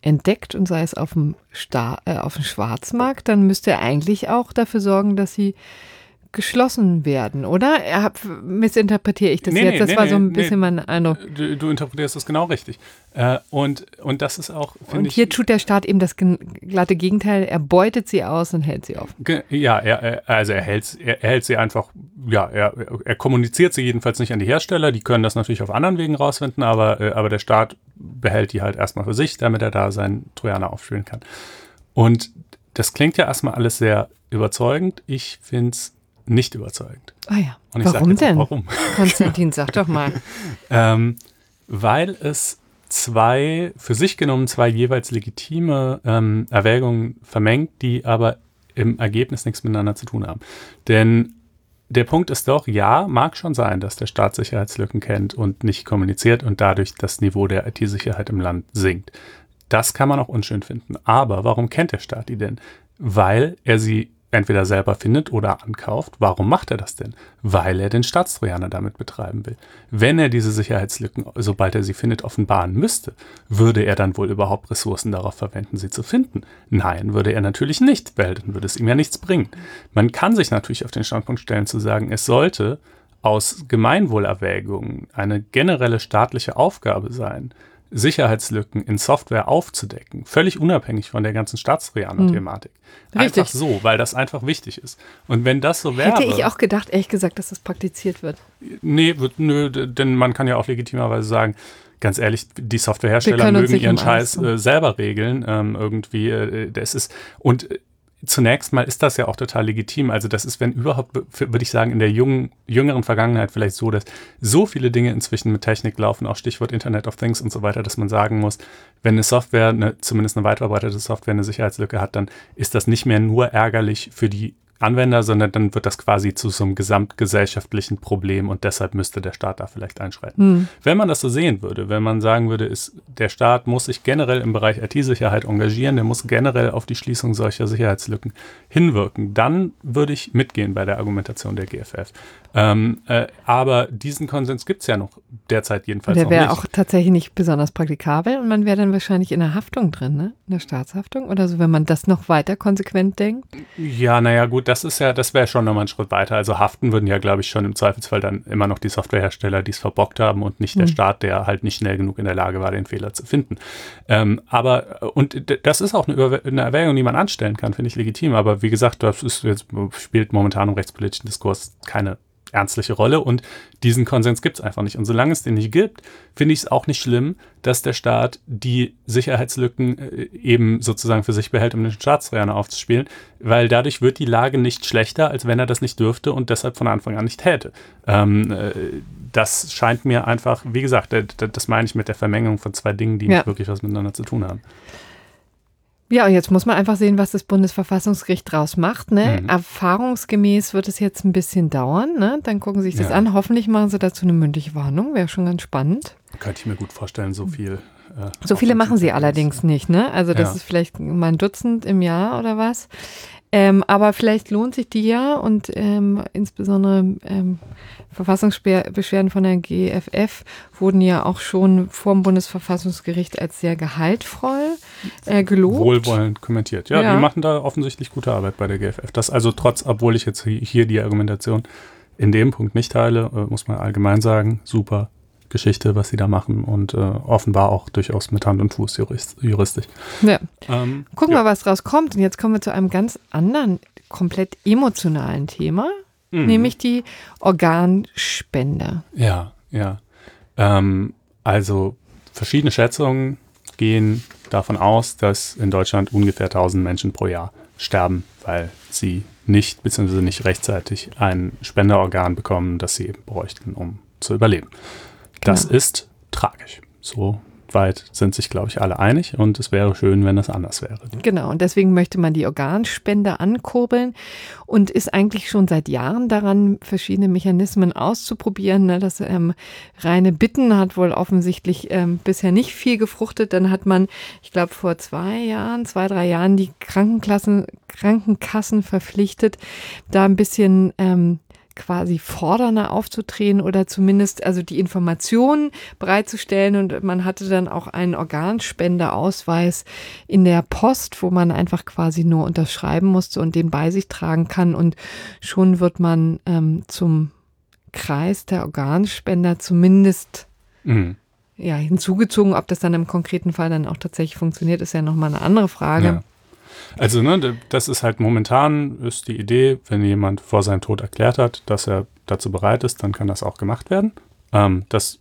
entdeckt und sei es auf dem, Star, äh, auf dem Schwarzmarkt, dann müsste er eigentlich auch dafür sorgen, dass sie geschlossen werden, oder? Er hat, missinterpretiere ich das nee, jetzt? Nee, das nee, war so ein nee, bisschen nee. mein Eindruck. Du, du interpretierst das genau richtig. Äh, und, und das ist auch, finde Und ich... hier tut der Staat eben das glatte Gegenteil. Er beutet sie aus und hält sie auf. Ge- Ja, er, er, also er hält, er, er hält sie einfach, ja, er, er kommuniziert sie jedenfalls nicht an die Hersteller. Die können das natürlich auf anderen Wegen rausfinden, aber, äh, aber der Staat behält die halt erstmal für sich, damit er da seinen Trojaner aufspielen kann. Und das klingt ja erstmal alles sehr überzeugend. Ich finde es nicht überzeugend. Ah ja, Und ich warum sag jetzt auch denn? Warum? Konstantin, sag doch mal. ähm, weil es zwei, für sich genommen zwei jeweils legitime ähm, Erwägungen vermengt, die aber im Ergebnis nichts miteinander zu tun haben. Denn der Punkt ist doch, ja, mag schon sein, dass der Staat Sicherheitslücken kennt und nicht kommuniziert und dadurch das Niveau der I T-Sicherheit im Land sinkt. Das kann man auch unschön finden. Aber warum kennt der Staat die denn? Weil er sie entweder selber findet oder ankauft. Warum macht er das denn? Weil er den Staatstrojaner damit betreiben will. Wenn er diese Sicherheitslücken, sobald er sie findet, offenbaren müsste, würde er dann wohl überhaupt Ressourcen darauf verwenden, sie zu finden? Nein, würde er natürlich nicht, weil dann würde es ihm ja nichts bringen. Man kann sich natürlich auf den Standpunkt stellen, zu sagen, es sollte aus Gemeinwohlerwägungen eine generelle staatliche Aufgabe sein, Sicherheitslücken in Software aufzudecken, völlig unabhängig von der ganzen Staatstrojaner-Thematik. Hm. Einfach so, weil das einfach wichtig ist. Und wenn das so wäre... Hätte ich auch gedacht, ehrlich gesagt, dass das praktiziert wird. Nee, wird, nö, denn man kann ja auch legitimerweise sagen, ganz ehrlich, die Softwarehersteller mögen mögen ihren um Scheiß alles, äh, selber regeln. Ähm, irgendwie, äh, das ist... Und äh, zunächst mal ist das ja auch total legitim. Also das ist, wenn überhaupt, würde ich sagen, in der jungen, jüngeren Vergangenheit vielleicht so, dass so viele Dinge inzwischen mit Technik laufen, auch Stichwort Internet of Things und so weiter, dass man sagen muss, wenn eine Software, eine, zumindest eine weit verbreitete Software eine Sicherheitslücke hat, dann ist das nicht mehr nur ärgerlich für die Anwender, sondern dann wird das quasi zu so einem gesamtgesellschaftlichen Problem und deshalb müsste der Staat da vielleicht einschreiten. Hm. Wenn man das so sehen würde, wenn man sagen würde, ist, der Staat muss sich generell im Bereich I T-Sicherheit engagieren, der muss generell auf die Schließung solcher Sicherheitslücken hinwirken, dann würde ich mitgehen bei der Argumentation der G F F. Ähm, äh, aber diesen Konsens gibt es ja noch derzeit jedenfalls der noch nicht. Der wäre auch tatsächlich nicht besonders praktikabel und man wäre dann wahrscheinlich in der Haftung drin, ne? In der Staatshaftung oder so, wenn man das noch weiter konsequent denkt. Ja, naja, gut, das ist ja, das wäre schon nochmal ein Schritt weiter. Also haften würden ja, glaube ich, schon im Zweifelsfall dann immer noch die Softwarehersteller, die es verbockt haben und nicht der hm. Staat, der halt nicht schnell genug in der Lage war, den Fehler zu finden. Ähm, aber, und d- das ist auch eine, Überwe- eine Erwägung, die man anstellen kann, finde ich legitim. Aber wie gesagt, das ist jetzt, spielt momentan im rechtspolitischen Diskurs keine ernstliche Rolle und diesen Konsens gibt es einfach nicht. Und solange es den nicht gibt, finde ich es auch nicht schlimm, dass der Staat die Sicherheitslücken äh, eben sozusagen für sich behält, um den Staatstrojaner aufzuspielen, weil dadurch wird die Lage nicht schlechter, als wenn er das nicht dürfte und deshalb von Anfang an nicht täte. Ähm, äh, das scheint mir einfach, wie gesagt, äh, das meine ich mit der Vermengung von zwei Dingen, die ja. nicht wirklich was miteinander zu tun haben. Ja, und jetzt muss man einfach sehen, was das Bundesverfassungsgericht draus macht. Ne? Mhm. Erfahrungsgemäß wird es jetzt ein bisschen dauern. Ne? Dann gucken Sie sich das ja. an. Hoffentlich machen Sie dazu eine mündliche Warnung. Wäre schon ganz spannend. Könnte ich mir gut vorstellen, so viel. Äh, so viele machen Sie allerdings nicht. Ne? Also das ja. ist vielleicht mal ein Dutzend im Jahr oder was. Ähm, aber vielleicht lohnt sich die ja und ähm, insbesondere ähm, Verfassungsbeschwerden von der G F F wurden ja auch schon vor dem Bundesverfassungsgericht als sehr gehaltvoll äh, gelobt. Wohlwollend kommentiert. Ja, ja, die machen da offensichtlich gute Arbeit bei der G F F. Das also trotz, obwohl ich jetzt hier die Argumentation in dem Punkt nicht teile, äh, muss man allgemein sagen, super Geschichte, was sie da machen und äh, offenbar auch durchaus mit Hand und Fuß jurist, juristisch. Ja. Ähm, Gucken wir ja. mal, was draus kommt. Und jetzt kommen wir zu einem ganz anderen, komplett emotionalen Thema, mhm. nämlich die Organspende. Ja, ja. Ähm, also verschiedene Schätzungen gehen davon aus, dass in Deutschland ungefähr tausend Menschen pro Jahr sterben, weil sie nicht bzw. nicht rechtzeitig ein Spenderorgan bekommen, das sie eben bräuchten, um zu überleben. Das genau. ist tragisch. So weit sind sich, glaube ich, alle einig und es wäre schön, wenn das anders wäre. Genau, und deswegen möchte man die Organspende ankurbeln und ist eigentlich schon seit Jahren daran, verschiedene Mechanismen auszuprobieren. Ne? Das ähm, reine Bitten hat wohl offensichtlich ähm, bisher nicht viel gefruchtet. Dann hat man, ich glaube, vor zwei Jahren, zwei, drei Jahren die Krankenkassen, Krankenkassen verpflichtet, da ein bisschen ähm, quasi fordernder aufzutreten oder zumindest also die Informationen bereitzustellen. Und man hatte dann auch einen Organspendeausweis in der Post, wo man einfach quasi nur unterschreiben musste und den bei sich tragen kann. Und schon wird man ähm, zum Kreis der Organspender zumindest mhm. ja, hinzugezogen. Ob das dann im konkreten Fall dann auch tatsächlich funktioniert, ist ja nochmal eine andere Frage. Ja. Also, ne, das ist halt momentan, ist die Idee, wenn jemand vor seinem Tod erklärt hat, dass er dazu bereit ist, dann kann das auch gemacht werden. Ähm, das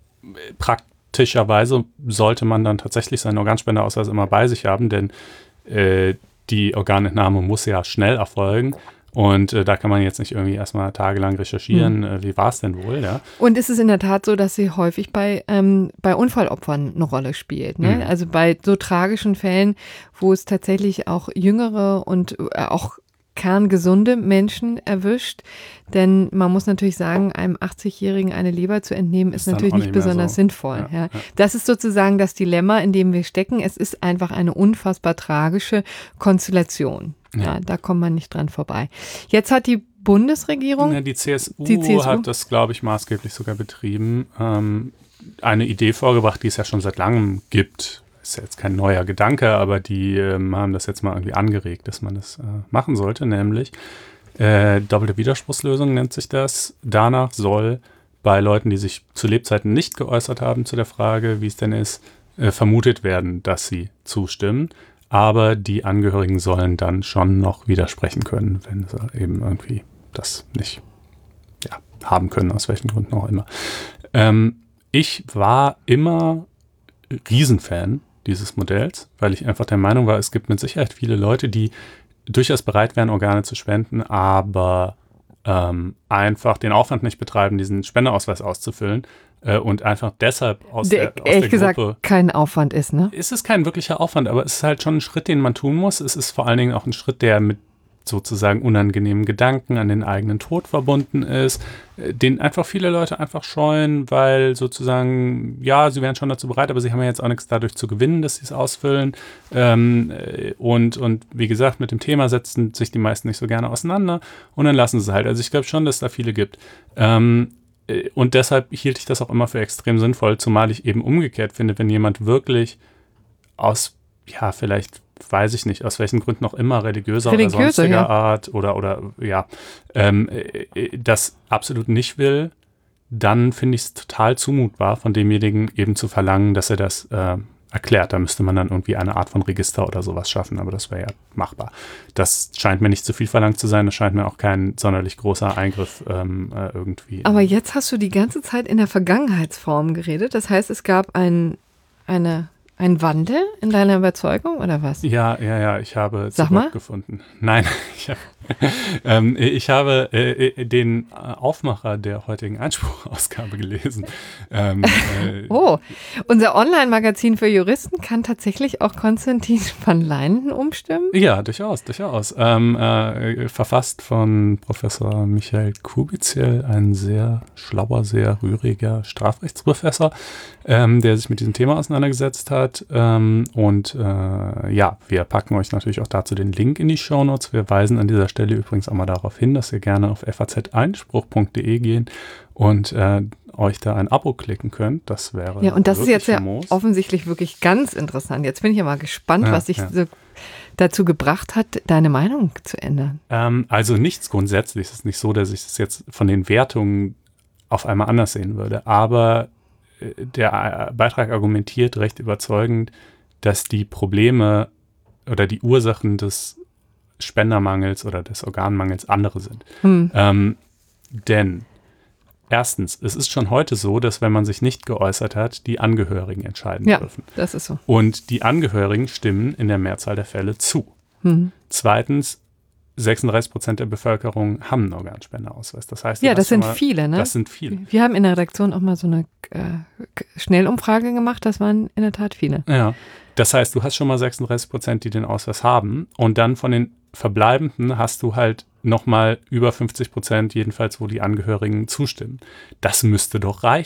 praktischerweise sollte man dann tatsächlich seinen Organspenderausweis immer bei sich haben, denn äh, die Organentnahme muss ja schnell erfolgen. Und äh, da kann man jetzt nicht irgendwie erstmal tagelang recherchieren, mhm. äh, wie war es denn wohl, ja. Und ist es in der Tat so, dass sie häufig bei, ähm, bei Unfallopfern eine Rolle spielt, ne? Mhm. Also bei so tragischen Fällen, wo es tatsächlich auch jüngere und äh, auch kerngesunde Menschen erwischt. Denn man muss natürlich sagen, einem achtzigjährigen eine Leber zu entnehmen, ist, ist natürlich nicht, nicht besonders so sinnvoll. Ja, ja. Ja. Das ist sozusagen das Dilemma, in dem wir stecken. Es ist einfach eine unfassbar tragische Konstellation. Ja, ja, da kommt man nicht dran vorbei. Jetzt hat die Bundesregierung... Ja, die, C S U die C S U hat das, glaube ich, maßgeblich sogar betrieben, ähm, eine Idee vorgebracht, die es ja schon seit langem gibt. Ist ja jetzt kein neuer Gedanke, aber die ähm, haben das jetzt mal irgendwie angeregt, dass man das äh, machen sollte, nämlich äh, doppelte Widerspruchslösung nennt sich das. Danach soll bei Leuten, die sich zu Lebzeiten nicht geäußert haben zu der Frage, wie es denn ist, äh, vermutet werden, dass sie zustimmen. Aber die Angehörigen sollen dann schon noch widersprechen können, wenn sie eben irgendwie das nicht ja, haben können, aus welchen Gründen auch immer. Ähm, ich war immer Riesenfan dieses Modells, weil ich einfach der Meinung war, es gibt mit Sicherheit viele Leute, die durchaus bereit wären, Organe zu spenden, aber ähm, einfach den Aufwand nicht betreiben, diesen Spendeausweis auszufüllen äh, und einfach deshalb aus der, der, aus ehrlich der gesagt Gruppe kein Aufwand ist, ne? Es ist kein wirklicher Aufwand, aber es ist halt schon ein Schritt, den man tun muss. Es ist vor allen Dingen auch ein Schritt, der mit sozusagen unangenehmen Gedanken an den eigenen Tod verbunden ist, den einfach viele Leute einfach scheuen, weil sozusagen, ja, sie wären schon dazu bereit, aber sie haben ja jetzt auch nichts dadurch zu gewinnen, dass sie es ausfüllen. Ähm, und, und wie gesagt, mit dem Thema setzen sich die meisten nicht so gerne auseinander und dann lassen sie es halt. Also ich glaube schon, dass es da viele gibt. Ähm, und deshalb hielt ich das auch immer für extrem sinnvoll, zumal ich eben umgekehrt finde, wenn jemand wirklich aus, ja, vielleicht weiß ich nicht, aus welchen Gründen auch immer, religiöser Religiöse, oder sonstiger ja. Art oder, oder ja, ähm, das absolut nicht will, dann finde ich es total zumutbar, von demjenigen eben zu verlangen, dass er das äh, erklärt. Da müsste man dann irgendwie eine Art von Register oder sowas schaffen, aber das wäre ja machbar. Das scheint mir nicht zu viel verlangt zu sein, das scheint mir auch kein sonderlich großer Eingriff ähm, äh, irgendwie. Aber jetzt hast du die ganze Zeit in der Vergangenheitsform geredet, das heißt, es gab ein, eine... Ein Wandel in deiner Überzeugung oder was? Ja, ja, ja, ich habe Sag mal. gefunden. Nein, ich habe, ähm, ich habe äh, den Aufmacher der heutigen Einspruchausgabe gelesen. Ähm, äh, oh, unser Online-Magazin für Juristen kann tatsächlich auch Konstantin van Leinden umstimmen? Ja, durchaus, durchaus. Ähm, äh, verfasst von Professor Michael Kubitzel, ein sehr schlauer, sehr rühriger Strafrechtsprofessor, ähm, der sich mit diesem Thema auseinandergesetzt hat. Ähm, und äh, ja, wir packen euch natürlich auch dazu den Link in die Shownotes. Wir weisen an dieser Stelle übrigens auch mal darauf hin, dass ihr gerne auf f a z einspruch punkt d e gehen und äh, euch da ein Abo klicken könnt. Das wäre ja, und das ist jetzt famos. Ja offensichtlich wirklich ganz interessant. Jetzt bin ich ja mal gespannt, ja, was dich ja. so dazu gebracht hat, deine Meinung zu ändern. Ähm, also nichts grundsätzlich. Es ist nicht so, dass ich das jetzt von den Wertungen auf einmal anders sehen würde. Aber der Beitrag argumentiert recht überzeugend, dass die Probleme oder die Ursachen des Spendermangels oder des Organmangels andere sind. Hm. Ähm, denn erstens, es ist schon heute so, dass wenn man sich nicht geäußert hat, die Angehörigen entscheiden ja, dürfen. Das ist so. Und die Angehörigen stimmen in der Mehrzahl der Fälle zu. Hm. Zweitens, sechsunddreißig Prozent der Bevölkerung haben einen Organspenderausweis. Das heißt, ja, das sind mal, viele, ne? Das sind viele. Wir haben in der Redaktion auch mal so eine äh, Schnellumfrage gemacht. Das waren in der Tat viele. Ja, das heißt, du hast schon mal sechsunddreißig Prozent, die den Ausweis haben. Und dann von den Verbleibenden hast du halt nochmal über fünfzig Prozent, jedenfalls, wo die Angehörigen zustimmen. Das müsste doch reichen.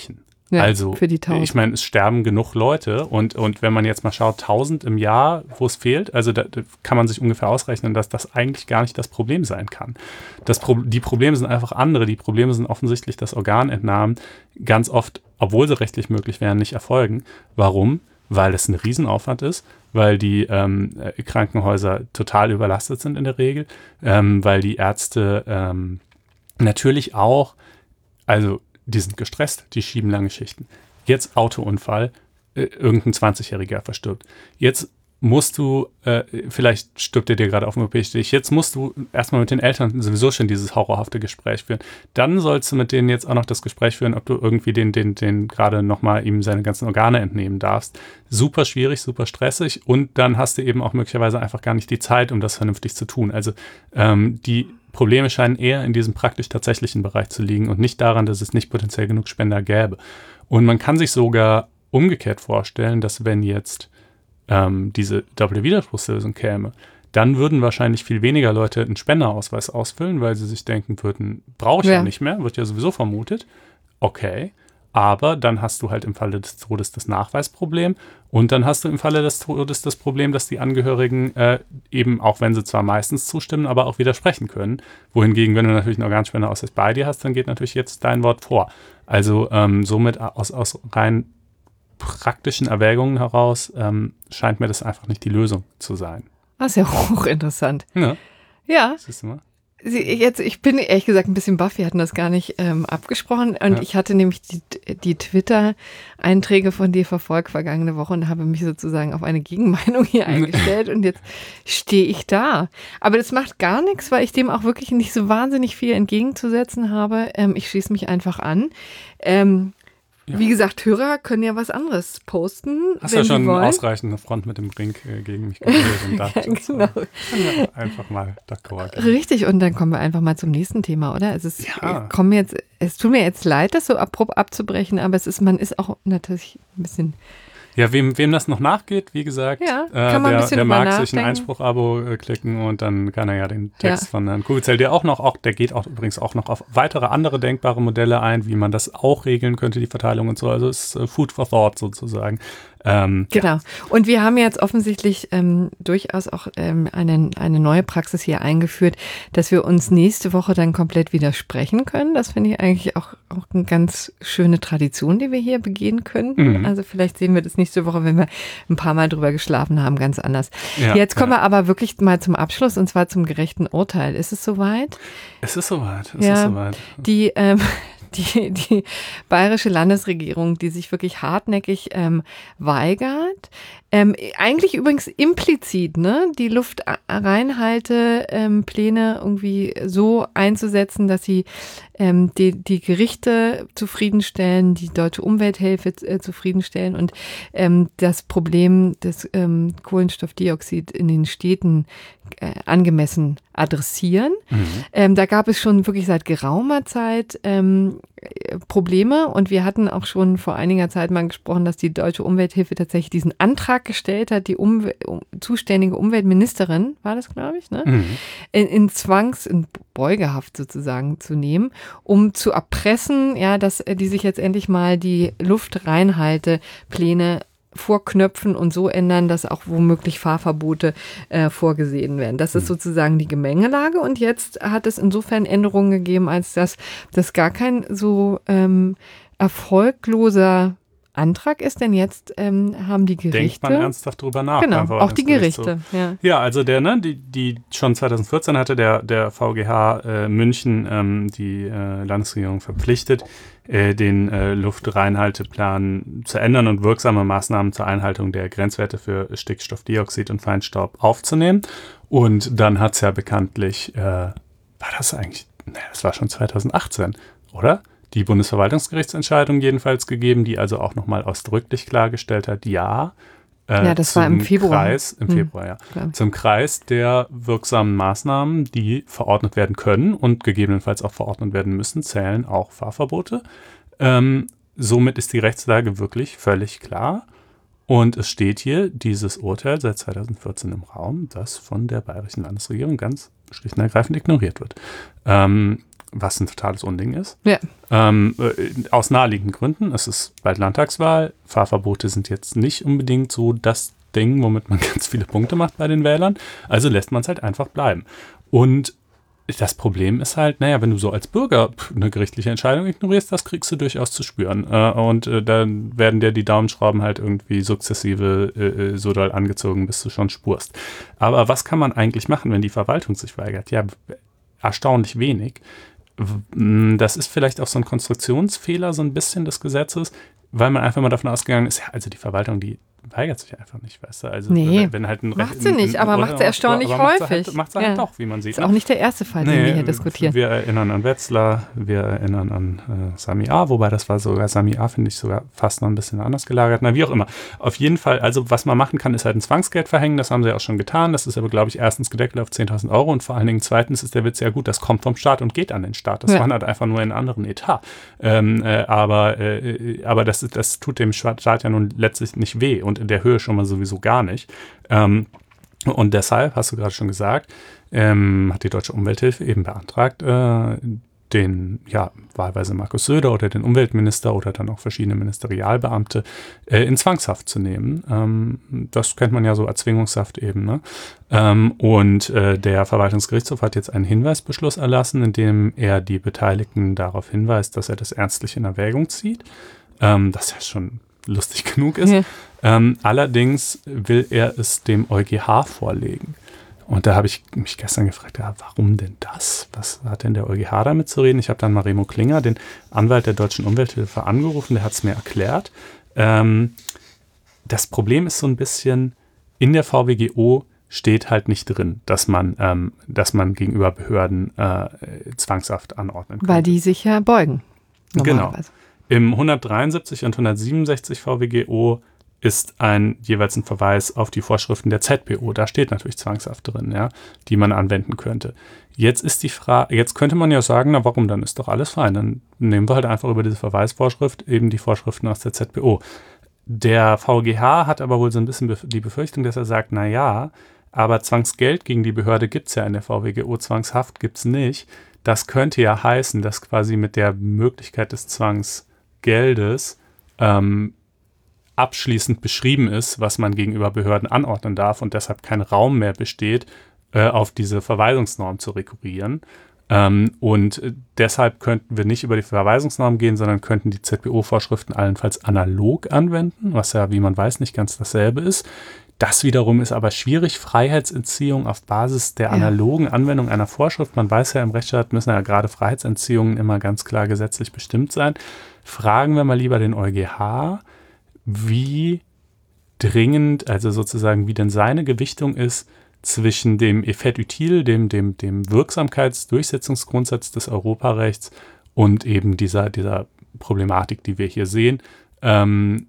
Ja, also, für die tausend. Ich meine, es sterben genug Leute und, und wenn man jetzt mal schaut, tausend im Jahr, wo es fehlt, also da, da kann man sich ungefähr ausrechnen, dass das eigentlich gar nicht das Problem sein kann. Das Pro- die Probleme sind einfach andere. Die Probleme sind offensichtlich, dass Organentnahmen ganz oft, obwohl sie rechtlich möglich wären, nicht erfolgen. Warum? Weil es ein Riesenaufwand ist, weil die ähm, Krankenhäuser total überlastet sind in der Regel, ähm, weil die Ärzte ähm, natürlich auch, also die sind gestresst, die schieben lange Schichten. Jetzt Autounfall, äh, irgendein zwanzigjähriger verstirbt. Jetzt musst du, äh, vielleicht stirbt er dir gerade auf dem O P-Stich, jetzt musst du erstmal mit den Eltern sowieso schon dieses horrorhafte Gespräch führen. Dann sollst du mit denen jetzt auch noch das Gespräch führen, ob du irgendwie den, den, den gerade nochmal ihm seine ganzen Organe entnehmen darfst. Super schwierig, super stressig und dann hast du eben auch möglicherweise einfach gar nicht die Zeit, um das vernünftig zu tun. Also ähm, die Probleme scheinen eher in diesem praktisch-tatsächlichen Bereich zu liegen und nicht daran, dass es nicht potenziell genug Spender gäbe. Und man kann sich sogar umgekehrt vorstellen, dass wenn jetzt ähm, diese doppelte Widerspruchslösung käme, dann würden wahrscheinlich viel weniger Leute einen Spenderausweis ausfüllen, weil sie sich denken würden, brauche ich ja. ja nicht mehr, wird ja sowieso vermutet. Okay, aber dann hast du halt im Falle des Todes das Nachweisproblem und dann hast du im Falle des Todes das Problem, dass die Angehörigen äh, eben, auch wenn sie zwar meistens zustimmen, aber auch widersprechen können. Wohingegen, wenn du natürlich einen Organspenderausweis bei dir hast, dann geht natürlich jetzt dein Wort vor. Also ähm, somit aus, aus rein praktischen Erwägungen heraus ähm, scheint mir das einfach nicht die Lösung zu sein. Das ist ja hochinteressant. Ja. Ja. Siehst du mal? Sie, jetzt, ich bin ehrlich gesagt ein bisschen baff, wir hatten das gar nicht ähm, abgesprochen und Ja. ich hatte nämlich die, die Twitter-Einträge von dir verfolgt vergangene Woche und habe mich sozusagen auf eine Gegenmeinung hier eingestellt und jetzt stehe ich da. Aber das macht gar nichts, weil ich dem auch wirklich nicht so wahnsinnig viel entgegenzusetzen habe. Ähm, ich schließe mich einfach an. Ähm, Ja. Wie gesagt, Hörer können ja was anderes posten, Hast wenn ja schon sie wollen. ausreichend eine Front mit dem Ring äh, gegen mich gebildet und dachte, Ja, genau. so, kann ja einfach mal d'accord gehen. Richtig, und dann kommen wir einfach mal zum nächsten Thema, oder? Es ist, Ja. kommen jetzt, es tut mir jetzt leid, das so abrupt abzubrechen, aber es ist, man ist auch natürlich ein bisschen. Ja, wem, wem das noch nachgeht, wie gesagt, Ja, äh, kann man ein der, bisschen der drüber mag sich ein nachdenken. Einspruch-Abo äh, klicken und dann kann er ja den Text Ja. von Herrn Kubizell, der auch noch, auch, der geht auch übrigens auch noch auf weitere andere denkbare Modelle ein, wie man das auch regeln könnte, die Verteilung und so. Also es ist äh, Food for Thought sozusagen. Ähm, Genau. Ja. Und wir haben jetzt offensichtlich ähm, durchaus auch ähm, eine, eine neue Praxis hier eingeführt, dass wir uns nächste Woche dann komplett widersprechen können. Das finde ich eigentlich auch, auch eine ganz schöne Tradition, die wir hier begehen können. Mhm. Also vielleicht sehen wir das nächste Woche, wenn wir ein paar Mal drüber geschlafen haben, ganz anders. Ja, Jetzt kommen ja. wir aber wirklich mal zum Abschluss und zwar zum gerechten Urteil. Ist es soweit? Es ist soweit, es Ja. ist soweit. Die, ähm, die, die bayerische Landesregierung, die sich wirklich hartnäckig ähm, weigert, ähm, eigentlich übrigens implizit, ne, die Luftreinhaltepläne ähm, Pläne irgendwie so einzusetzen, dass sie ähm, die, die Gerichte zufriedenstellen, die deutsche Umwelthilfe äh, zufriedenstellen und ähm, das Problem des ähm, Kohlenstoffdioxid in den Städten äh, angemessen adressieren. Mhm. Ähm, da gab es schon wirklich seit geraumer Zeit ähm, äh, Probleme und wir hatten auch schon vor einiger Zeit mal gesprochen, dass die deutsche Umwelthilfe tatsächlich diesen Antrag gestellt hat, die Umwel- um, zuständige Umweltministerin, war das glaube ich, ne? Mhm. in, in Zwangs-, in Beugehaft sozusagen zu nehmen, um zu erpressen, ja, dass äh, die sich jetzt endlich mal die Luftreinhaltepläne vorknöpfen und so ändern, dass auch womöglich Fahrverbote äh, vorgesehen werden. Das ist sozusagen die Gemengelage und jetzt hat es insofern Änderungen gegeben, als dass das gar kein so ähm, erfolgloser Antrag ist, denn jetzt ähm, haben die Denkt Gerichte, man ernsthaft drüber nach. genau, beim auch die Verwaltungsgerichtshof. Gerichte, ja. Ja, also der, ne, die, die schon zwanzig vierzehn hatte der, der VGH äh, München ähm, die äh, Landesregierung verpflichtet, äh, den äh, Luftreinhalteplan zu ändern und wirksame Maßnahmen zur Einhaltung der Grenzwerte für Stickstoffdioxid und Feinstaub aufzunehmen. Und dann hat es ja bekanntlich, äh, war das eigentlich, ne, das war schon zwanzig achtzehn, oder? Die Bundesverwaltungsgerichtsentscheidung jedenfalls gegeben, die also auch nochmal ausdrücklich klargestellt hat, ja, äh, Ja, das war im zum Februar. Kreis, im Hm, Februar, ja, klar. zum Kreis der wirksamen Maßnahmen, die verordnet werden können und gegebenenfalls auch verordnet werden müssen, zählen auch Fahrverbote. Ähm, somit ist die Rechtslage wirklich völlig klar. Und es steht hier dieses Urteil seit zwanzig vierzehn im Raum, das von der bayerischen Landesregierung ganz schlicht und ergreifend ignoriert wird. Ähm, was ein totales Unding ist. Ja. Ähm, äh, aus naheliegenden Gründen. Es ist bald Landtagswahl. Fahrverbote sind jetzt nicht unbedingt so das Ding, womit man ganz viele Punkte macht bei den Wählern. Also lässt man es halt einfach bleiben. Und das Problem ist halt, naja, wenn du so als Bürger eine gerichtliche Entscheidung ignorierst, das kriegst du durchaus zu spüren. Äh, und äh, dann werden dir die Daumenschrauben halt irgendwie sukzessive äh, so doll angezogen, bis du schon spurst. Aber was kann man eigentlich machen, wenn die Verwaltung sich weigert? Ja, erstaunlich wenig. Das ist vielleicht auch so ein Konstruktionsfehler, so ein bisschen des Gesetzes, weil man einfach mal davon ausgegangen ist, ja, also die Verwaltung, die weigert sich einfach nicht, weißt du? Also nee, wenn, wenn halt ein macht sie nicht, aber macht sie erstaunlich häufig. Macht, macht sie halt ja. doch, wie man sieht. Ist auch nicht der erste Fall, den nee, wir hier diskutieren. Wir erinnern an Wetzlar, wir erinnern an äh, Sami A., wobei das war sogar, Sami A. finde ich sogar fast noch ein bisschen anders gelagert. Na, wie auch immer. Auf jeden Fall, also was man machen kann, ist halt ein Zwangsgeld verhängen, das haben sie auch schon getan. Das ist aber, glaube ich, erstens gedeckelt auf zehntausend Euro und vor allen Dingen zweitens ist der Witz ja gut, das kommt vom Staat und geht an den Staat. Das ja. wandert einfach nur in einen anderen Etat. Ähm, äh, aber äh, aber das, das tut dem Staat ja nun letztlich nicht weh und in der Höhe schon mal sowieso gar nicht. Ähm, und deshalb, hast du gerade schon gesagt, ähm, hat die Deutsche Umwelthilfe eben beantragt, äh, den, ja, wahlweise Markus Söder oder den Umweltminister oder dann auch verschiedene Ministerialbeamte äh, in Zwangshaft zu nehmen. Ähm, das kennt man ja so Erzwingungshaft eben. Ne? Ähm, und äh, der Verwaltungsgerichtshof hat jetzt einen Hinweisbeschluss erlassen, in dem er die Beteiligten darauf hinweist, dass er das ernstlich in Erwägung zieht. Ähm, das ja schon lustig genug ist. Ja. Ähm, allerdings will er es dem EuGH vorlegen. Und da habe ich mich gestern gefragt, ja, warum denn das? Was hat denn der EuGH damit zu reden? Ich habe dann mal Remo Klinger, den Anwalt der Deutschen Umwelthilfe, angerufen, der hat es mir erklärt. Ähm, das Problem ist so ein bisschen, in der V W G O steht halt nicht drin, dass man, ähm, dass man gegenüber Behörden äh, Zwangshaft anordnen kann. Weil die sich ja beugen. Genau. Im hundertdreiundsiebzig und hundertsiebenundsechzig V W G O ist ein jeweils ein Verweis auf die Vorschriften der Z B O. Da steht natürlich Zwangshaft drin, ja, die man anwenden könnte. Jetzt ist die Frage, jetzt könnte man ja sagen, na warum, dann ist doch alles fein. Dann nehmen wir halt einfach über diese Verweisvorschrift eben die Vorschriften aus der Z B O. Der V G H hat aber wohl so ein bisschen die Befürchtung, dass er sagt, na ja, aber Zwangsgeld gegen die Behörde gibt es ja in der V W G O, Zwangshaft gibt es nicht. Das könnte ja heißen, dass quasi mit der Möglichkeit des Zwangsgeldes ähm, abschließend beschrieben ist, was man gegenüber Behörden anordnen darf und deshalb kein Raum mehr besteht, äh, auf diese Verweisungsnorm zu rekurrieren. Ähm, und deshalb könnten wir nicht über die Verweisungsnorm gehen, sondern könnten die Z B O-Vorschriften allenfalls analog anwenden, was ja, wie man weiß, nicht ganz dasselbe ist. Das wiederum ist aber schwierig. Freiheitsentziehung auf Basis der analogen Anwendung einer Vorschrift. Man weiß ja, im Rechtsstaat müssen ja gerade Freiheitsentziehungen immer ganz klar gesetzlich bestimmt sein. Fragen wir mal lieber den EuGH, wie dringend, also sozusagen, wie denn seine Gewichtung ist zwischen dem Effet utile, dem, dem, dem Wirksamkeitsdurchsetzungsgrundsatz des Europarechts und eben dieser, dieser Problematik, die wir hier sehen. Ähm,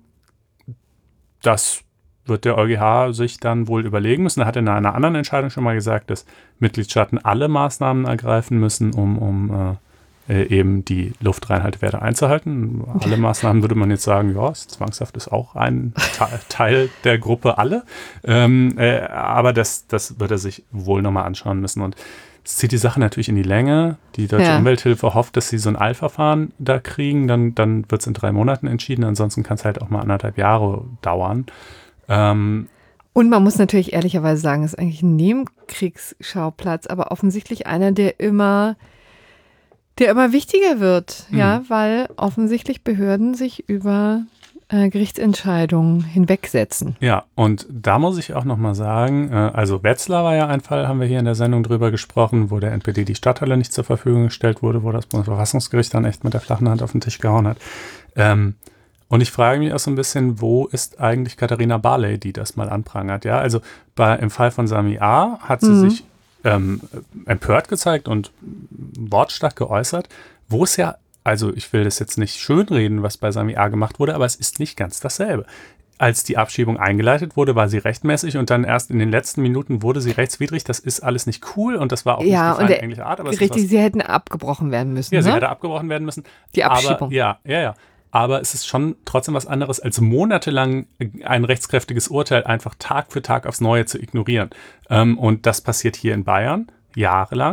das wird der EuGH sich dann wohl überlegen müssen. Er hat in einer anderen Entscheidung schon mal gesagt, dass Mitgliedstaaten alle Maßnahmen ergreifen müssen, um, um äh, eben die Luftreinhaltewerte einzuhalten. Alle Maßnahmen würde man jetzt sagen, ja, Zwangshaft ist auch ein Teil der Gruppe alle. Ähm, äh, aber das, das wird er sich wohl nochmal anschauen müssen. Und es zieht die Sache natürlich in die Länge. Die Deutsche ja. Umwelthilfe hofft, dass sie so ein Eilverfahren da kriegen. Dann, dann wird es in drei Monaten entschieden. Ansonsten kann es halt auch mal anderthalb Jahre dauern. Ähm, Und man muss natürlich ehrlicherweise sagen, es ist eigentlich ein Nebenkriegsschauplatz, aber offensichtlich einer, der immer, der immer wichtiger wird, mhm. ja, weil offensichtlich Behörden sich über äh, Gerichtsentscheidungen hinwegsetzen. Ja, und da muss ich auch nochmal sagen, äh, also Wetzlar war ja ein Fall, haben wir hier in der Sendung drüber gesprochen, wo der N P D die Stadthalle nicht zur Verfügung gestellt wurde, wo das Bundesverfassungsgericht dann echt mit der flachen Hand auf den Tisch gehauen hat. Ähm, Und ich frage mich auch so ein bisschen, wo ist eigentlich Katharina Barley, die das mal anprangert? Ja, also bei, im Fall von Sami A. hat sie mhm. sich ähm, empört gezeigt und wortstark geäußert, wo es ja, also ich will das jetzt nicht schönreden, was bei Sami A. gemacht wurde, aber es ist nicht ganz dasselbe. Als die Abschiebung eingeleitet wurde, war sie rechtmäßig und dann erst in den letzten Minuten wurde sie rechtswidrig. Das ist alles nicht cool und das war auch ja, nicht die feine englische Art. Aber richtig, es ist was, sie hätten abgebrochen werden müssen. Ja, ne? sie hätte abgebrochen werden müssen. Die Abschiebung. Aber, ja, ja, ja. Aber es ist schon trotzdem was anderes, als monatelang ein rechtskräftiges Urteil einfach Tag für Tag aufs Neue zu ignorieren. Ähm, und das passiert hier in Bayern jahrelang.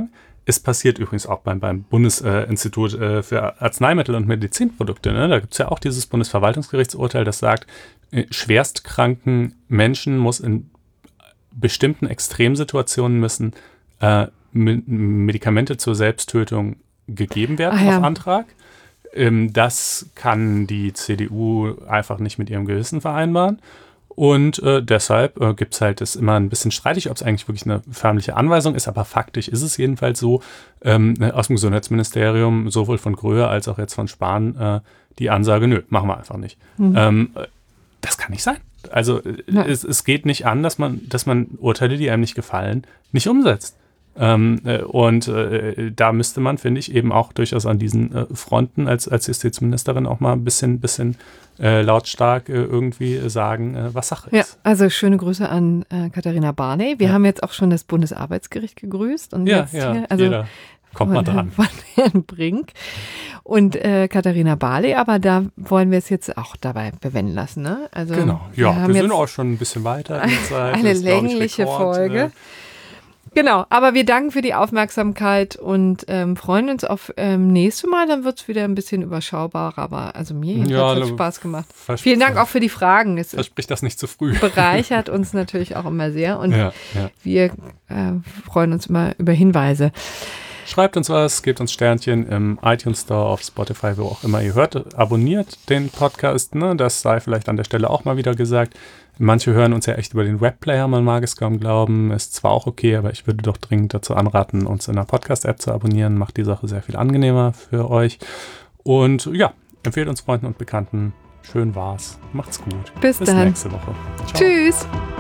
Es passiert übrigens auch beim, beim Bundesinstitut äh, für Arzneimittel und Medizinprodukte. Ne? Da gibt es ja auch dieses Bundesverwaltungsgerichtsurteil, das sagt, äh, schwerstkranken Menschen muss in bestimmten Extremsituationen müssen äh, Medikamente zur Selbsttötung gegeben werden, ah, ja. auf Antrag. Ähm, das kann die C D U einfach nicht mit ihrem Gewissen vereinbaren. Und äh, deshalb äh, gibt es halt, ist immer ein bisschen streitig, ob es eigentlich wirklich eine förmliche Anweisung ist, aber faktisch ist es jedenfalls so, ähm, aus dem Gesundheitsministerium, sowohl von Gröhe als auch jetzt von Spahn, äh, die Ansage, nö, machen wir einfach nicht. Mhm. Ähm, das kann nicht sein. Also ja. es, es geht nicht an, dass man, dass man Urteile, die einem nicht gefallen, nicht umsetzt. Ähm, äh, und äh, da müsste man, finde ich, eben auch durchaus an diesen äh, Fronten als, als Justizministerin auch mal ein bisschen, bisschen äh, lautstark äh, irgendwie sagen, äh, was Sache ja, ist. Ja, also schöne Grüße an äh, Katharina Barley. Wir ja. haben jetzt auch schon das Bundesarbeitsgericht gegrüßt. Und ja, jetzt ja, hier, also jeder kommt mal dran. Von Herrn Brink und äh, Katharina Barley, aber da wollen wir es jetzt auch dabei bewenden lassen. Ne? Also, genau, ja, wir, wir sind auch schon ein bisschen weiter in der Zeit. Eine ist, längliche ich, Rekord, Folge. Äh, Genau, aber wir danken für die Aufmerksamkeit und ähm, freuen uns auf ähm, nächste Mal. Dann wird es wieder ein bisschen überschaubarer, aber also mir ja, hat es Spaß gemacht. Vielen Dank auch für die Fragen. Es verspricht das nicht zu früh. Bereichert uns natürlich auch immer sehr und ja, ja. wir äh, freuen uns immer über Hinweise. Schreibt uns was, gebt uns Sternchen im iTunes Store, auf Spotify, wo auch immer ihr hört. Abonniert den Podcast, ne? Das sei vielleicht an der Stelle auch mal wieder gesagt. Manche hören uns ja echt über den Webplayer, man mag es kaum glauben. Ist zwar auch okay, aber ich würde doch dringend dazu anraten, uns in der Podcast-App zu abonnieren. Macht die Sache sehr viel angenehmer für euch. Und ja, empfehlt uns Freunden und Bekannten. Schön war's. Macht's gut. Bis, Bis dann. nächste Woche. Ciao. Tschüss.